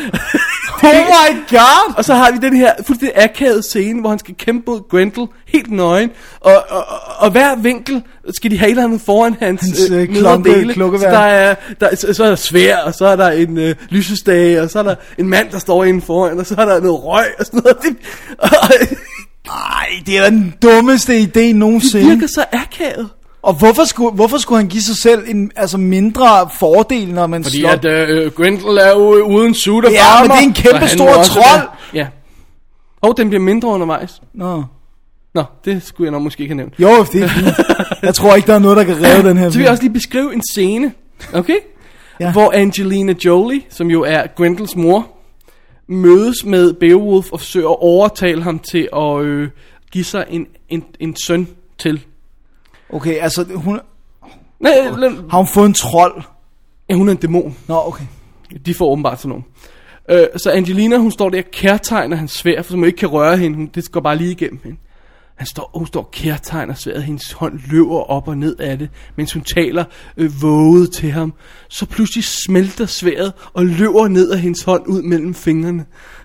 Oh my god! Og så har vi den her fuldstændig akavede scene, hvor han skal kæmpe mod Grendel, helt nøgen. Og, og, og, og hver vinkel skal de have et eller andet foran hans, Hans, øh, øh, nedre klonke- dele. Så klukkeværk. der er, der, så, så er der svær, og så er der en øh, lysestage, og så er der en mand, der står inde foran, og så er der noget røg og sådan noget. Det, og, Ej, det er den dummeste idé det nogensinde. virker så akavet. Og hvorfor skulle, hvorfor skulle han give sig selv en altså mindre fordel, når man Fordi slår... at øh, Grendel er jo uden suit og Ja, farmer, men det er en kæmpe stor trold. Ja. Og den bliver mindre undervejs. Nå. Nå, det skulle jeg nok måske ikke have nævnt. Jo, det er fint. Jeg tror ikke, der er noget, der kan redde den her. Så vil jeg også lige beskrive en scene, okay? Ja. Hvor Angelina Jolie, som jo er Grendels mor, mødes med Beowulf og forsøger at overtale ham til at øh, give sig en, en, en søn til. Okay, altså hun... Nej, lad... Har hun fået en trold? Ja, hun er en dæmon. Nå, okay. De får åbenbart sådan nogen. Øh, så Angelina, hun står der og kærtegner hans sværd, for så man ikke kan røre hende. Hun, det går bare lige igennem hende. Han står, hun står og kærtegner sværdet, hendes hånd løber op og ned af det, mens hun taler øh, våget til ham. Så pludselig smelter sværdet og løber ned af hendes hånd ud mellem fingrene.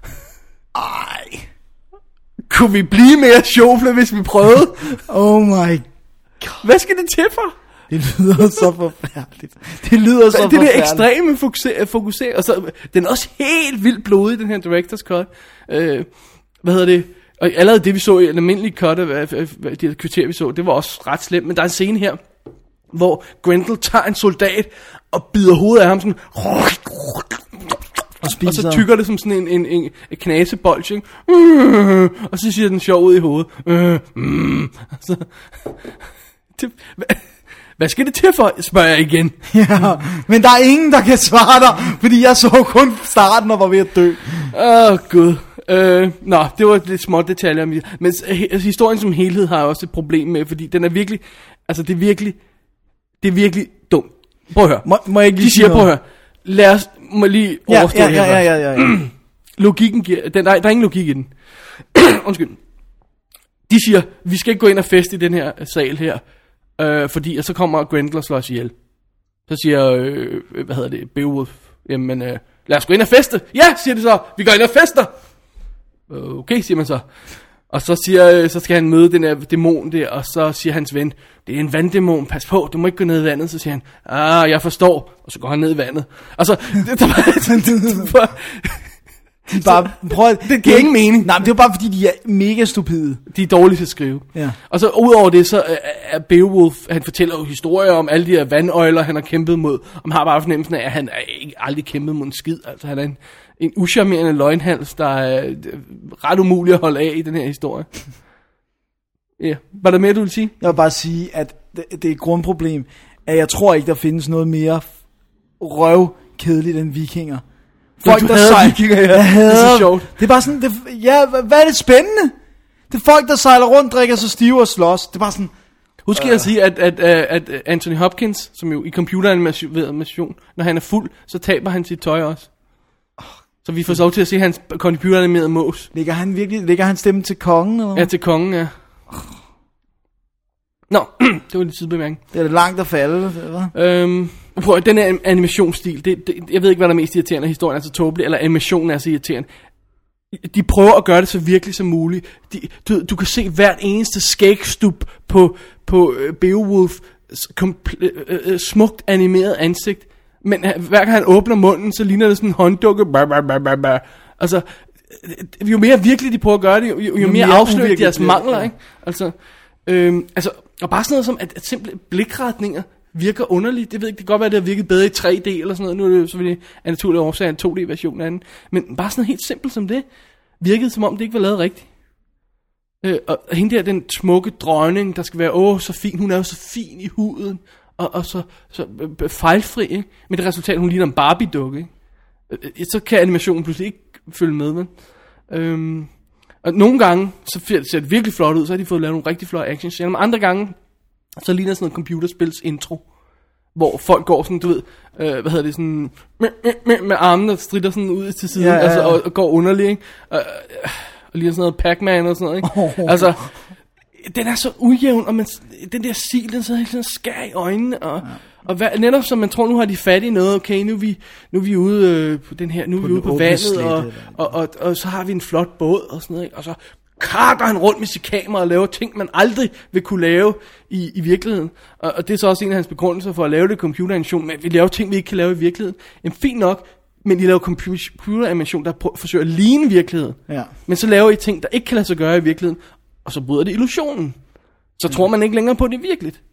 Ej. Kunne vi blive mere sjovle, hvis vi prøvede? Oh my god. Hvad skal det til for? Det lyder så forfærdeligt. Det lyder så det forfærdeligt. Det er ekstreme fokusering, fokuser, og så den er også helt vildt blodig, den her director's cut. Øh, hvad hedder det? Og allerede det vi så i en almindelig cut af de kvarter vi så, det var også ret slemt. Men der er en scene her, hvor Grendel tager en soldat og bider hovedet af ham sådan, og, og så tykker det som sådan en, en, en, en knasebold, ikke? Mm, og så siger den sjov ud i hovedet. Mm, mm. Så, det, hvad, hvad skal det til for, spørger jeg igen. Ja, men der er ingen, der kan svare dig, fordi jeg så kun starten og var ved at dø. Åh, oh, gud. Øh, nå, det var lidt små detaljer. Men altså, historien som helhed har jeg også et problem med, fordi den er virkelig, altså det er virkelig, det er virkelig dumt. Prøv at høre. Må, må jeg ikke lige De siger, sige prøv at høre, lad os, må lige overstå ja, det ja, her. ja, ja, ja, ja. Logikken giver, den, der, der er ingen logik i den. Undskyld. De siger, vi skal ikke gå ind og feste i den her sal her, øh, fordi, og så kommer Grendel og slår os ihjel. Så siger, øh, hvad hedder det, Beowulf, jamen, øh, lad os gå ind og feste. Ja, siger de så, vi går ind og fester. Okay, siger man så. Og så siger, så skal han møde den der dæmon der, og så siger hans ven, det er en vanddæmon, pas på, du må ikke gå ned i vandet. Så siger han, ah, jeg forstår. Og så går han ned i vandet. Altså, det er bare... De bare, prøv at, det giver ingen mening. Nej, men det er jo bare fordi, de er mega stupide. De er dårlige til at skrive. Ja. Og så udover det, så er Beowulf, han fortæller jo historier om alle de her vandøjler, han har kæmpet mod. Og man har bare fornemmelsen af, at han er ikke aldrig kæmpet mod en skid. Altså, han er en, en uscharmerende løgnhals, der er ret umulig at holde af i den her historie. Ja, var der mere, du vil sige? Jeg vil bare sige, at det, det er et grundproblem, at jeg tror ikke, der findes noget mere røvkedeligt end vikinger. Folk, du der hader sejler, vikinger, ja. Jeg hader, Det er så sjovt. Det er bare sådan, det, ja, hvad, hvad er det spændende? Det er folk, der sejler rundt, drikker sig stive og slås. Det er bare sådan... Husk jeg at sige, at, at, at, at Anthony Hopkins, som jo i computeranimation, når han er fuld, så taber han sit tøj også. Så vi får så til at se hans computeranimerede mås. Ligger han virkelig, ligger han stemme til kongen? Eller? Ja, til kongen, ja. Nå, det var lidt sidebemærkning. Det er langt at falde, eller? Øhm, prøv, den her animationsstil, det, det, jeg ved ikke, hvad der er mest irriterende, historien er så tåbelig, eller animationen er så irriterende. De prøver at gøre det så virkelig som muligt. De, du, du kan se hvert eneste skægstup på, på uh, Beowulf komple- uh, uh, smukt animeret ansigt. Men uh, hver gang han åbner munden, så ligner det sådan en hånddukke. Bah, bah, bah, bah, bah. Altså, jo mere virkelig de prøver at gøre det, jo, jo, jo mere, mere afslører deres mangler, ikke? Altså, øhm, altså, og bare sådan noget som, at, at simple blikretninger virker underligt. Det ved ikke, det kan godt være, at det har virket bedre i tre D eller sådan noget. Nu er det jo selvfølgelig en naturlig årsag en to D version af den. Men bare sådan noget helt simpelt som det, virkede som om det ikke var lavet rigtigt. Øh, og hende der, den smukke dronning, der skal være, åh, så fin, hun er jo så fin i huden, og, og så, så øh, fejlfri, ikke? Men det resultat, hun ligner en Barbie-dukke, ikke? Øh, så kan animationen pludselig ikke følge med, vel? Øhm, og nogle gange, så ser det virkelig flot ud, så har de fået lavet nogle rigtig flotte actionscener, men andre gange, så ligner sådan noget computerspils intro, hvor folk går sådan, du ved, øh, hvad hedder det, sådan, med, med, med, med armene, der stritter sådan ud til siden, ja, ja, ja. Altså, og, og går underligt, ikke? Og, og ligner sådan noget Pac-Man og sådan noget, ikke? Oh. Altså, den er så ujævn, og man, den der sil, den sidder helt sådan skær i øjnene, og, ja. og hvad, netop som man tror, nu har de fat i noget, okay, nu er vi, nu er vi ude øh, på den her, nu er på vi ude på vandet, og, og, og, og, og så har vi en flot båd, og sådan noget, ikke? Og så karter han rundt med sit kamera og laver ting, man aldrig vil kunne lave i, i virkeligheden. Og, og det er så også en af hans begrundelser for at lave det computeranimation, men vi laver ting, vi ikke kan lave i virkeligheden. Jamen fint nok, men I laver computeranimation, der prøver, forsøger at ligne virkeligheden. Ja. Men så laver I ting, der ikke kan lade sig gøre i virkeligheden, og så bryder det illusionen. Så tror man ikke længere på, det er virkeligt.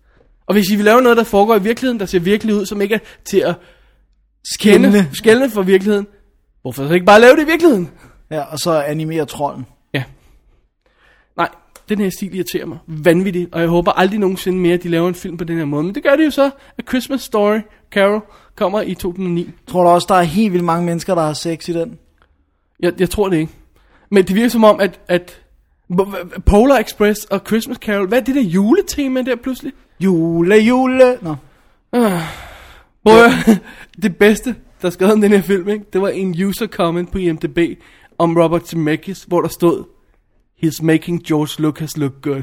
Og hvis I vil lave noget, der foregår i virkeligheden, der ser virkelig ud, som ikke er til at skælne, skælne for virkeligheden, hvorfor så ikke bare lave det i virkeligheden? Ja, og så animere trolden. Ja. Nej, den her stil irriterer mig vanvittigt, og jeg håber aldrig nogensinde mere, at de laver en film på den her måde. Men det gør de jo så, at Christmas Story Carol kommer i to tusind og ni. Tror du også, der er helt vildt mange mennesker, der har sex i den? Jeg, jeg tror det ikke. Men det virker som om, at, at Polar Express og Christmas Carol, hvad er det der juletema der pludselig? Jule, jule. Nå. Ah. Bror, det bedste, der skrev om den her film, ikke? Det var en user comment på I M D B om Robert Zemeckis, hvor der stod, he's making George Lucas look good.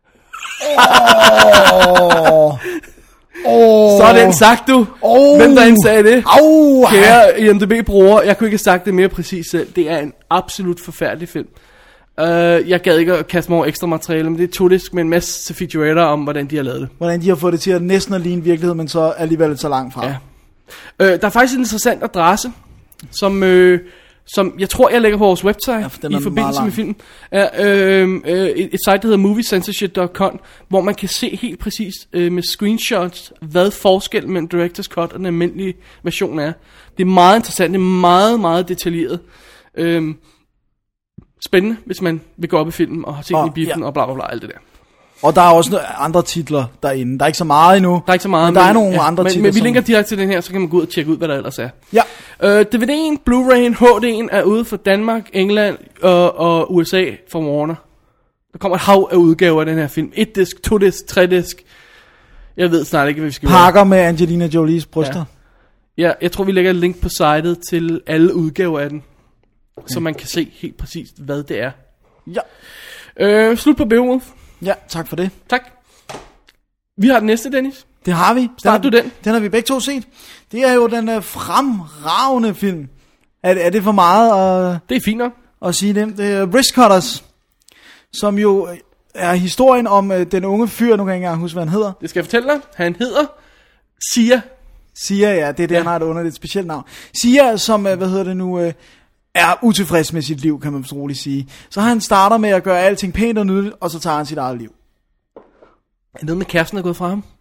Oh. Oh. Så er den sagt, du. Oh. Hvem der end sagde det? Oh. Kære I M D B-bruger, jeg kunne ikke have sagt det mere præcis selv. Det er en absolut forfærdelig film. Uh, jeg gad ikke at kaste mig over ekstra materiale, men det er todisk med en masse featuretter om, hvordan de har lavet det. Hvordan de har fået det til at næsten at ligne virkelighed, men så alligevel så langt fra. Ja. Uh, der er faktisk en interessant adresse, som, uh, som jeg tror, jeg lægger på vores website ja, i forbindelse med filmen. Uh, uh, uh, et, et site, der hedder movie censorship punktum com, hvor man kan se helt præcis uh, med screenshots, hvad forskellen mellem Director's Cut og den almindelige version er. Det er meget interessant, det er meget, meget detaljeret. Uh, Spændende, hvis man vil gå op i filmen og har set den i biffen ja. og bla bla bla, alt det der. Og der er også andre titler derinde. Der er ikke så meget endnu. Der er ikke så meget, men der men, er nogle ja, andre men, titler. Men vi linker direkte til den her, så kan man gå ud og tjekke ud, hvad der ellers er. Ja. Uh, D V D'en, Blu-ray'en, H D'en er ude for Danmark, England og, og U S A for Warner. Der kommer et hav af udgaver af den her film. Et disk, to disk, tre disk. Jeg ved snart ikke, hvad vi skal Pakker gøre. Med Angelina Jolies bryster. Ja. ja, jeg tror, vi lægger et link på sitet til alle udgaver af den. Okay. Så man kan se helt præcist, hvad det er. Ja. Øh, slut på Beowulf. Ja, tak for det. Tak. Vi har den næste, Dennis. Det har vi. Start du den. Den har vi begge to set. Det er jo den uh, fremragende film. Er, er det for meget at, det er fint nok at sige det? Det er Wrist Cutters, som jo er historien om uh, den unge fyr, nu kan jeg ikke engang huske, hvad han hedder. Det skal jeg fortælle dig. Han hedder Sia. Sia, ja. Det er det, ja. Han har et underligt specielt navn. Sia, som, uh, hvad hedder det nu... Uh, er utilfreds med sit liv, kan man roligt sige. Så han starter med at gøre alting pænt og nydeligt, og så tager han sit eget liv. Er det noget med kæresten, der er gået fra ham?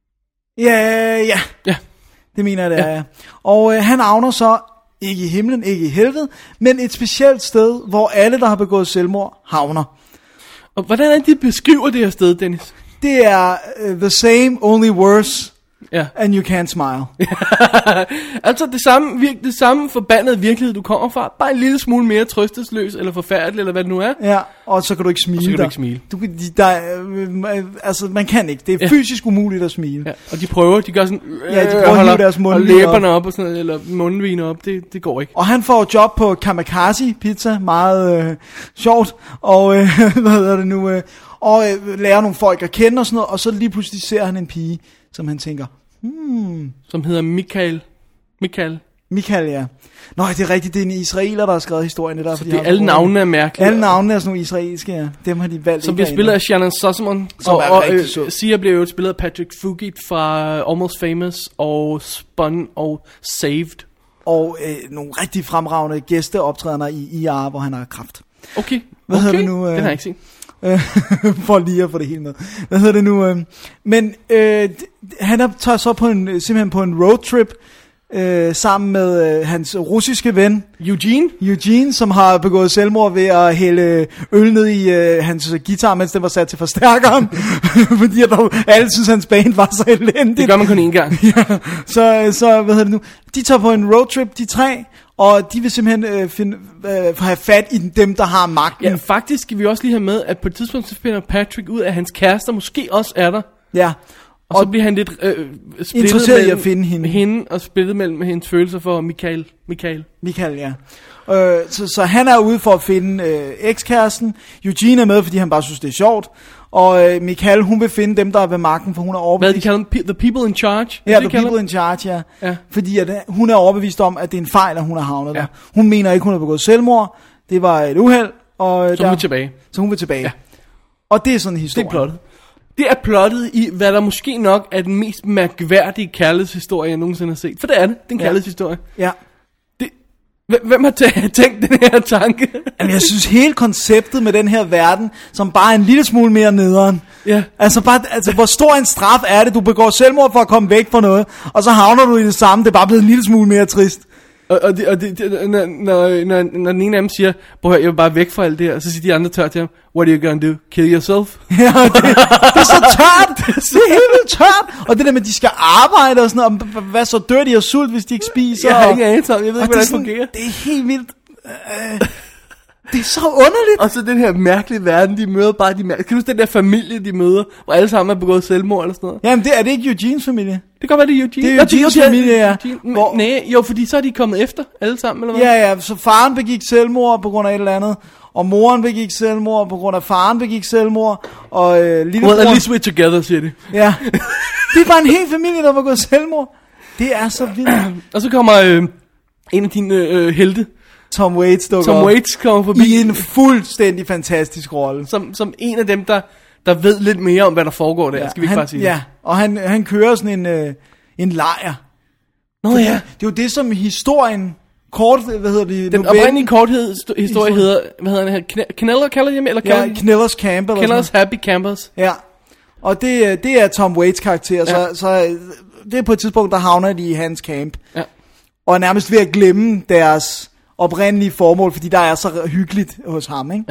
Ja, ja. Ja. Det mener jeg, det ja. er, ja. Og øh, han havner så, ikke i himlen, ikke i helvede, men et specielt sted, hvor alle, der har begået selvmord, havner. Og hvordan er det, de beskriver det her sted, Dennis? Det er uh, the same, only worse. Ja. And you can't smile. Altså det samme, vir- det samme forbandede virkelighed, du kommer fra. Bare en lille smule mere trøstesløs, eller forfærdelig, eller hvad det nu er. Ja, og så kan du ikke smile. Og så kan der. du ikke smile. Du, der, øh, altså, man kan ikke. Det er ja. fysisk umuligt at smile. Ja. Og de prøver, de gør sådan... Øh, ja, de prøver at hive deres mundvin og læberne op, og sådan noget, eller mundvin op. Det, det går ikke. Og han får job på Kamikaze Pizza. Meget øh, sjovt. Og øh, hvad hedder det nu? Øh, og øh, lærer nogle folk at kende og sådan noget. Og så lige pludselig ser han en pige, som han tænker... Hmm. Som hedder Michael. Michael. Michael, ja. Nå, det er rigtigt, det er en israeler, der har skrevet historien. Det er, så det er alle navnene er mærkelige. Alle navnene er sådan nogle israelske, ja. Dem har de valgt. Som bliver spillet af Shannon Sossamon. Som og, er og, rigtig øh, sød. Sia bliver jo spillet af Patrick Fugit fra Almost Famous og Spun og Saved. Og øh, nogle rigtig fremragende gæsteoptrædener i I R, hvor han har kraft. Okay, Hvad okay. hedder det nu? Øh, den har jeg ikke set. For lige at få det hele med. Hvad hedder det nu? Øh, men øh, han er, tager så på en, simpelthen på en roadtrip øh, sammen med øh, hans russiske ven Eugene. Eugene, som har begået selvmord ved at hælde øl ned i øh, hans guitar, mens den var sat til forstærkeren. Fordi at der, alle synes, hans band var så elendigt. Det gør man kun én gang. Ja, så, så hvad hedder det nu? De tager på en roadtrip, de tre. Og de vil simpelthen øh, finde, øh, have fat i dem, der har magten. Ja, faktisk skal vi også lige have med, at på et tidspunkt så finder Patrick ud af, at hans kærester måske også er der. Ja. Og, og så bliver han lidt øh, interesseret i at finde hende. hende og splittet mellem hendes følelser for Michael. Michael, Michael ja. Øh, så, så han er ude for at finde øh, ekskæresten. Eugene er med, fordi han bare synes, det er sjovt. Og øh, Michael, hun vil finde dem, der er ved magten, for hun er overbevist. Hvad de kalder dem? The people in charge? Ja, the people in charge, ja. ja. Fordi at, hun er overbevist om, at det er en fejl, at hun har havnet ja. der. Hun mener ikke, hun har begået selvmord. Det var et uheld. Og så der, hun vil tilbage. Så hun vil tilbage. Ja. Og det er sådan en historie. Det er plottet. Det er plottet i, hvad der måske nok er den mest mærkværdige kærlighedshistorie, jeg nogensinde har set. For det er det. Det er en ja. kærlighedshistorie. Ja. Det, Hvem har tæ- tænkt den her tanke? Jamen, jeg synes hele konceptet med den her verden, som bare er en lille smule mere nederen. Ja. Altså, bare, altså, hvor stor en straf er det? Du begår selvmord for at komme væk fra noget, og så havner du i det samme. Det er bare blevet en lille smule mere trist. Og, og, det, og det, det, når, når, når, når den ene af dem siger, prøv at høre, jeg vil bare væk fra alt det her, så siger de andre tør til ham, what are you gonna do? Kill yourself? Ja, det, det er så tørt. Det er helt vildt tørt. Og det der med, at de skal arbejde og sådan noget, og hvad så dør de og sult, hvis de ikke spiser? Jeg har og, ikke anelse om, jeg ved ikke, hvordan det fungerer. Det er helt vildt. Øh, det er så underligt. Og så den her mærkelige verden, de møder bare de mærkelige. Kan du huske den der familie, de møder, hvor alle sammen er begået selvmord eller sådan noget? Jamen, det er det ikke Eugenes familie? Det kan godt være, det er Eugene. Det er Eugenes Nå, familie, ja. Eugene. Hvor... Nej, jo, fordi så er de kommet efter alle sammen, eller hvad? Ja, ja, så faren begik selvmord på grund af et eller andet, og moren begik selvmord på grund af faren begik selvmord, og øh, lillebror... Well, at least we're together, siger de. Ja, det er bare en hel familie, der var gået selvmord. Det er så vildt. Og så kommer øh, en af dine øh, helte, Tom Waits dukker Tom op Waits kommer forbi i en fuldstændig fantastisk rolle. Som, som en af dem, der, der ved lidt mere om, hvad der foregår der, ja, skal vi ikke han, bare sige. Ja, og han, han kører sådan en, øh, en lejr. Nå Fordi ja. Det er jo det, som historien, kort, hvad hedder det? Den oprindelige korthed historie hedder, hvad hedder den her, Kneller kalder de dem, eller kalder Ja, Knellers Camp. Eller Knellers Happy Campers. Ja, og det, det er Tom Waits karakter, ja. så, så det er på et tidspunkt, der havner de i hans camp. Ja. Og er nærmest ved at glemme deres oprindelige formål, fordi der er så hyggeligt hos ham, ikke? Ja.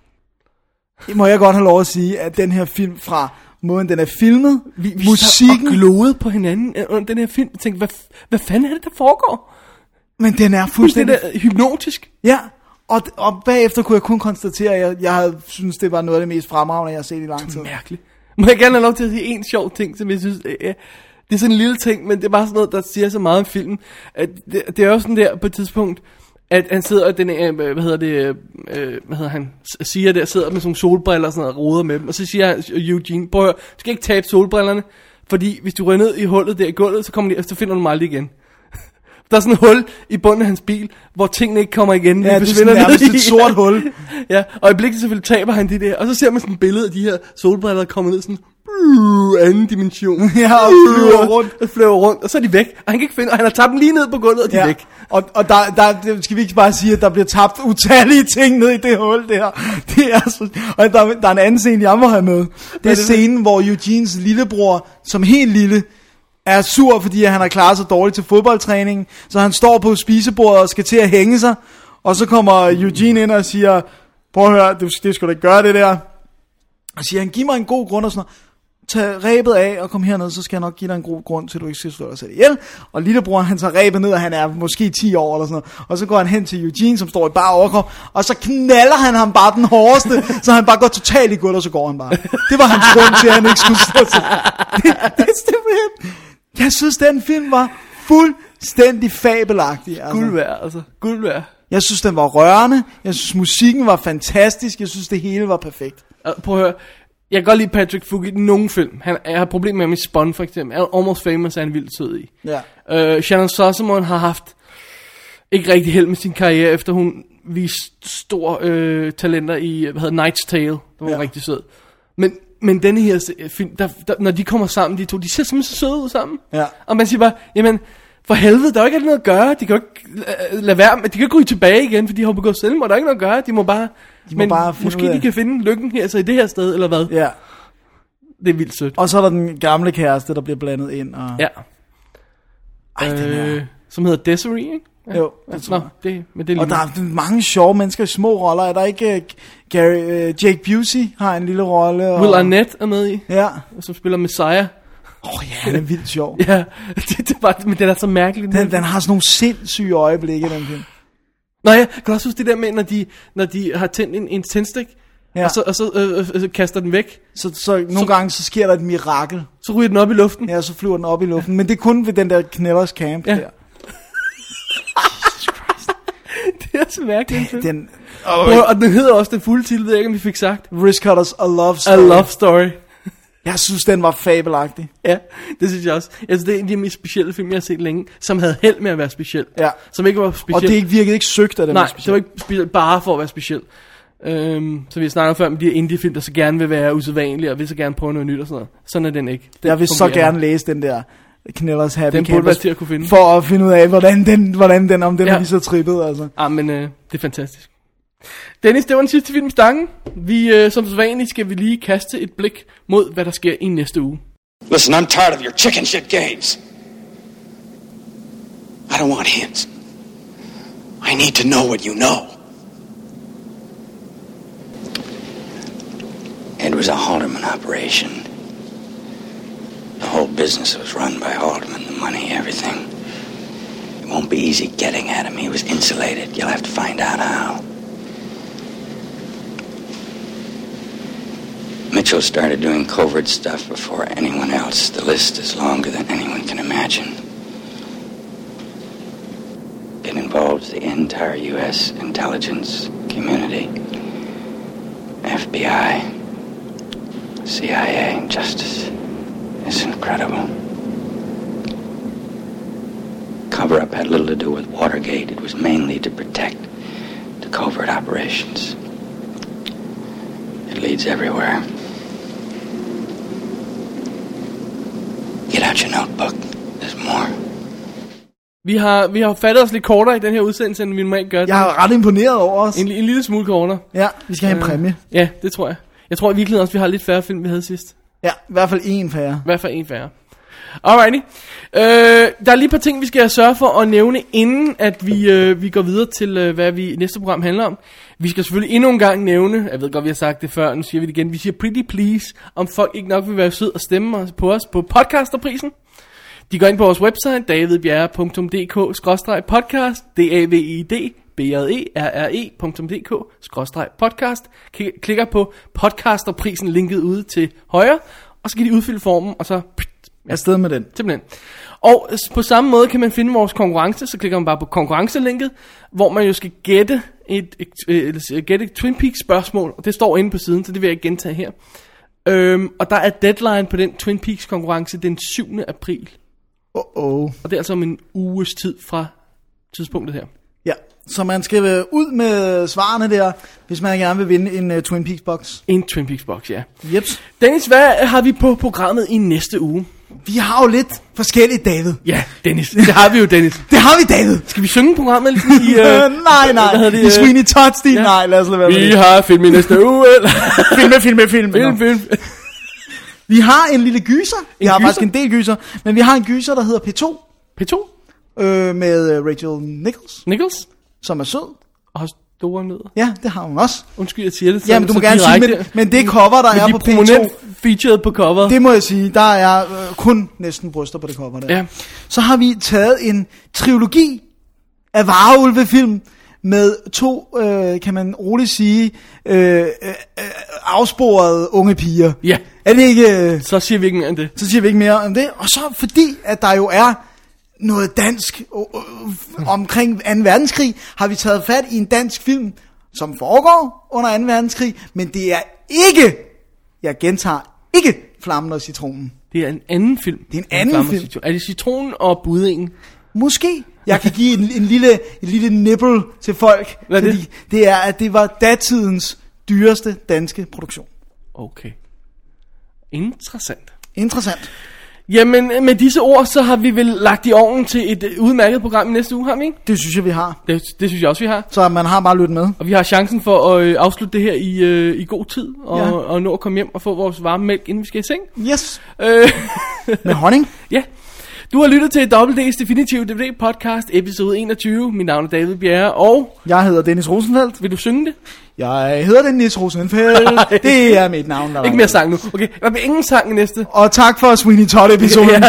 Det må jeg godt have lov at sige, at den her film fra måden, den er filmet, Vi, vi musikken... og glodede på hinanden under den her film. Jeg tænkte, hvad, hvad fanden er det, der foregår? Men den er fuldstændig... Fuldstændig hypnotisk. Ja, og, og bagefter kunne jeg kun konstatere, at jeg, jeg havde synes det var noget af det mest fremragende, jeg har set i lang tid. Mærkeligt. Må jeg gerne have lov til at sige en sjov ting, som jeg synes... Øh, det er sådan en lille ting, men det er bare sådan noget, der siger så meget om filmen. At det, det er jo sådan der på et tidspunkt, at han sidder, den, øh, hvad hedder det, øh, hvad hedder han, siger der, sidder med sådan nogle solbriller og sådan noget, og roder med dem. Og så siger han, Eugene, prøv at høre, du skal ikke tabe solbrillerne, fordi hvis du rører ned i hullet der i gulvet, så, kommer de, så finder du dem aldrig igen. Der er sådan et hul i bunden af hans bil, hvor tingene ikke kommer igen. Ja, de det er nærmest et sort hul. Ja, og i blikket selvfølgelig taber han det der. Og så ser man sådan et billede af de her solbriller, der kommer ned sådan uh, anden dimension. Ja, og flyver rundt. Og flyver rundt, og så er de væk. Og han kan ikke finde, og han har tabt dem lige ned på gulvet, og de er ja. væk. Og, og der, der, skal vi ikke bare sige, at der bliver tabt utallige ting ned i det hul der. Det er så, og der, der er en anden scene, jeg må have med. Det er, det er scenen, hvor Eugenes lillebror, som helt lille, er sur, fordi han har klaret sig dårligt til fodboldtræningen. Så han står på spisebordet og skal til at hænge sig. Og så kommer Eugene ind og siger, prøv at høre, det, det skal du ikke gøre det der. Og siger han, giv mig en god grund og sådan noget. Tag rebet af og kom herned, så skal jeg nok give dig en god grund til, at du ikke skal slå dig selv ihjel. Og lillebror, han tager rebet ned, og han er måske ti år eller sådan noget. Og så går han hen til Eugene, som står i bare overkrop, og så knaller han ham bare den hårdeste, så han bare går totalt i gulv, og så går han bare. Det var hans grund til, at han ikke skulle slå sig. Det, det er simpelthen... Jeg synes, den film var fuldstændig fabelagtig. Altså. Guld værd, altså. Guld værd. Jeg synes, den var rørende. Jeg synes, musikken var fantastisk. Jeg synes, det hele var perfekt. Prøv at høre. Jeg kan godt lide Patrick Fuqua i nogle film. Han, jeg har problemer med ham i Spun, for eksempel. Almost Famous er han vildt sød i. Ja. Uh, Shannon Sossamon har haft ikke rigtig held med sin karriere, efter hun viste stor øh, talenter i, hvad hedder Knight's Tale. Det var ja. rigtig sød. Men, men denne her film, der, der, når de kommer sammen, de to, de ser simpelthen så søde ud sammen. Ja. Og man siger bare, jamen, for helvede, der er jo ikke noget at gøre. De kan jo ikke uh, lade være, de kan ikke gå tilbage igen, for de har begået selvmord. Der er ikke noget at gøre. De må bare, de må men bare måske de kan finde lykken her, så i det her sted, eller hvad? Ja. Det er vildt sødt. Og så er der den gamle kæreste, der bliver blandet ind. Og... Ja. Ej, den er... øh, som hedder Desiree, ikke? Ja. Jo, det tror Nå, det, men det er og der er mange sjove mennesker i små roller. Er der ikke uh, Gary, uh, Jake Busey har en lille rolle? Og... Will Arnett er med i. Ja. Som spiller Messiah. Åh oh, ja, han er vildt sjov. Ja, det, det var, men den er så mærkelig. Den, den har sådan nogle sindssyge øjeblikke, den film. Nå ja, kan du også huske det der med, når de, når de har tændt en, en tændstik, ja. og så, og så øh, øh, kaster den væk. Så, så nogle så, gange, så sker der et mirakel. Så ryger den op i luften. Ja, så flyver den op i luften. Men det er kun ved den der Knellers Camp ja. der. Jesus Christ. Det er så mærkeligt. Den, den, oh, og den hedder også, den fulde titel, ved jeg ikke, om vi fik sagt. Wrist Cutters, A Love Story. A Love Story. Jeg synes, den var fabelagtig. Ja, det synes jeg også. Altså, det er en af de mest specielle film, jeg har set længe, som havde held med at være speciel. Ja. Som ikke var speciel. Og det ikke virkede ikke søgt af det. Nej, det var ikke speciel, bare for at være speciel. Øhm, så vi snakker før om de her indie-film, der så gerne vil være usædvanlige, og vil så gerne prøve noget nyt og sådan noget. Sådan er den ikke. Den jeg vil så gerne læse den der Knellers Happy Den burde Campers, være til at kunne finde. for at finde ud af, hvordan den, hvordan den om den Ja. er lige så trippet, altså. Ah, men øh, det er fantastisk. Dennis, det var den sidste film i stangen. Vi, øh, som så vanligt, skal vi lige kaste et blik mod, hvad der sker i næste uge. Listen, I'm tired of your chicken shit games. I don't want hints. I need to know what you know. It was a Haldeman operation. The whole business was run by Haldeman, the money, everything. It won't be easy getting at him. He was insulated. You'll have to find out how. Mitchell started doing covert stuff before anyone else. The list is longer than anyone can imagine. It involves the entire U S intelligence community, F B I, C I A, and Justice. It's incredible. Cover-up had little to do with Watergate. It was mainly to protect the covert operations. It leads everywhere. Get out your notebook. There's more. Vi har, vi har fattet os lidt kortere i den her udsendelse, end vi normalt gør. Jeg er ret imponeret over os. En, en lille smule kortere. Ja, vi skal have en præmie. Ja, det tror jeg. Jeg tror i virkeligheden også, vi har lidt færre film, vi havde sidst. Ja, i hvert fald en færre. I hvert fald en færre. Alrighty. Øh, der er lige et par ting, vi skal sørge for at nævne, inden at vi, øh, vi går videre til, øh, hvad vi næste program handler om. Vi skal selvfølgelig endnu en gang nævne, jeg ved godt, vi har sagt det før, nu siger vi det igen, vi siger pretty please, om folk ikke nok vil være sød og stemme på os på podcasterprisen. De går ind på vores website, davidbjerre punktum d k skråstreg podcast, d a v i d b j e r r e punktum d k skråstreg podcast, klikker på podcasterprisen linket ude til højre, og så kan de udfylde formen, og så Ja. Afsted med den. Simpelthen. Og på samme måde kan man finde vores konkurrence, så klikker man bare på konkurrencelinket, hvor man jo skal gætte et, et, et, gætte et Twin Peaks spørgsmål, og det står inde på siden, så det vil jeg gentage her. Øhm, og der er deadline på den Twin Peaks konkurrence den syvende april. Oh oh. Og det er altså om en uges tid fra tidspunktet her. Ja, så man skal ud med svarene der, hvis man gerne vil vinde en uh, Twin Peaks box. En Twin Peaks box, ja. Jeps. Dennis, hvad har vi på programmet i næste uge? Vi har jo lidt forskelligt, David. Ja, Dennis. Det har vi jo, Dennis. Det har vi, David. Skal vi synge programmet lidt i... Uh, nej, nej. Det, I Sweeney Todd-stil. Ja. Nej, lad os lade være med Vi det. har film i næste uge, eller? Filme, filme, filme. Film, film. Vi har en lille gyser. Vi En har gyser? faktisk en del gyser. Men vi har en gyser, der hedder P to. P to? Øh, med uh, Rachel Nichols, Nichols? som er sød. Og har store nødder. Ja, det har hun også. Undskyld, jeg siger det. Ja, men du må gerne sige, men, men det cover, der er på P to, featured på coveret. det må jeg sige, der er øh, kun næsten bryster på det cover der. Ja. Så har vi taget en trilogi af varulvefilm med to, øh, kan man roligt sige, øh, øh, afsporede unge piger. Ja. Er det ikke... Øh, Så siger vi ikke mere end det. så siger vi ikke mere om det. Og så fordi, at der jo er noget dansk øh, øh, omkring anden verdenskrig, har vi taget fat i en dansk film, som foregår under anden verdenskrig, men det er ikke, jeg gentager, ikke Flammen og Citronen. Det er en anden film. Det er en anden Flammer film. Citron. Er det Citronen og Buddingen? Måske. Jeg kan give en, en, lille, en lille nibble til folk. Hvad er det? Fordi det er, at det var datidens dyreste danske produktion. Okay. Interessant. Interessant. Jamen, med disse ord, så har vi vel lagt i ovnen til et øh, udmærket program i næste uge, har vi ikke? Det synes jeg, vi har. Det, det synes jeg også, vi har. Så man har bare lyttet med. Og vi har chancen for at øh, afslutte det her i, øh, i god tid, og, Ja. og nå at komme hjem og få vores varme mælk, inden vi skal i seng. Yes. Øh, Med honning. ja. Du har lyttet til W D's Definitive D V D podcast, episode enogtyve. Mit navn er David Bjerre, og Jeg hedder Dennis Rosenfeldt. vil du synge det? Jeg hedder Dennis Rosenfeldt. Det er mit navn, der er Ikke mere sang nu. Okay, der bliver ingen sang i næste. Og tak for Sweeney Todd-episoden. Ja.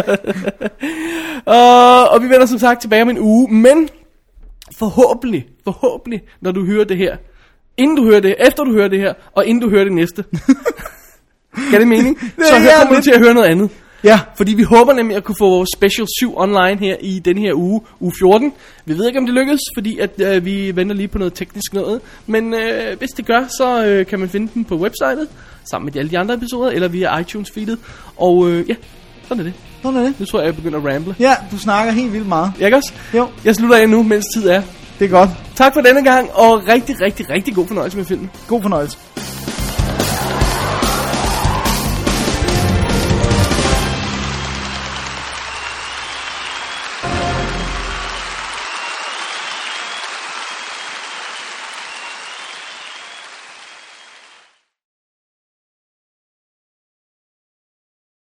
og, og vi vender som sagt tilbage om en uge, men forhåbentlig, forhåbentlig, når du hører det her, inden du hører det, efter du hører det her, og inden du hører det næste. Kan det mening? Så er hører kommer du lidt- til at høre noget andet. Ja. Fordi vi håber nemlig at kunne få vores Special syv online her i denne her uge, uge fjorten. Vi ved ikke om det lykkes, fordi at øh, vi venter lige på noget teknisk noget. Men øh, hvis det gør, så øh, kan man finde den på websitet, sammen med alle de andre episoder, eller via iTunes feedet. Og øh, ja, sådan er det. Sådan er det. Nu tror jeg, jeg begynder at ramble. Ja, du snakker helt vildt meget. Jeg også? Jo. Jeg slutter af nu, mens tid er. Det er godt. Tak for denne gang, og rigtig, rigtig, rigtig god fornøjelse med filmen. God fornøjelse.